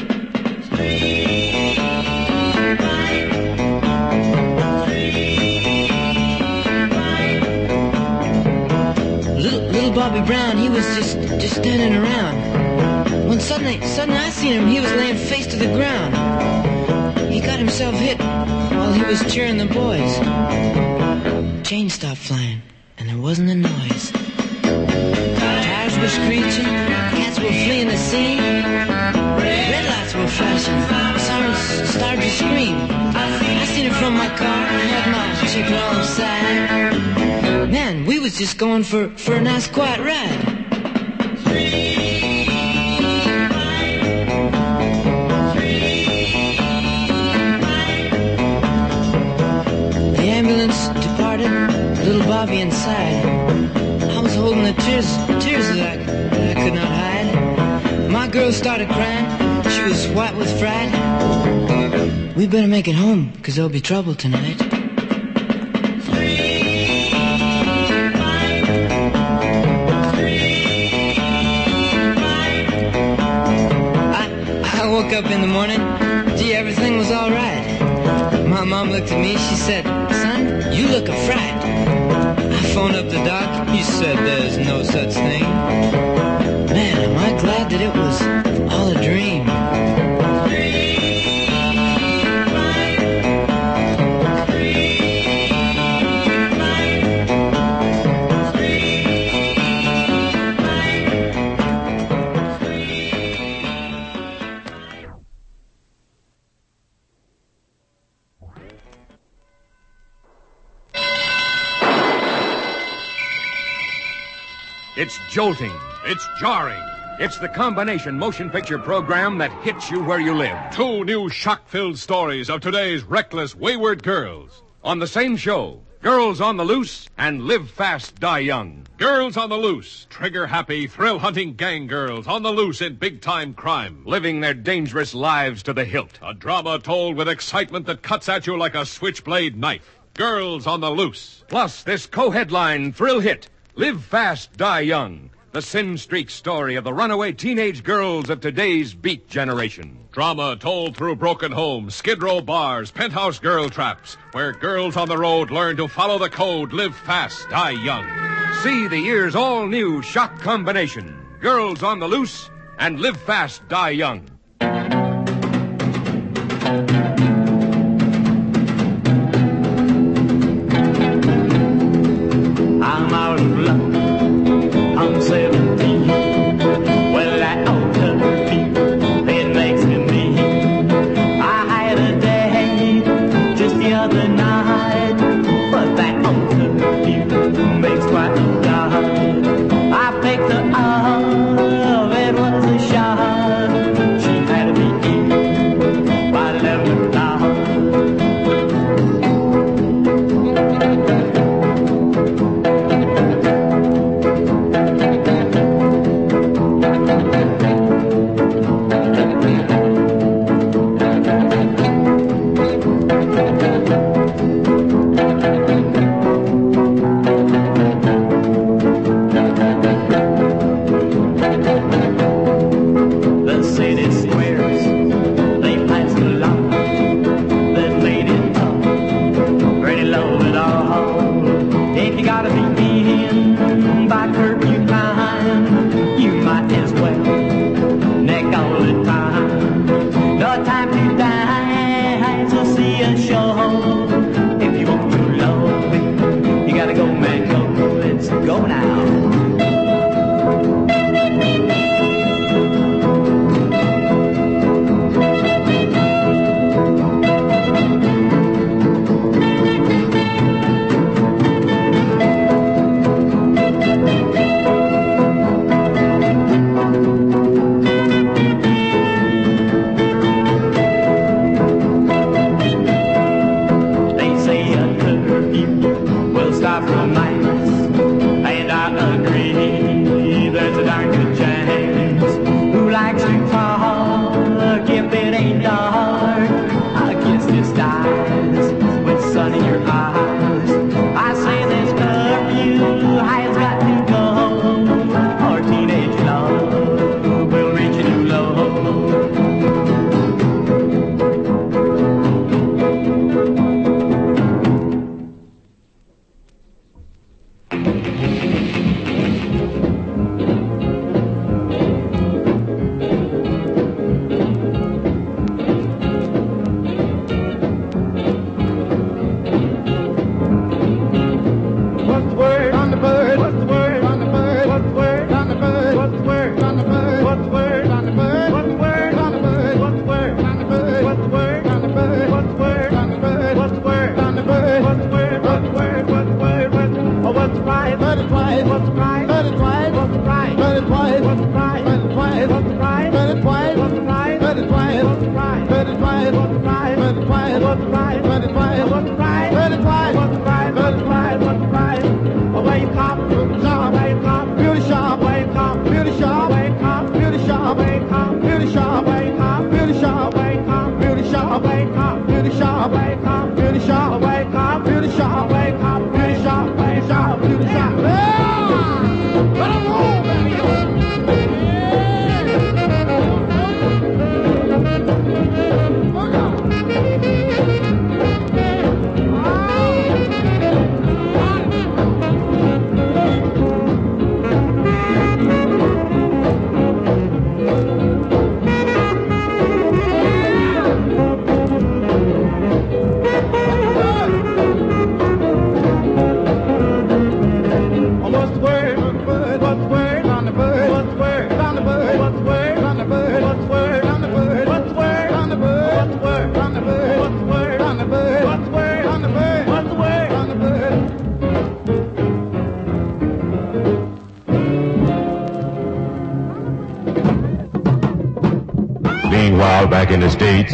Little little Bobby Brown, he was just just standing around. When suddenly suddenly I seen him, he was laying face to the ground. He got himself hit while he was cheering the boys. Chains stopped flying, and there wasn't a noise. Tires were screeching, cats were fleeing the scene. Red lights were flashing, sirens started to scream. I seen it from my car, I had my chick alongside. Man, we was just going for, for a nice quiet ride. The ambulance departed, little Bobby inside. I was holding the tears, tears that I, that I could not hide. My girl started crying, she was white with fright. We better make it home, cause there'll be trouble tonight. I, I woke up in the morning, gee, everything was alright. My mom looked at me, she said, son, you look a fright. I phoned up the doc, he said there's no such thing. Man, am I glad that it was all a dream. It's jolting. It's jarring. It's the combination motion picture program that hits you where you live. Two new shock-filled stories of today's reckless, wayward girls. On the same show, Girls on the Loose and Live Fast, Die Young. Girls on the Loose, trigger-happy, thrill-hunting gang girls on the loose in big-time crime. Living their dangerous lives to the hilt. A drama told with excitement that cuts at you like a switchblade knife. Girls on the Loose. Plus, this co-headline thrill hit, Live Fast, Die Young, the sin streak story of the runaway teenage girls of today's beat generation. Drama told through broken homes, skid row bars, penthouse girl traps, where girls on the road learn to follow the code, live fast, die young. See the year's all-new shock combination, Girls on the Loose and Live Fast, Die Young. I'm out of luck. I'm seventeen. Well, I ought to be. It makes me mean. I had a date just the other night, but that ought to be makes quite a lot. I picked her up. It was a shot. She had to be in by eleven o'clock. Time to die to see a show. Heard it twice. What's the price? Heard it twice. What's the price? Heard it twice. What's the price? Where you come? Beauty shop. Where you come? Beauty shop. Where you come? Beauty shop. Where you come? Beauty shop. Where you come? Beauty shop. Where you come? Beauty shop. Where you come? Beauty shop. Where you come? Beauty shop. Where you come? Beauty shop. Where you come? Beauty shop. Where you come? Beauty shop. Where you come? Beauty shop. Yeah! Let 'em roll, baby. Meanwhile, back in the States.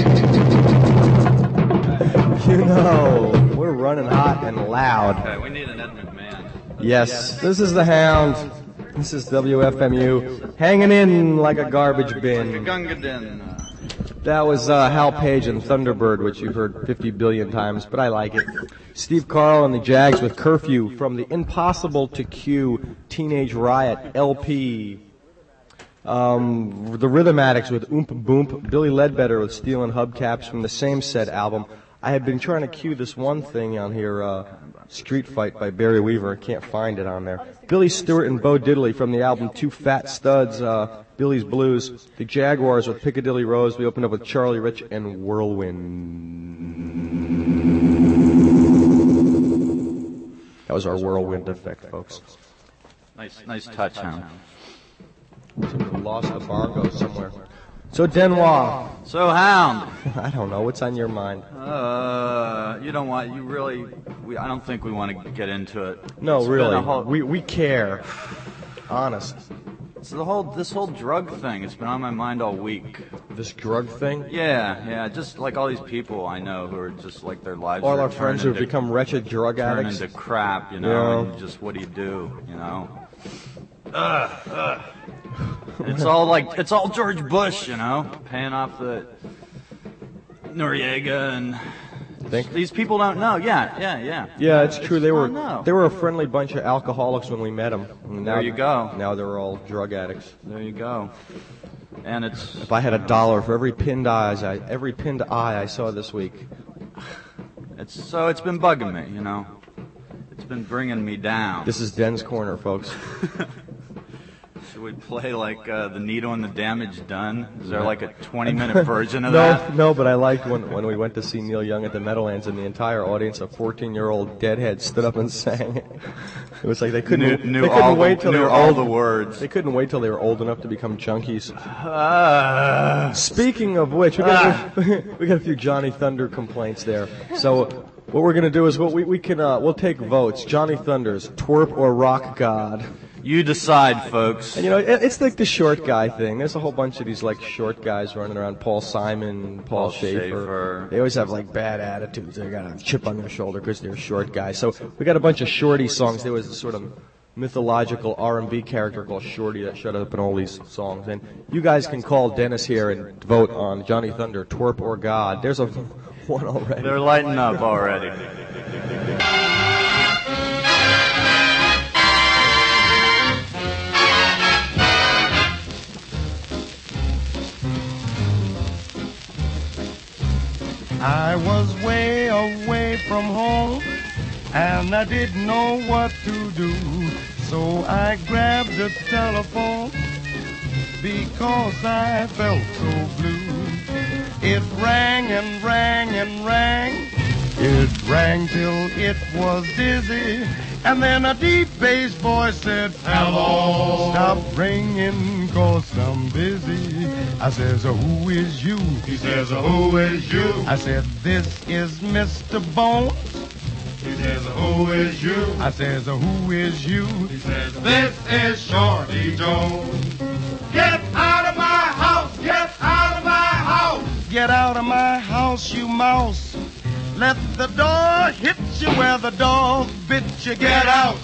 You know, we're running hot and loud. Okay, we need an Ed McMahon. Yes, this is the Hound. This is W F M U, hanging in like a garbage bin. That was uh, Hal Page and Thunderbird, which you've heard fifty billion times, but I like it. Steve Carl and the Jags with Curfew from the Impossible to Cue Teenage Riot L P. Um, the Rhythm Addicts with Oomp Boomp. Billy Ledbetter with Steel and Hubcaps from the same said album. I have been trying to cue this one thing on here, uh, Street Fight by Barry Weaver. I can't find it on there. Billy Stewart and Bo Diddley from the album Two Fat Studs, uh, Billy's Blues. The Jaguars with Piccadilly Rose. We opened up with Charlie Rich and Whirlwind. That was our whirlwind effect, folks. Nice, nice touch, huh? Somebody lost the bargo somewhere. So Denois. So Hound. I don't know. What's on your mind? Uh, you don't want. You really. We. I don't think we want to get into it. No, It's really. been a whole- We we care. Honest. So the whole this whole drug thing. It's been on my mind all week. This drug thing? Yeah, yeah. Just like all these people I know who are just like their lives. All are our friends who have turned into- become wretched drug turn addicts. into crap, you know. Yeah. And just what do you do, you know? Ugh, ugh. It's all like it's all George Bush, you know, paying off the Noriega and Think? these people don't know. Yeah, yeah, yeah. Yeah, it's true. They were oh, no. they were a friendly bunch of alcoholics when we met them. There you go. Now they're all drug addicts. There you go. And it's If I had a dollar for every pinned eyes, I, every pinned eye I saw this week. it's so it's been bugging me, you know. It's been bringing me down. This is Den's Corner, folks. Should we play like uh, the Needle and the Damage Done? Is there like a twenty minute version of no, that? No, but I liked when when we went to see Neil Young at the Meadowlands and the entire audience of fourteen-year-old deadheads stood up and sang it. It was like they couldn't, Knew- knew they couldn't all the- wait till they knew were all old. the words. They couldn't wait till they were old enough to become junkies. Uh, Speaking of which, we got, we got a few Johnny Thunder complaints there. So what we're gonna do is we'll, we we can uh, we'll take votes. Johnny Thunder's Twerp or Rock God. You decide, folks. And you know, it, it's like the short guy thing. There's a whole bunch of these like short guys running around. Paul Simon, Paul, Paul Schaefer. Schaefer. They always have like bad attitudes. They got a chip on their shoulder because they're short guys. So we got a bunch of shorty songs. There was a sort of mythological R and B character called Shorty that showed up in all these songs. And you guys can call Dennis here and vote on Johnny Thunder, Twerp or God. There's a one already. They're lighting up already. I was way away from home and I didn't know what to do. So I grabbed the telephone because I felt so blue. It rang and rang and rang. It rang till it was dizzy. And then a deep bass voice said, hello. Stop ringing cause I'm busy. I says, who is you? He says, who is you? I said, this is Mister Bones. He says, who is you? I says, who is you? He says, this is Shorty Jones. Get out of my house! Get out of my house! Get out of my house, you mouse. Let the door hit you where the dog bit you. Get out.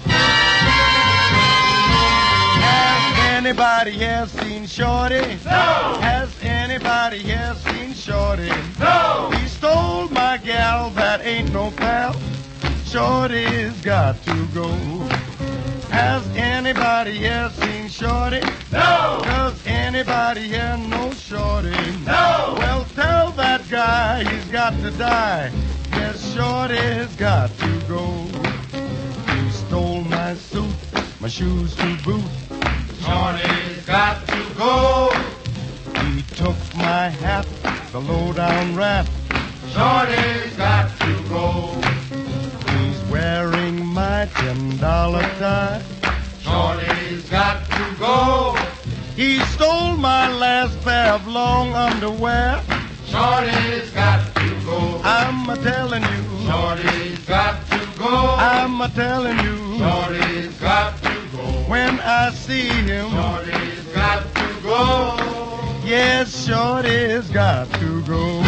Has anybody here seen Shorty? No. Has anybody here seen Shorty? No. He stole my gal, that ain't no pal. Shorty's got to go. Has anybody here seen Shorty? No. Does anybody here know Shorty? No. Well, tell that guy he's got to die. Yes, Shorty's got to go. He stole my suit, my shoes to boot. Shorty's got to go. He took my hat, the low-down rat. Shorty's got to go. He's wearing my ten-dollar tie. Shorty's got to go. He stole my last pair of long underwear. Shorty's got to go. I'm a-telling you. Shorty's got to go. I'm a-telling you. Shorty's got to go. When I see him. Shorty's got to go. Yes, Shorty's got to go.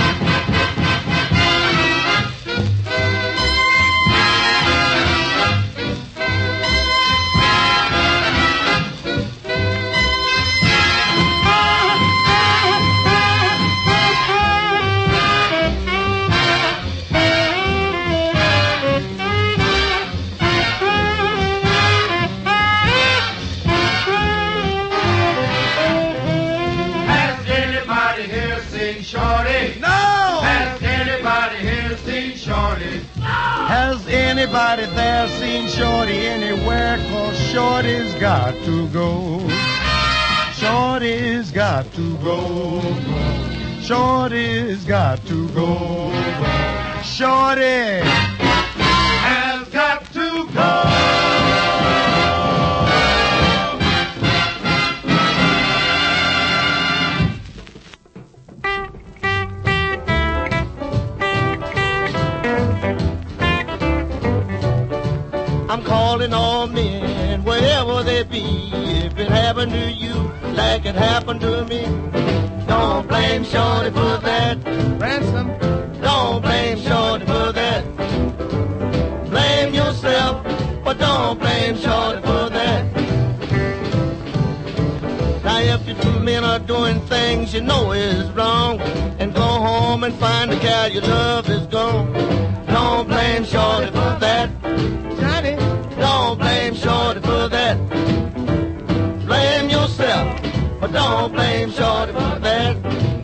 Has anybody there seen Shorty anywhere? 'Cause Shorty's got to go. Shorty's got to go. Shorty's got to go. Shorty has got to go. I'm calling all men, wherever they be. If it happened to you like it happened to me, don't blame Shorty for that. Ransom, don't blame Shorty for that. Blame yourself, but don't blame Shorty for that. Now if you two men are doing things you know is wrong, and go home and find the gal you love is gone, don't blame Shorty for that. Johnny, don't blame Shorty for that. Blame yourself, but don't blame Shorty for that.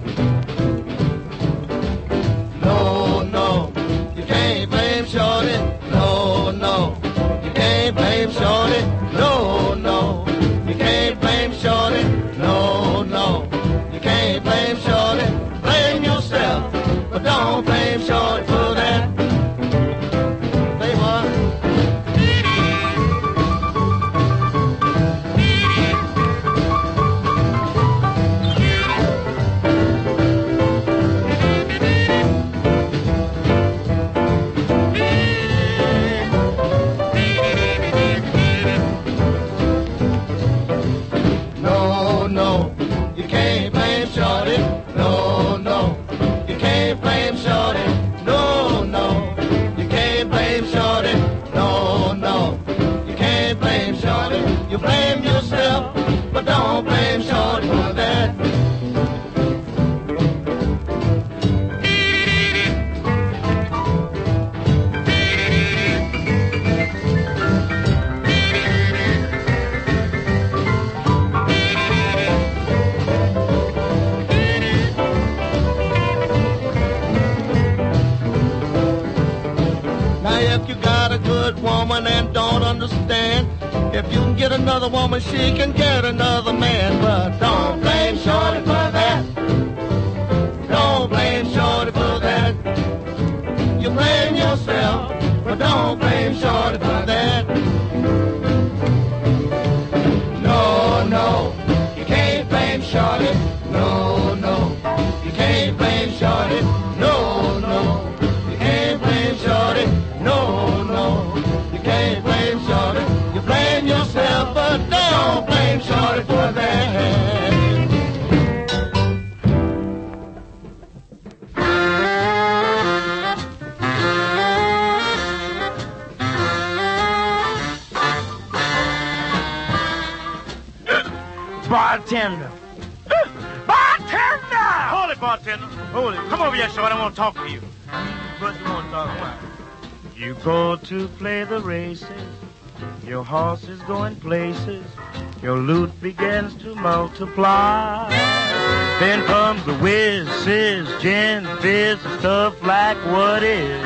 No, no, you can't blame Shorty. No, no, you can't blame Shorty. No, no, you can't blame Shorty. No, no, you can't blame Shorty. Blame yourself, but don't blame Shorty for that. Say what? No, no, you can't blame Shorty. No, no, you can't blame Shorty. No, no, you can't blame Shorty. No, no, you can't blame Shorty. You blame yourself, but don't blame Shorty for that. Now if you got a good woman and don't understand, if you can get another woman, she can get another man. But don't blame Shorty for that. Don't blame Shorty for that. You blame yourself, but don't blame Shorty for that. No, no, you can't blame Shorty. No, no, you can't blame Shorty. No, no, you can't blame Shorty. No, no, you can't blame Shorty. You blame yourself, but don't blame Shorty for that. bartender. Bartender! Hold it, bartender. Hold it. Come over here, short. I want to talk to you. What you want to talk about? You go to play the races. Your horse is going places. Your loot begins to multiply. Then comes the whiz, sizz, gin, fizz, stuff like what is.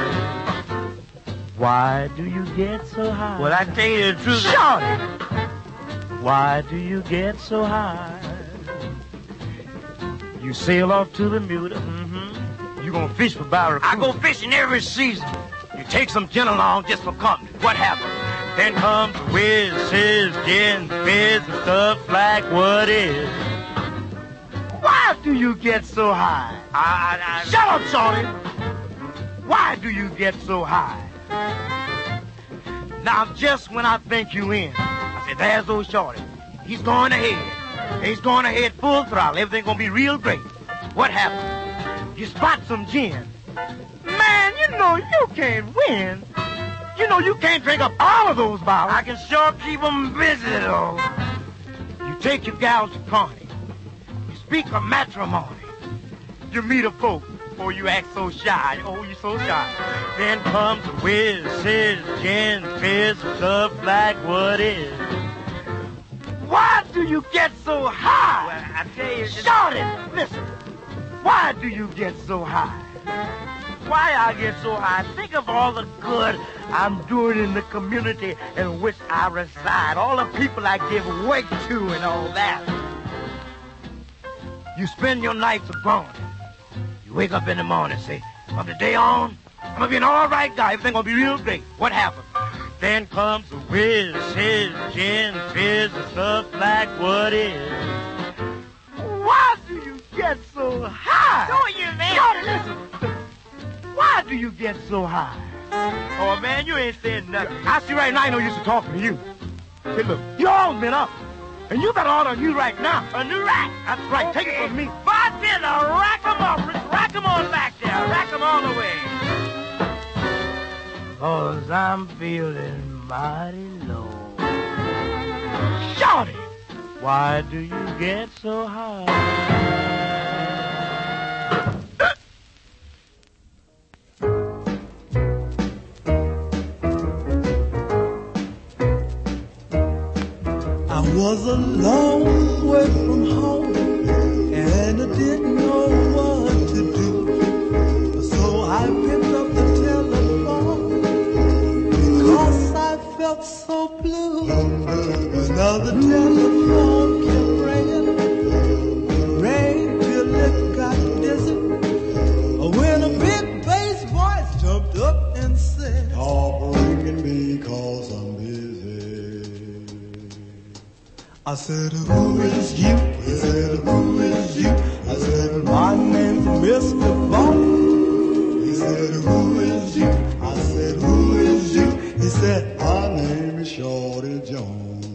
Why do you get so high? Well, I tell you the truth. Shorty! Why do you get so high? You sail off to Bermuda. Mm-hmm. You gonna fish for barracuda. I go fishing every season. You take some gin along just for company. What happens? Then comes whiz, sizz, gin, fizz, and stuff like what is. Why do you get so high? I, I, I... Shut up, shorty! Why do you get so high? Now, just when I think you in, I say, there's old shorty. He's going ahead. He's going ahead full throttle. Everything's gonna be real great. What happens? You spot some gin. Man, you know you can't win. You know you can't drink up all of those bottles. I can sure keep them busy, though. You take your gals to party. You speak of matrimony. You meet a folk before you act so shy. Oh, you're so shy. Then comes the whiz, sizz, gin, fizz, stuff like what is. Why do you get so high? Well, I tell you... Shorty, listen. Why do you get so high? Why I get so high? Think of all the good I'm doing in the community in which I reside. All the people I give work to and all that. You spend your nights abroad. You wake up in the morning and say, from the day on, I'm going to be an all right guy. Everything's going to be real great. What happens? Then comes the whiz, sizz, gin, fizz, and stuff like what is. Why do you get so high? Who are you, man? Shorty, listen. Why do you get so high? Oh, man, you ain't saying nothing. I see right now I ain't no use to talking to you. Hey, look, you all been up. And you got order on you right now. A new rack? That's right. Okay. Take it from me. Bartender, rack them up. Rack them on back there. Rack them all the way. Cause I'm feeling mighty low. Shorty, why do you get so high? I was a long way from home, and I didn't know what to do. So I picked up the telephone, because I felt so blue. Another telephone kept ringing, rang till it got dizzy. When a big bass voice jumped up and said, "Stop ringing me, cause I'm busy." I said, "Who is you?" He said, "Who is you?" I said, "My name's Mister Bone." He said, "Who is you?" I said, "Who is you?" He said, "My name is Shorty Jones."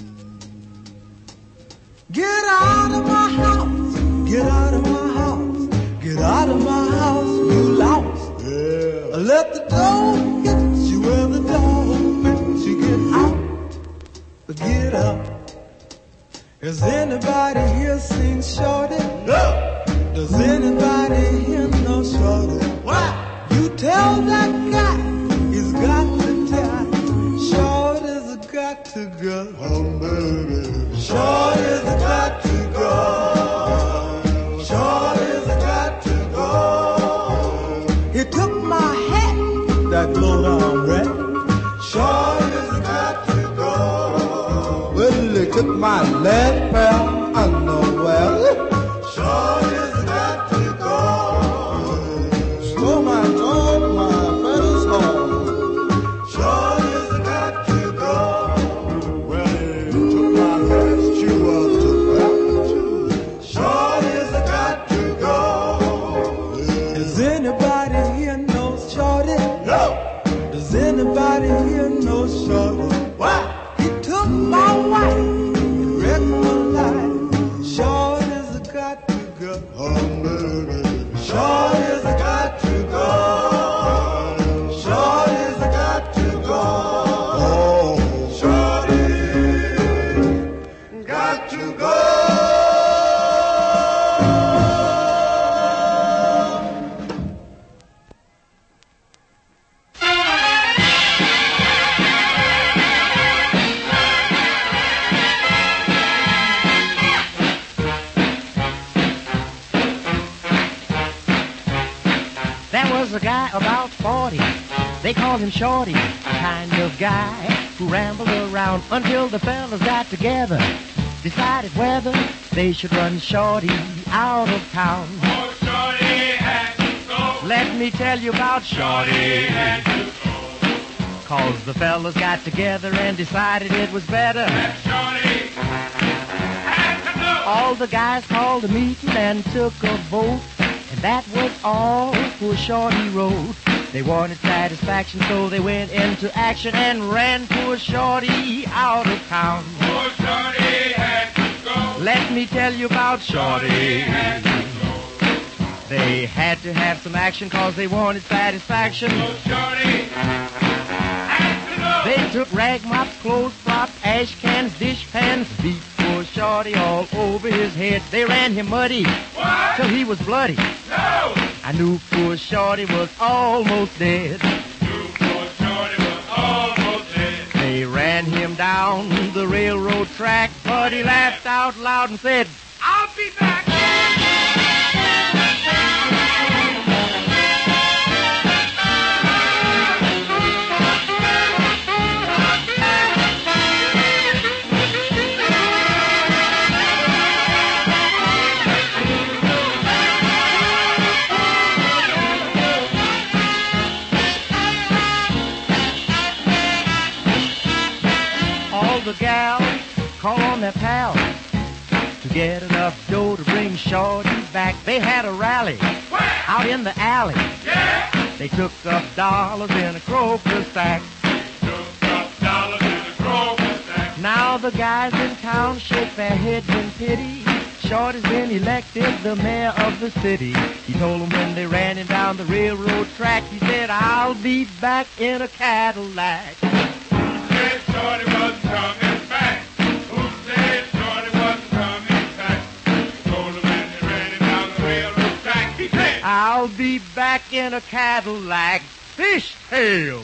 Get out of my house, get out of my house, get out of my house, you lost. Yeah. Let the door hit you where the door fits you. Get out, get out. Has anybody here seen Shorty? No. Does anybody here know Shorty? What? You tell that guy he's got to die. Shorty's got to go. Oh, baby. Shorty's got to go. Shorty's got to go. He took my hat, that low-down rat. Shorty's got to go. Well, he took my lead pair underwear. Shorty's got to go. Stole my dog, my feathers home. Shorty's got to go. Well, he took my last shoe up to back too. Shorty's got to go. Does anybody here know Shorty? No. Does anybody here know Shorty? What? He took my wife. Shorty's got to go. Shorty's got to go. Shorty's got to go. Oh, Shorty got to go. a guy about forty. They called him Shorty, kind of guy who rambled around until the fellas got together, decided whether they should run Shorty out of town. Oh, Shorty had to go. Let me tell you about Shorty. Shorty had to go. Cause the fellas got together and decided it was better. That Shorty had to go. All the guys called a meeting and took a vote, and that was all poor Shorty wrote. They wanted satisfaction, so they went into action and ran poor Shorty out of town. Poor Shorty had to go. Let me tell you about Shorty. Shorty had to go. They had to have some action cause they wanted satisfaction. So Shorty had to go. They took rag mops, clothes props, ash cans, dish pans, beat poor Shorty all over his head. They ran him muddy What? till he was bloody. No. I knew poor Shorty was almost dead. Knew poor Shorty was almost dead. They ran him down the railroad track, but he laughed out loud and said, I'll be back. the gals call on their pals to get enough dough to bring Shorty back. They had a rally out in the alley. Yeah. They took up dollars in a croaker sack. Took up dollars in a croaker sack. Now the guys in town shake their heads in pity. Shorty's been elected the mayor of the city. He told them when they ran him down the railroad track, he said, I'll be back in a Cadillac. Said Shorty wasn't coming back. Who said Shorty wasn't coming back? Told him when they ran him down the railroad track, he said, I'll be back in a Cadillac. Fishtail.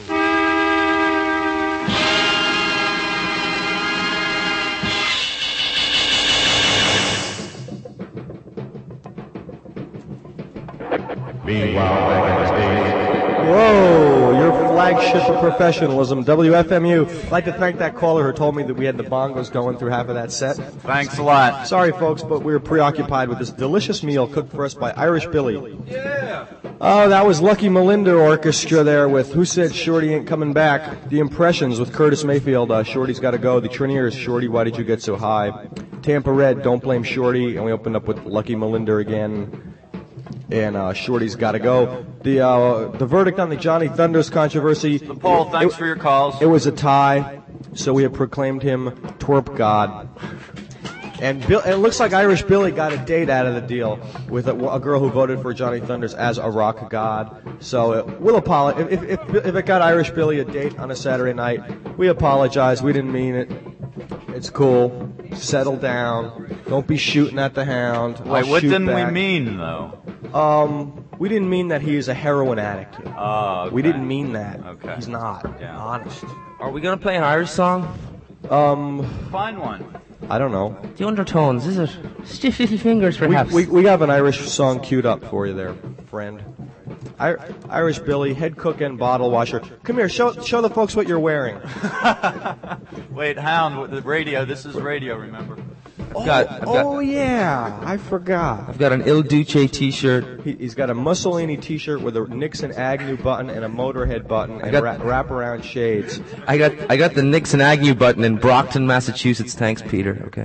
Meanwhile, back in the States. Whoa, your flagship of professionalism, W F M U. I'd like to thank that caller who told me that we had the bongos going through half of that set. Thanks a lot. Sorry, folks, but we were preoccupied with this delicious meal cooked for us by Irish Billy. Yeah. Oh, that was Lucky Melinda Orchestra there with Who Said Shorty Ain't Coming Back. The Impressions with Curtis Mayfield, uh, Shorty's Gotta Go. The Treniers, Shorty, Why Did You Get So High? Tampa Red, Don't Blame Shorty. And we opened up with Lucky Melinda again. And uh, Shorty's Gotta Go. The uh, the verdict on the Johnny Thunders controversy. The poll, thanks it, for your calls. It was a tie, so we have proclaimed him Twerp God. And Bill, it looks like Irish Billy got a date out of the deal with a, a girl who voted for Johnny Thunders as a rock god. So uh, we'll apologize. If, if, if it got Irish Billy a date on a Saturday night, we apologize. We didn't mean it. It's cool. Settle down. Don't be shooting at the hound. Wait, I'll what shoot didn't back. we mean, though? Um, we didn't mean that he is a heroin addict. Oh, okay. We didn't mean that. Okay. He's not. Yeah. Honest. Are we gonna play an Irish song? Um, Find one. I don't know. The undertones, is it? Stiff little fingers, We, perhaps. we, we have an Irish song queued up for you there, friend. I, Irish Billy, head cook and bottle washer. Come here, show show the folks what you're wearing. Wait, Hound, with the radio. This is radio, remember? I've got, I've got, Oh, yeah, I forgot. I've got an Il Duce T-shirt. He, he's got a Mussolini T-shirt with a Nixon Agnew button and a Motorhead button and got- wrap, wraparound shades. I got, I got the Nixon Agnew button in Brockton, Massachusetts. Thanks, Peter. Okay.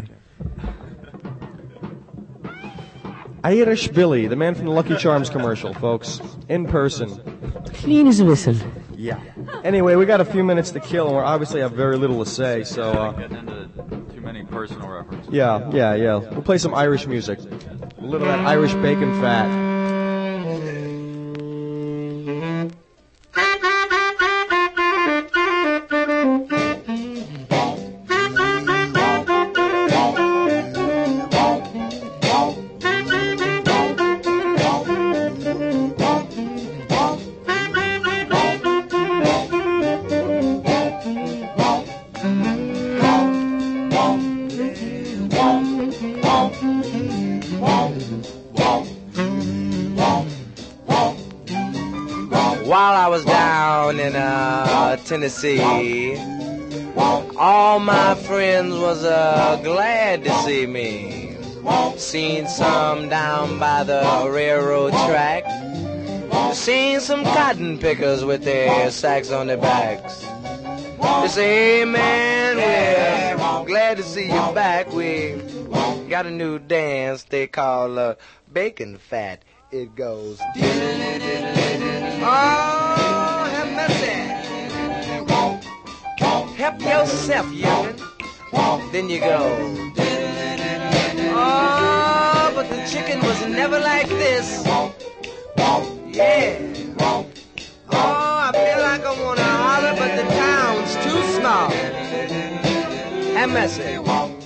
Irish Billy, the man from the Lucky Charms commercial, folks, in person. Clean as a whistle. Yeah. Anyway, we got a few minutes to kill, and we obviously have very little to say. So, uh, Getting into too many personal references. yeah, yeah, yeah. We'll play some Irish music. A little of that Irish bacon fat. down in uh, Tennessee. All my friends was uh, glad to see me. Seen some down by the railroad track. Seen some cotton pickers with their sacks on their backs. They say, hey man, we're glad to see you back. We got a new dance they call uh, bacon fat. It goes. Oh, have mercy. Help yourself, youngin'. Then you go. Oh, but the chicken was never like this. Yeah. Oh, I feel like I wanna holler, but the town's too small. Have mercy.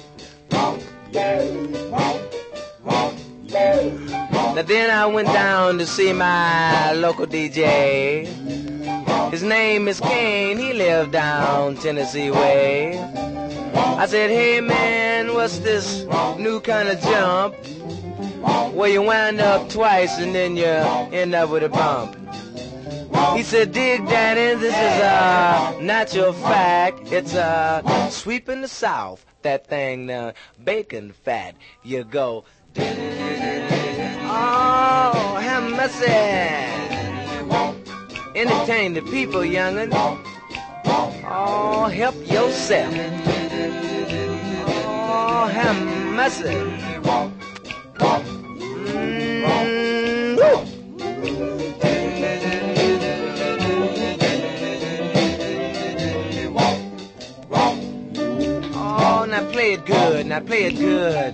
Now then I went down to see my local D J. His name is Kane, he lived down Tennessee way. I said, hey man, what's this new kind of jump? Where you wind up twice and then you end up with a bump. He said, dig daddy, this is a natural fact. It's a sweeping the south, that thing, uh, bacon fat. You go, oh, have mercy. Entertain the people, young'un. Oh, help yourself. Oh, have mercy. Mm, woo. Oh, now play it good. Now play it good.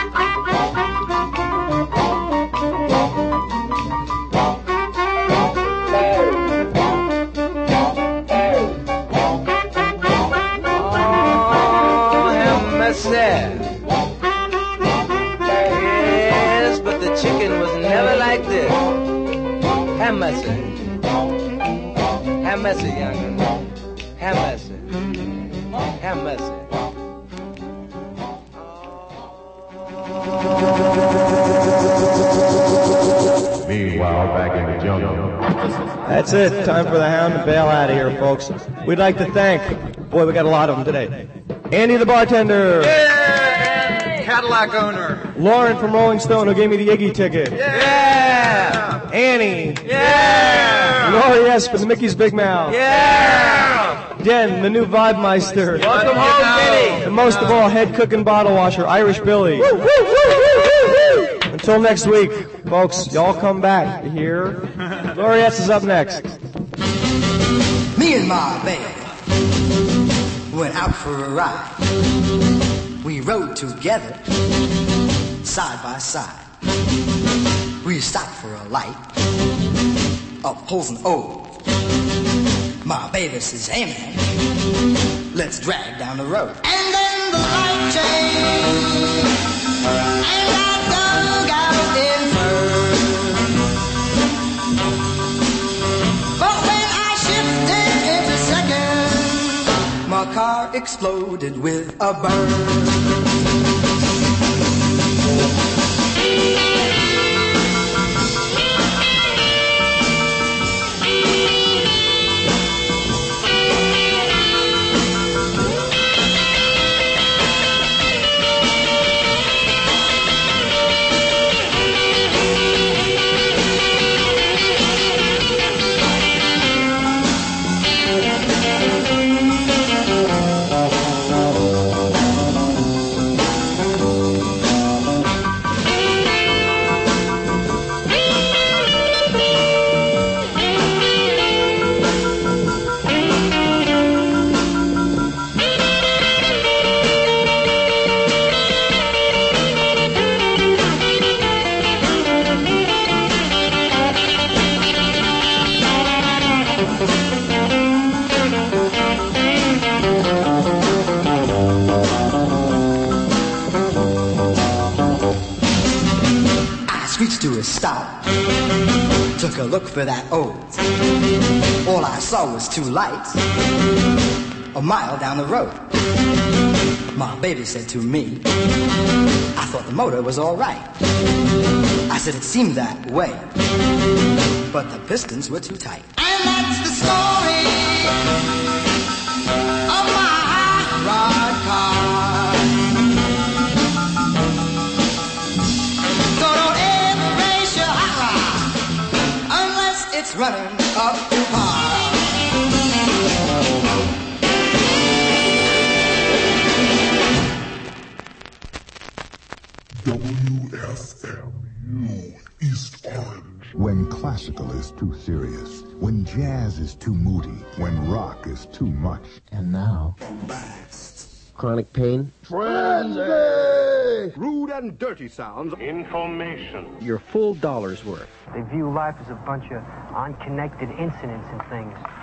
Yes, but the chicken was never like this. Have mercy. Have mercy, young'un. Have mercy. Have mercy. Meanwhile, back in the jungle. That's it. Time for the Hound to bail out of here, folks. We'd like to thank, boy, we got a lot of them today. Andy the bartender. Yeah! Cadillac owner. Lauren from Rolling Stone, who gave me the Iggy ticket. Yeah! Annie. Yeah! Laurie S. from the Mickey's Big Mouth. Yeah! Den, the new Vibe Meister. Welcome home, Kenny. And most of all, head cook and bottle washer, Irish Billy. Woo, woo, woo, woo, woo. Until next week, folks, y'all come back. You hear? Laurie S. is up next. Me and my baby went out for a ride. We rode together, side by side. We stopped for a light, up Polson O. My baby says, hey man, let's drag down the road. And then the light changed, and I dug out in first. But when I shifted into second, my car exploded with a burn. To a stop, took a look for that O. All I saw was two lights a mile down the road. My baby said to me, I thought the motor was all right. I said it seemed that way, but the pistons were too tight. And And that's the story of my hot rod car. So don't ever race your hot rod unless it's running up to par. W F M U East Orange. When classical is too serious, when jazz is too moody, when rock is too much. And now, chronic pain. Frenzy! Rude and dirty sounds. Information. Your full dollar's worth. They view life as a bunch of unconnected incidents and things.